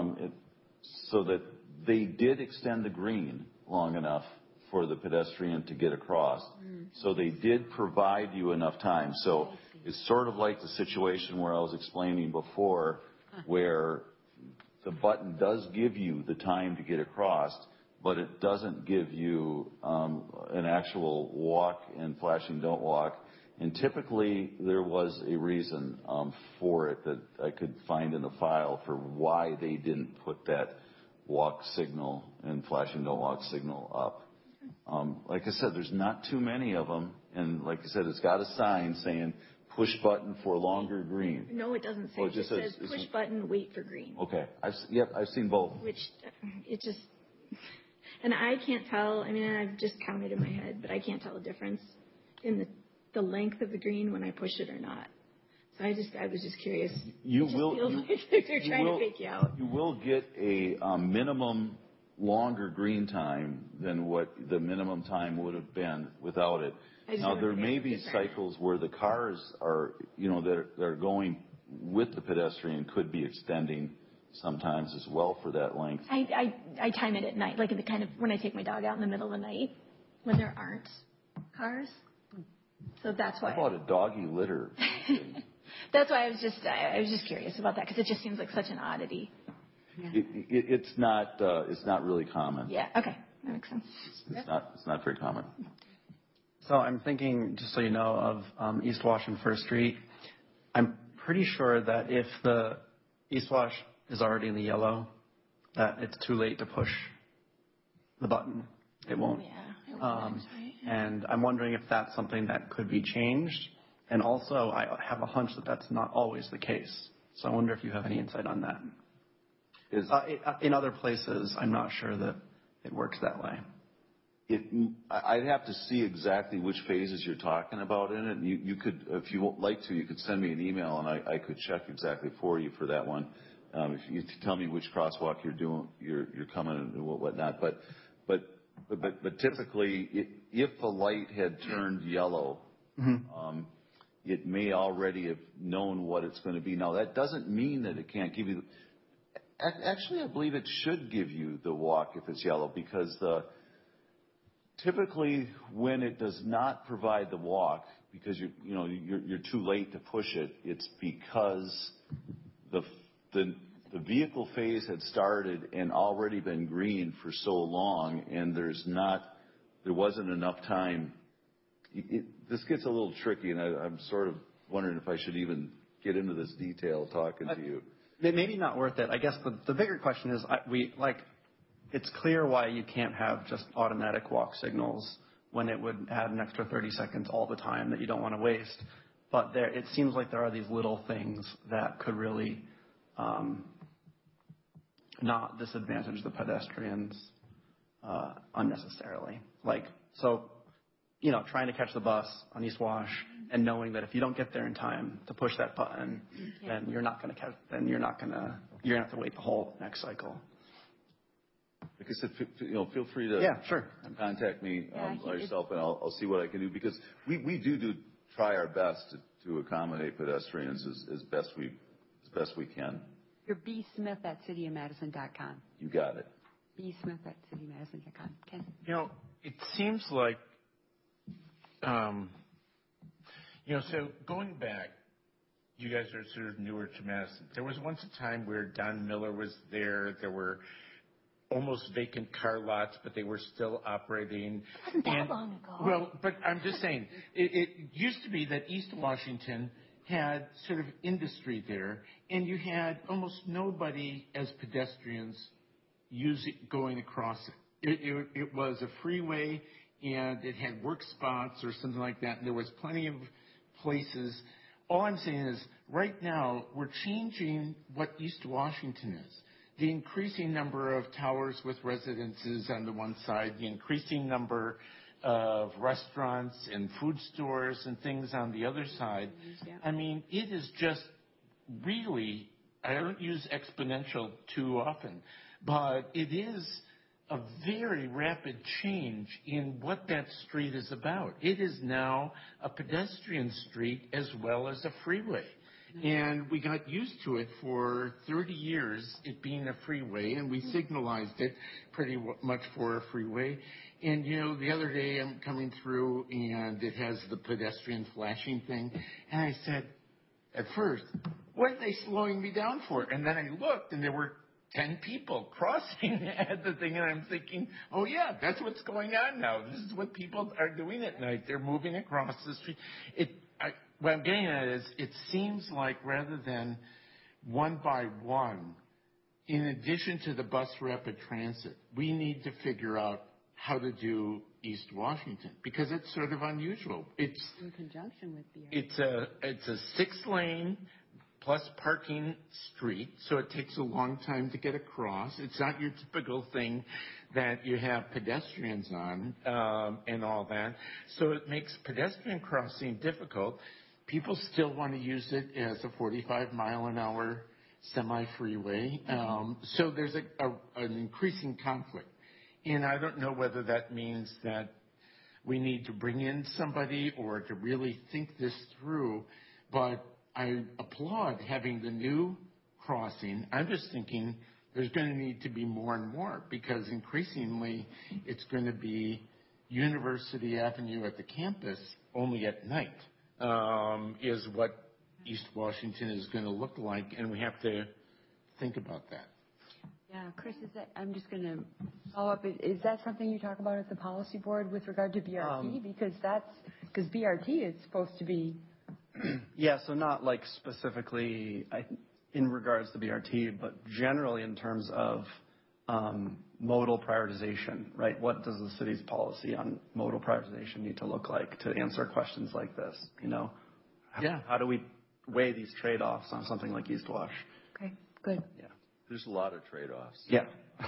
so that they did extend the green long enough for the pedestrian to get across. So they did provide you enough time. So it's sort of like the situation where I was explaining before, where the button does give you the time to get across, but it doesn't give you an actual walk and flashing don't walk. And typically there was a reason for it that I could find in the file for why they didn't put that walk signal and flashing don't walk signal up. Like I said, there's not too many of them. And like I said, it's got a sign saying push button for longer green. No, it doesn't say. It just says push button, wait for green. Okay. I've seen both. Which, it just, and I can't tell, I mean, I've just counted in my head, but I can't tell a difference in the length of the green when I push it or not. So I was just curious. Feels like they're trying to fake you out. You will get a minimum longer green time than what the minimum time would have been without it. Now, there may be cycles where the cars are, that are going with the pedestrian could be extending sometimes as well for that length. I time it at night, like in the kind of when I take my dog out in the middle of the night when there aren't cars. So that's why. I bought a doggy litter. That's why I was just curious about that because it just seems like such an oddity. Yeah. It's not really common. Yeah. Okay. That makes sense. It's not very common. So I'm thinking, just so you know, of East Wash and First Street. I'm pretty sure that if the East Wash is already in the yellow, that it's too late to push the button. It won't. Yeah. It won't, right? And I'm wondering if that's something that could be changed. And also, I have a hunch that that's not always the case. So I wonder if you have any insight on that. In other places, I'm not sure that it works that way. I'd have to see exactly which phases you're talking about in it. You could, if you would like to, you could send me an email and I could check exactly for you for that one. If you tell me which crosswalk you're doing, you're coming and whatnot. But typically, if the light had turned yellow, it may already have known what it's going to be. Now, that doesn't mean that it can't give you. Actually, I believe it should give you the walk if it's yellow, because typically when it does not provide the walk because you're too late to push it, it's because the vehicle phase had started and already been green for so long, and there wasn't enough time. This gets a little tricky, and I'm sort of wondering if I should even get into this detail talking to you. Maybe not worth it. I guess the bigger question is, it's clear why you can't have just automatic walk signals when it would add an extra 30 seconds all the time that you don't want to waste. But it seems like there are these little things that could really not disadvantage the pedestrians unnecessarily. Trying to catch the bus on East Wash and knowing that if you don't get there in time to push that button, then you're not going to catch. Then you're going to have to wait the whole next cycle. Like I said, feel free to contact me yourself, and I'll see what I can do, because we do try our best to accommodate pedestrians as best we can. You're bsmith@cityofmadison.com. You got it. bsmith@cityofmadison.com. Ken? It seems like, so going back, you guys are sort of newer to Madison. There was once a time where Don Miller was there. There were almost vacant car lots, but they were still operating. Wasn't that long ago. Well, but I'm just saying, it used to be that East Washington had sort of industry there, and you had almost nobody as pedestrians going across it. It was a freeway, and it had work spots or something like that, and there was plenty of places. All I'm saying is, right now, we're changing what East Washington is. The increasing number of towers with residences on the one side, the increasing number of restaurants and food stores and things on the other side. I mean, it is just really, I don't use exponential too often, but it is a very rapid change in what that street is about. It is now a pedestrian street as well as a freeway. And we got used to it for 30 years, it being a freeway, and we signalized it pretty much for a freeway. And, the other day I'm coming through, and it has the pedestrian flashing thing. And I said, at first, what are they slowing me down for? And then I looked, and there were 10 people crossing at the thing, and I'm thinking, oh, yeah, that's what's going on now. This is what people are doing at night. They're moving across the street. What I'm getting at is, it seems like rather than one by one, in addition to the bus rapid transit, we need to figure out how to do East Washington, because it's sort of unusual. It's in conjunction with BRT. It's a 6-lane plus parking street, so it takes a long time to get across. It's not your typical thing that you have pedestrians on and all that. So it makes pedestrian crossing difficult. People still want to use it as a 45-mile-an-hour semi-freeway. So there's an increasing conflict. And I don't know whether that means that we need to bring in somebody or to really think this through, but I applaud having the new crossing. I'm just thinking there's going to need to be more and more, because increasingly it's going to be University Avenue at the campus only at night is what East Washington is going to look like, and we have to think about that. Yeah, Chris, I'm just going to follow up. Is that something you talk about at the policy board with regard to BRT? Because BRT is supposed to be. Yeah, so not like specifically in regards to BRT, but generally in terms of modal prioritization, right? What does the city's policy on modal prioritization need to look like to answer questions like this? How do we weigh these trade-offs on something like East Wash? Okay, good. Yeah. There's a lot of trade-offs. Yeah.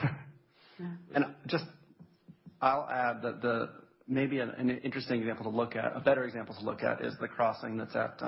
And I'll add that maybe an interesting example to look at, a better example to look at, is the crossing that's at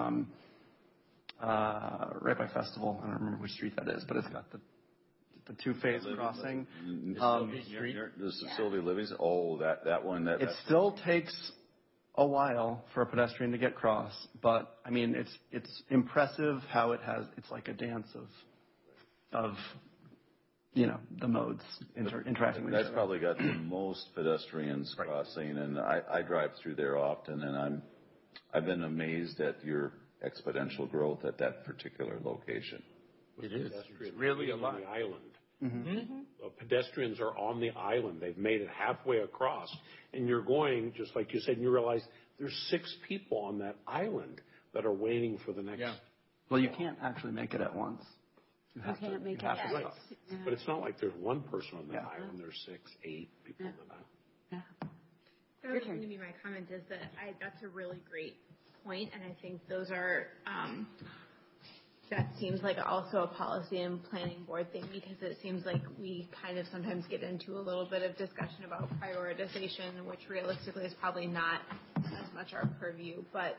right by Festival. I don't remember which street that is, but it's got the two-phase crossing. The Sylvia Livings. Oh, that one. It still takes a while for a pedestrian to get across, but I mean, it's impressive how it's like a dance of the modes interacting with each other. That's probably got the most pedestrians crossing, and I drive through there often, and I've been amazed at your exponential growth at that particular location. It is. It's really a lot. On the island. Mm-hmm. Pedestrians are on the island. They've made it halfway across, and you're going, just like you said, and you realize there's 6 people on that island that are waiting for the next. Yeah. Well, you can't actually make it at once. You can't make it at once. Yeah. But it's not like there's one person on that island. There's 6, 8 people on that island. Yeah. That was going to be my comment, is that that's a really great point, and I think those are that seems like also a policy and planning board thing, because it seems like we kind of sometimes get into a little bit of discussion about prioritization, which realistically is probably not as much our purview. But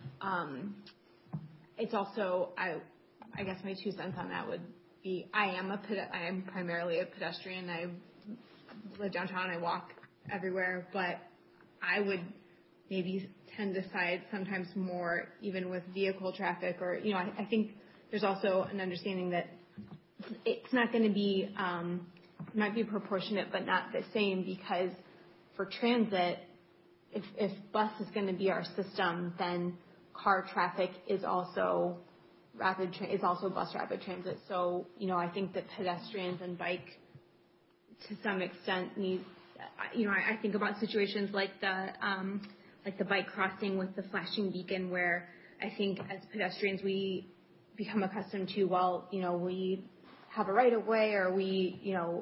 it's also, I guess my 2 cents on that would be, I am primarily a pedestrian. I live downtown. I walk everywhere, but I would maybe tend to side sometimes more even with vehicle traffic, or, I think there's also an understanding that it's not going to be, it might be proportionate, but not the same, because for transit, if bus is going to be our system, then car traffic is also bus rapid transit. So, I think that pedestrians and bike to some extent need, I think about situations like the bike crossing with the flashing beacon, where I think as pedestrians we become accustomed to, we have a right of way, or we,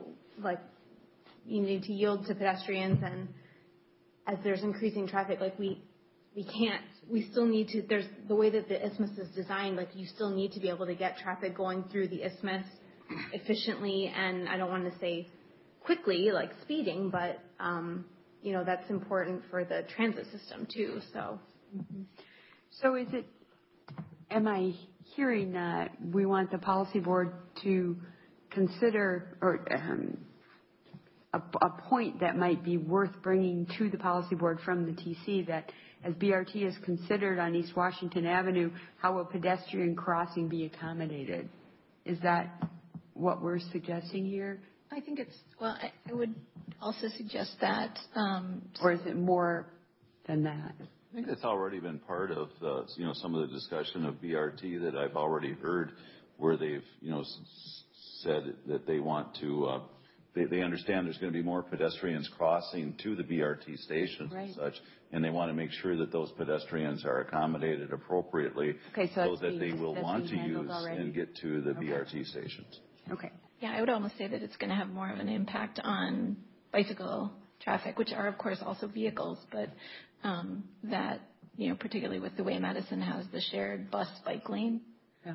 you need to yield to pedestrians, and as there's increasing traffic, we still need to, there's the way that the isthmus is designed, you still need to be able to get traffic going through the isthmus efficiently, and I don't want to say quickly, like speeding, but, that's important for the transit system too, so. Mm-hmm. So am I hearing that we want the policy board to consider, or a point that might be worth bringing to the policy board from the TC, that as BRT is considered on East Washington Avenue, how will pedestrian crossing be accommodated? Is that what we're suggesting here? I think I would also suggest that. Or is it more than that? I think that's already been part of some of the discussion of BRT that I've already heard, where they've, said that they want to, they understand there's going to be more pedestrians crossing to the BRT stations and such, and they want to make sure that those pedestrians are accommodated appropriately, so that they will want to use and get to the BRT stations. Okay. Yeah, I would almost say that it's going to have more of an impact on bicycle traffic, which are, of course, also vehicles, but that, particularly with the way Madison has the shared bus-bike lane. Yeah.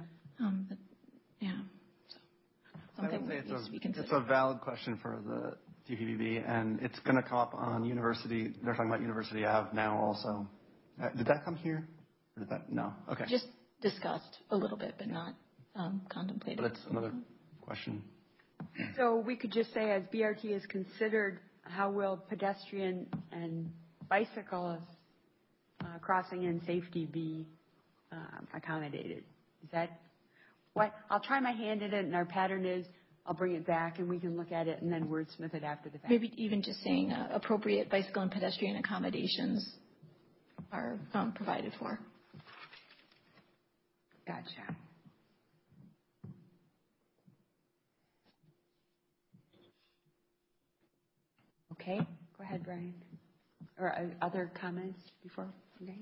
So something that needs to be considered. It's a valid question for the TPPB, and it's going to come up on University. They're talking about University Ave now also. Did that come here? Or did that? No. Okay. Just discussed a little bit, but not contemplated. But it's another question. So we could just say, as BRT is considered, how will pedestrian and bicyclist crossing and safety be accommodated? Is that what? I'll try my hand at it, and our pattern is I'll bring it back, and we can look at it and then wordsmith it after the fact. Maybe even just saying appropriate bicycle and pedestrian accommodations are provided for. Gotcha. Okay, go ahead, Brian. Or other comments before? Okay.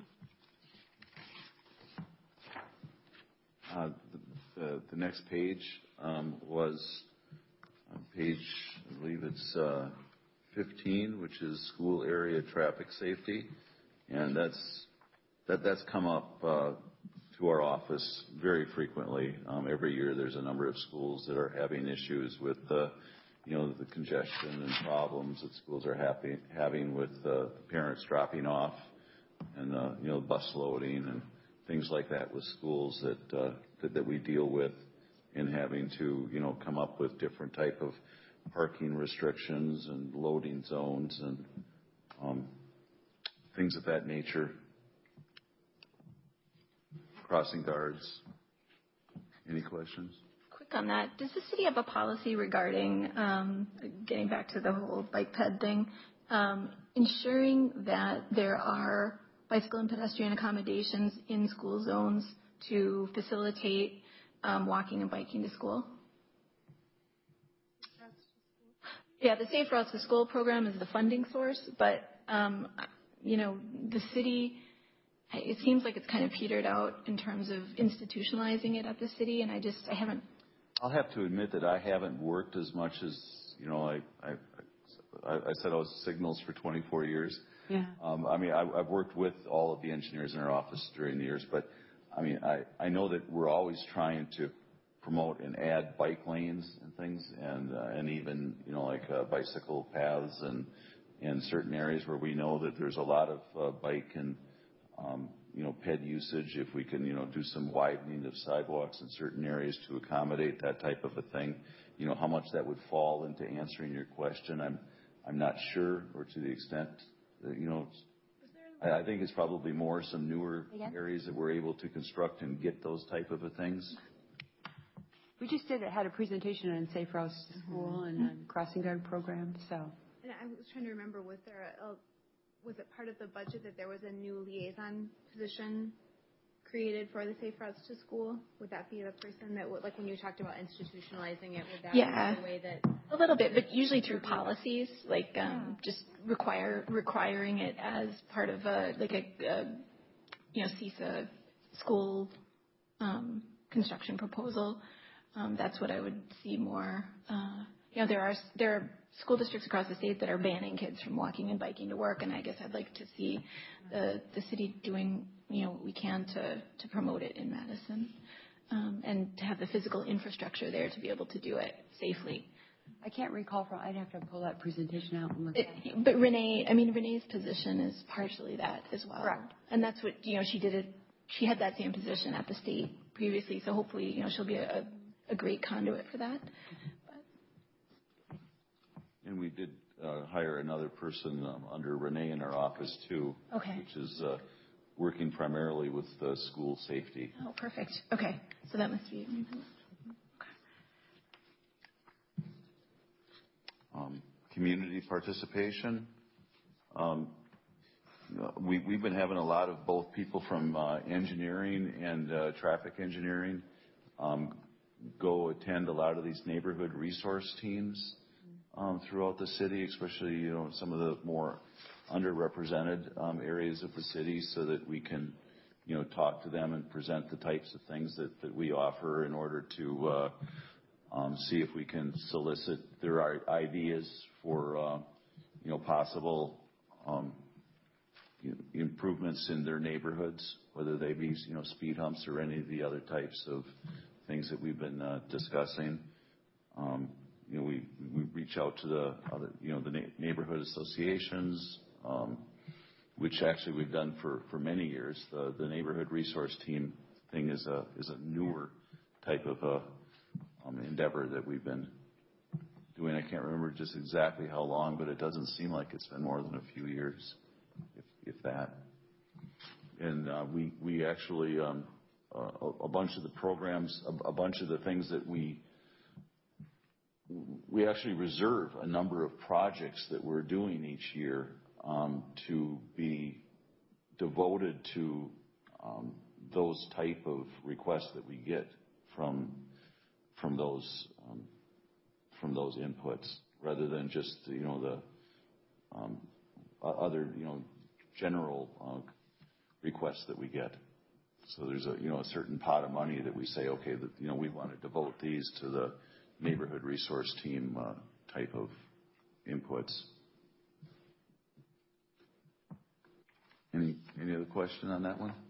The next page was on page, I believe it's 15, which is school area traffic safety, and that's come up to our office very frequently. Every year, there's a number of schools that are having issues with the congestion and problems that schools are having with parents dropping off, and bus loading and things like that with schools that we deal with, and having to come up with different type of parking restrictions and loading zones and things of that nature. Crossing guards. Any questions? On that, does the city have a policy regarding, getting back to the whole bike ped thing, ensuring that there are bicycle and pedestrian accommodations in school zones to facilitate walking and biking to school? Yeah, the Safe Routes to School program is the funding source, but, the city, it seems like it's kind of petered out in terms of institutionalizing it at the city, and I haven't. I'll have to admit that I haven't worked as much as, I said I was Signals for 24 years. Yeah. I've worked with all of the engineers in our office during the years, but I mean, I know that we're always trying to promote and add bike lanes and things, and even, you know, like bicycle paths and in certain areas where we know that there's a lot of bike and, you know, ped usage. If we can, you know, do some widening of sidewalks in certain areas to accommodate that type of a thing, you know, how much that would fall into answering your question, I'm not sure, or to the extent that, you know, I think it's probably more some newer areas that we're able to construct and get those type of things. We just had a presentation on Safe Routes to School and on crossing guard program, so. And I was trying to remember, was it part of the budget that there was a new liaison position created for the Safe Routes to School? Would that be the person that would, like when you talked about institutionalizing it, would that be the way that? A little bit, but usually through policies, like just requiring it as part of a CISA school construction proposal. That's what I would see more. There are school districts across the state that are banning kids from walking and biking to work, and I guess I'd like to see the city doing what we can to promote it in Madison, and to have the physical infrastructure there to be able to do it safely. I can't recall I'd have to pull that presentation out and look at it. But Renee's position is partially that as well. Correct. And that's what, she did it. She had that same position at the state previously, so hopefully, she'll be a great conduit for that. And we did hire another person under Renee in our office too, which is working primarily with school safety. Oh, perfect. Okay, so that must be. Community participation. We've been having a lot of both people from engineering and traffic engineering go attend a lot of these neighborhood resource teams throughout the city, especially some of the more underrepresented areas of the city, so that we can talk to them and present the types of things that we offer in order to see if we can solicit their ideas for possible improvements in their neighborhoods, whether they be speed humps or any of the other types of things that we've been discussing. We reach out to the other, the neighborhood associations, which actually we've done for many years. The neighborhood resource team thing is a newer type of endeavor that we've been doing. I can't remember just exactly how long, but it doesn't seem like it's been more than a few years, if that. And we actually a bunch of the programs, a bunch of the things that we actually reserve a number of projects that we're doing each year to be devoted to those type of requests that we get from those inputs, rather than just the other general requests that we get. So there's a certain pot of money that we say, okay, that we want to devote these to the neighborhood resource team type of inputs. Any other question on that one?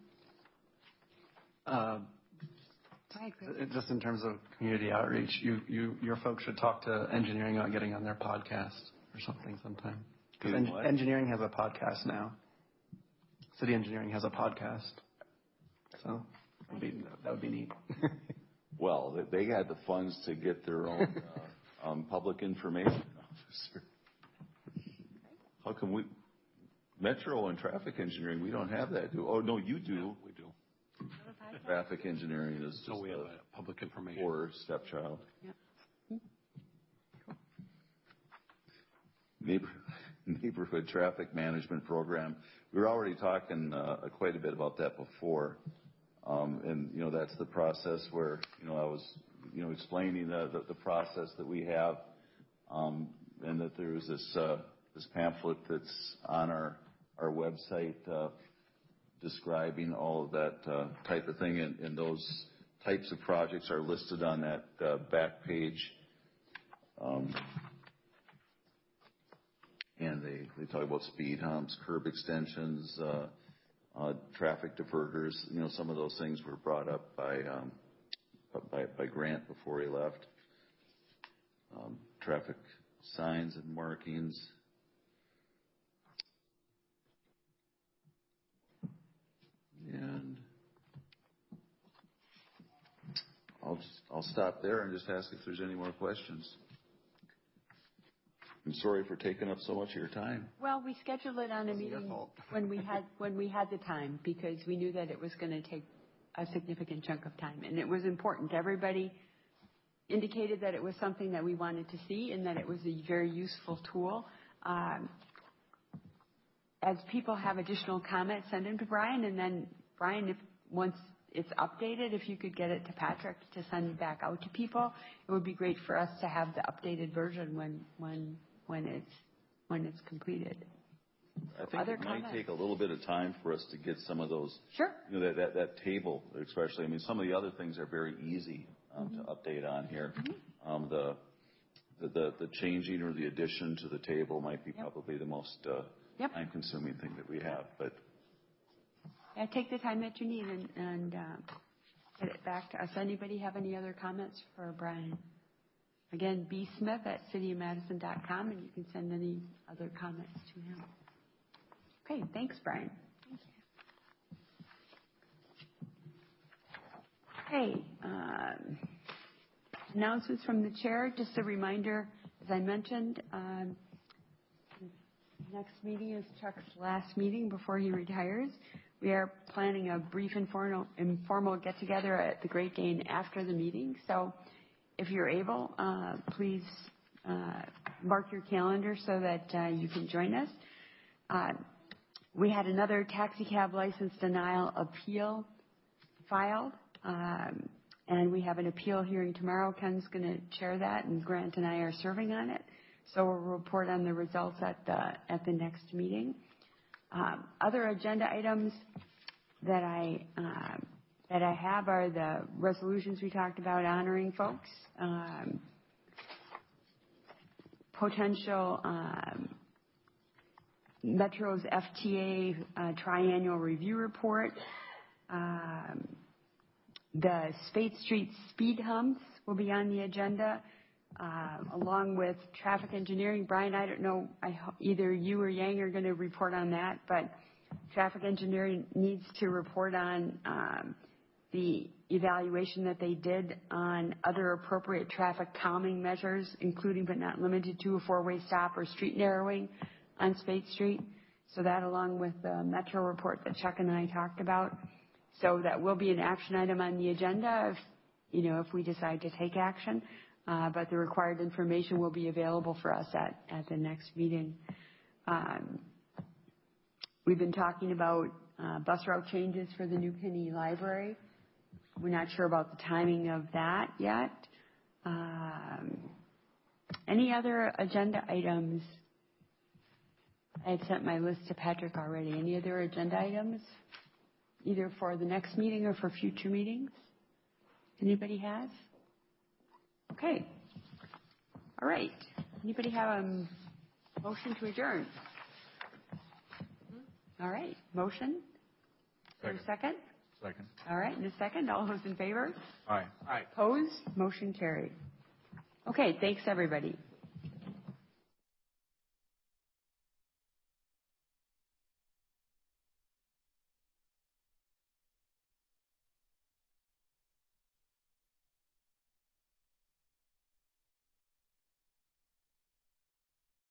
Just in terms of community outreach, your folks should talk to engineering about getting on their podcast or something sometime. Because engineering has a podcast now. City engineering has a podcast, so that would be neat. Well, they had the funds to get their own public information officer. How come we, Metro and traffic engineering, we don't have that? Oh no, you do. Yeah, we do. Traffic engineering is just we have a public information or stepchild. Yep. Neighborhood traffic management program. We were already talking quite a bit about that before, and that's the process where I was explaining the process that we have, and that there was this pamphlet that's on our website describing all of that type of thing, and those types of projects are listed on that back page. And they talk about speed humps, curb extensions, traffic diverters. Some of those things were brought up by Grant before he left. Traffic signs and markings. And I'll stop there and just ask if there's any more questions. I'm sorry for taking up so much of your time. Well, we scheduled it on a meeting when we had the time, because we knew that it was going to take a significant chunk of time, and it was important. Everybody indicated that it was something that we wanted to see and that it was a very useful tool. As people have additional comments, send them to Brian, and then Brian, once it's updated, if you could get it to Patrick to send back out to people, it would be great for us to have the updated version when it's completed. I think it might take a little bit of time for us to get some of those. Sure. That table, especially. I mean, some of the other things are very easy to update on here. The changing or the addition to the table might be probably the most time-consuming thing that we have. But yeah, take the time that you need and get it back to us. Anybody have any other comments for Brian? Again, bsmith@cityofmadison.com, and you can send any other comments to him. Okay, thanks, Brian. Thank you. Okay, announcements from the chair. Just a reminder, as I mentioned, next meeting is Chuck's last meeting before he retires. We are planning a brief informal get-together at the Great Dane after the meeting. So if you're able, please mark your calendar so that you can join us. We had another taxi cab license denial appeal filed, and we have an appeal hearing tomorrow. Ken's going to chair that, and Grant and I are serving on it. So we'll report on the results at the next meeting. Other agenda items that I have are the resolutions we talked about honoring folks, potential Metro's FTA triannual review report, the Spate Street speed humps will be on the agenda, along with traffic engineering. Brian, I don't know, either you or Yang are going to report on that, but traffic engineering needs to report on the evaluation that they did on other appropriate traffic calming measures, including but not limited to a four-way stop or street narrowing on Spate Street. So that, along with the Metro report that Chuck and I talked about. So that will be an action item on the agenda if we decide to take action. But the required information will be available for us at the next meeting. We've been talking about bus route changes for the New Kinney Library. We're not sure about the timing of that yet. Any other agenda items? I had sent my list to Patrick already. Any other agenda items, either for the next meeting or for future meetings? Anybody has? Okay. All right. Anybody have a motion to adjourn? All right. Motion? Second. Second? Second. All right. In a second, all those in favor? Aye. Aye. Opposed? Motion carried. Okay. Thanks, everybody.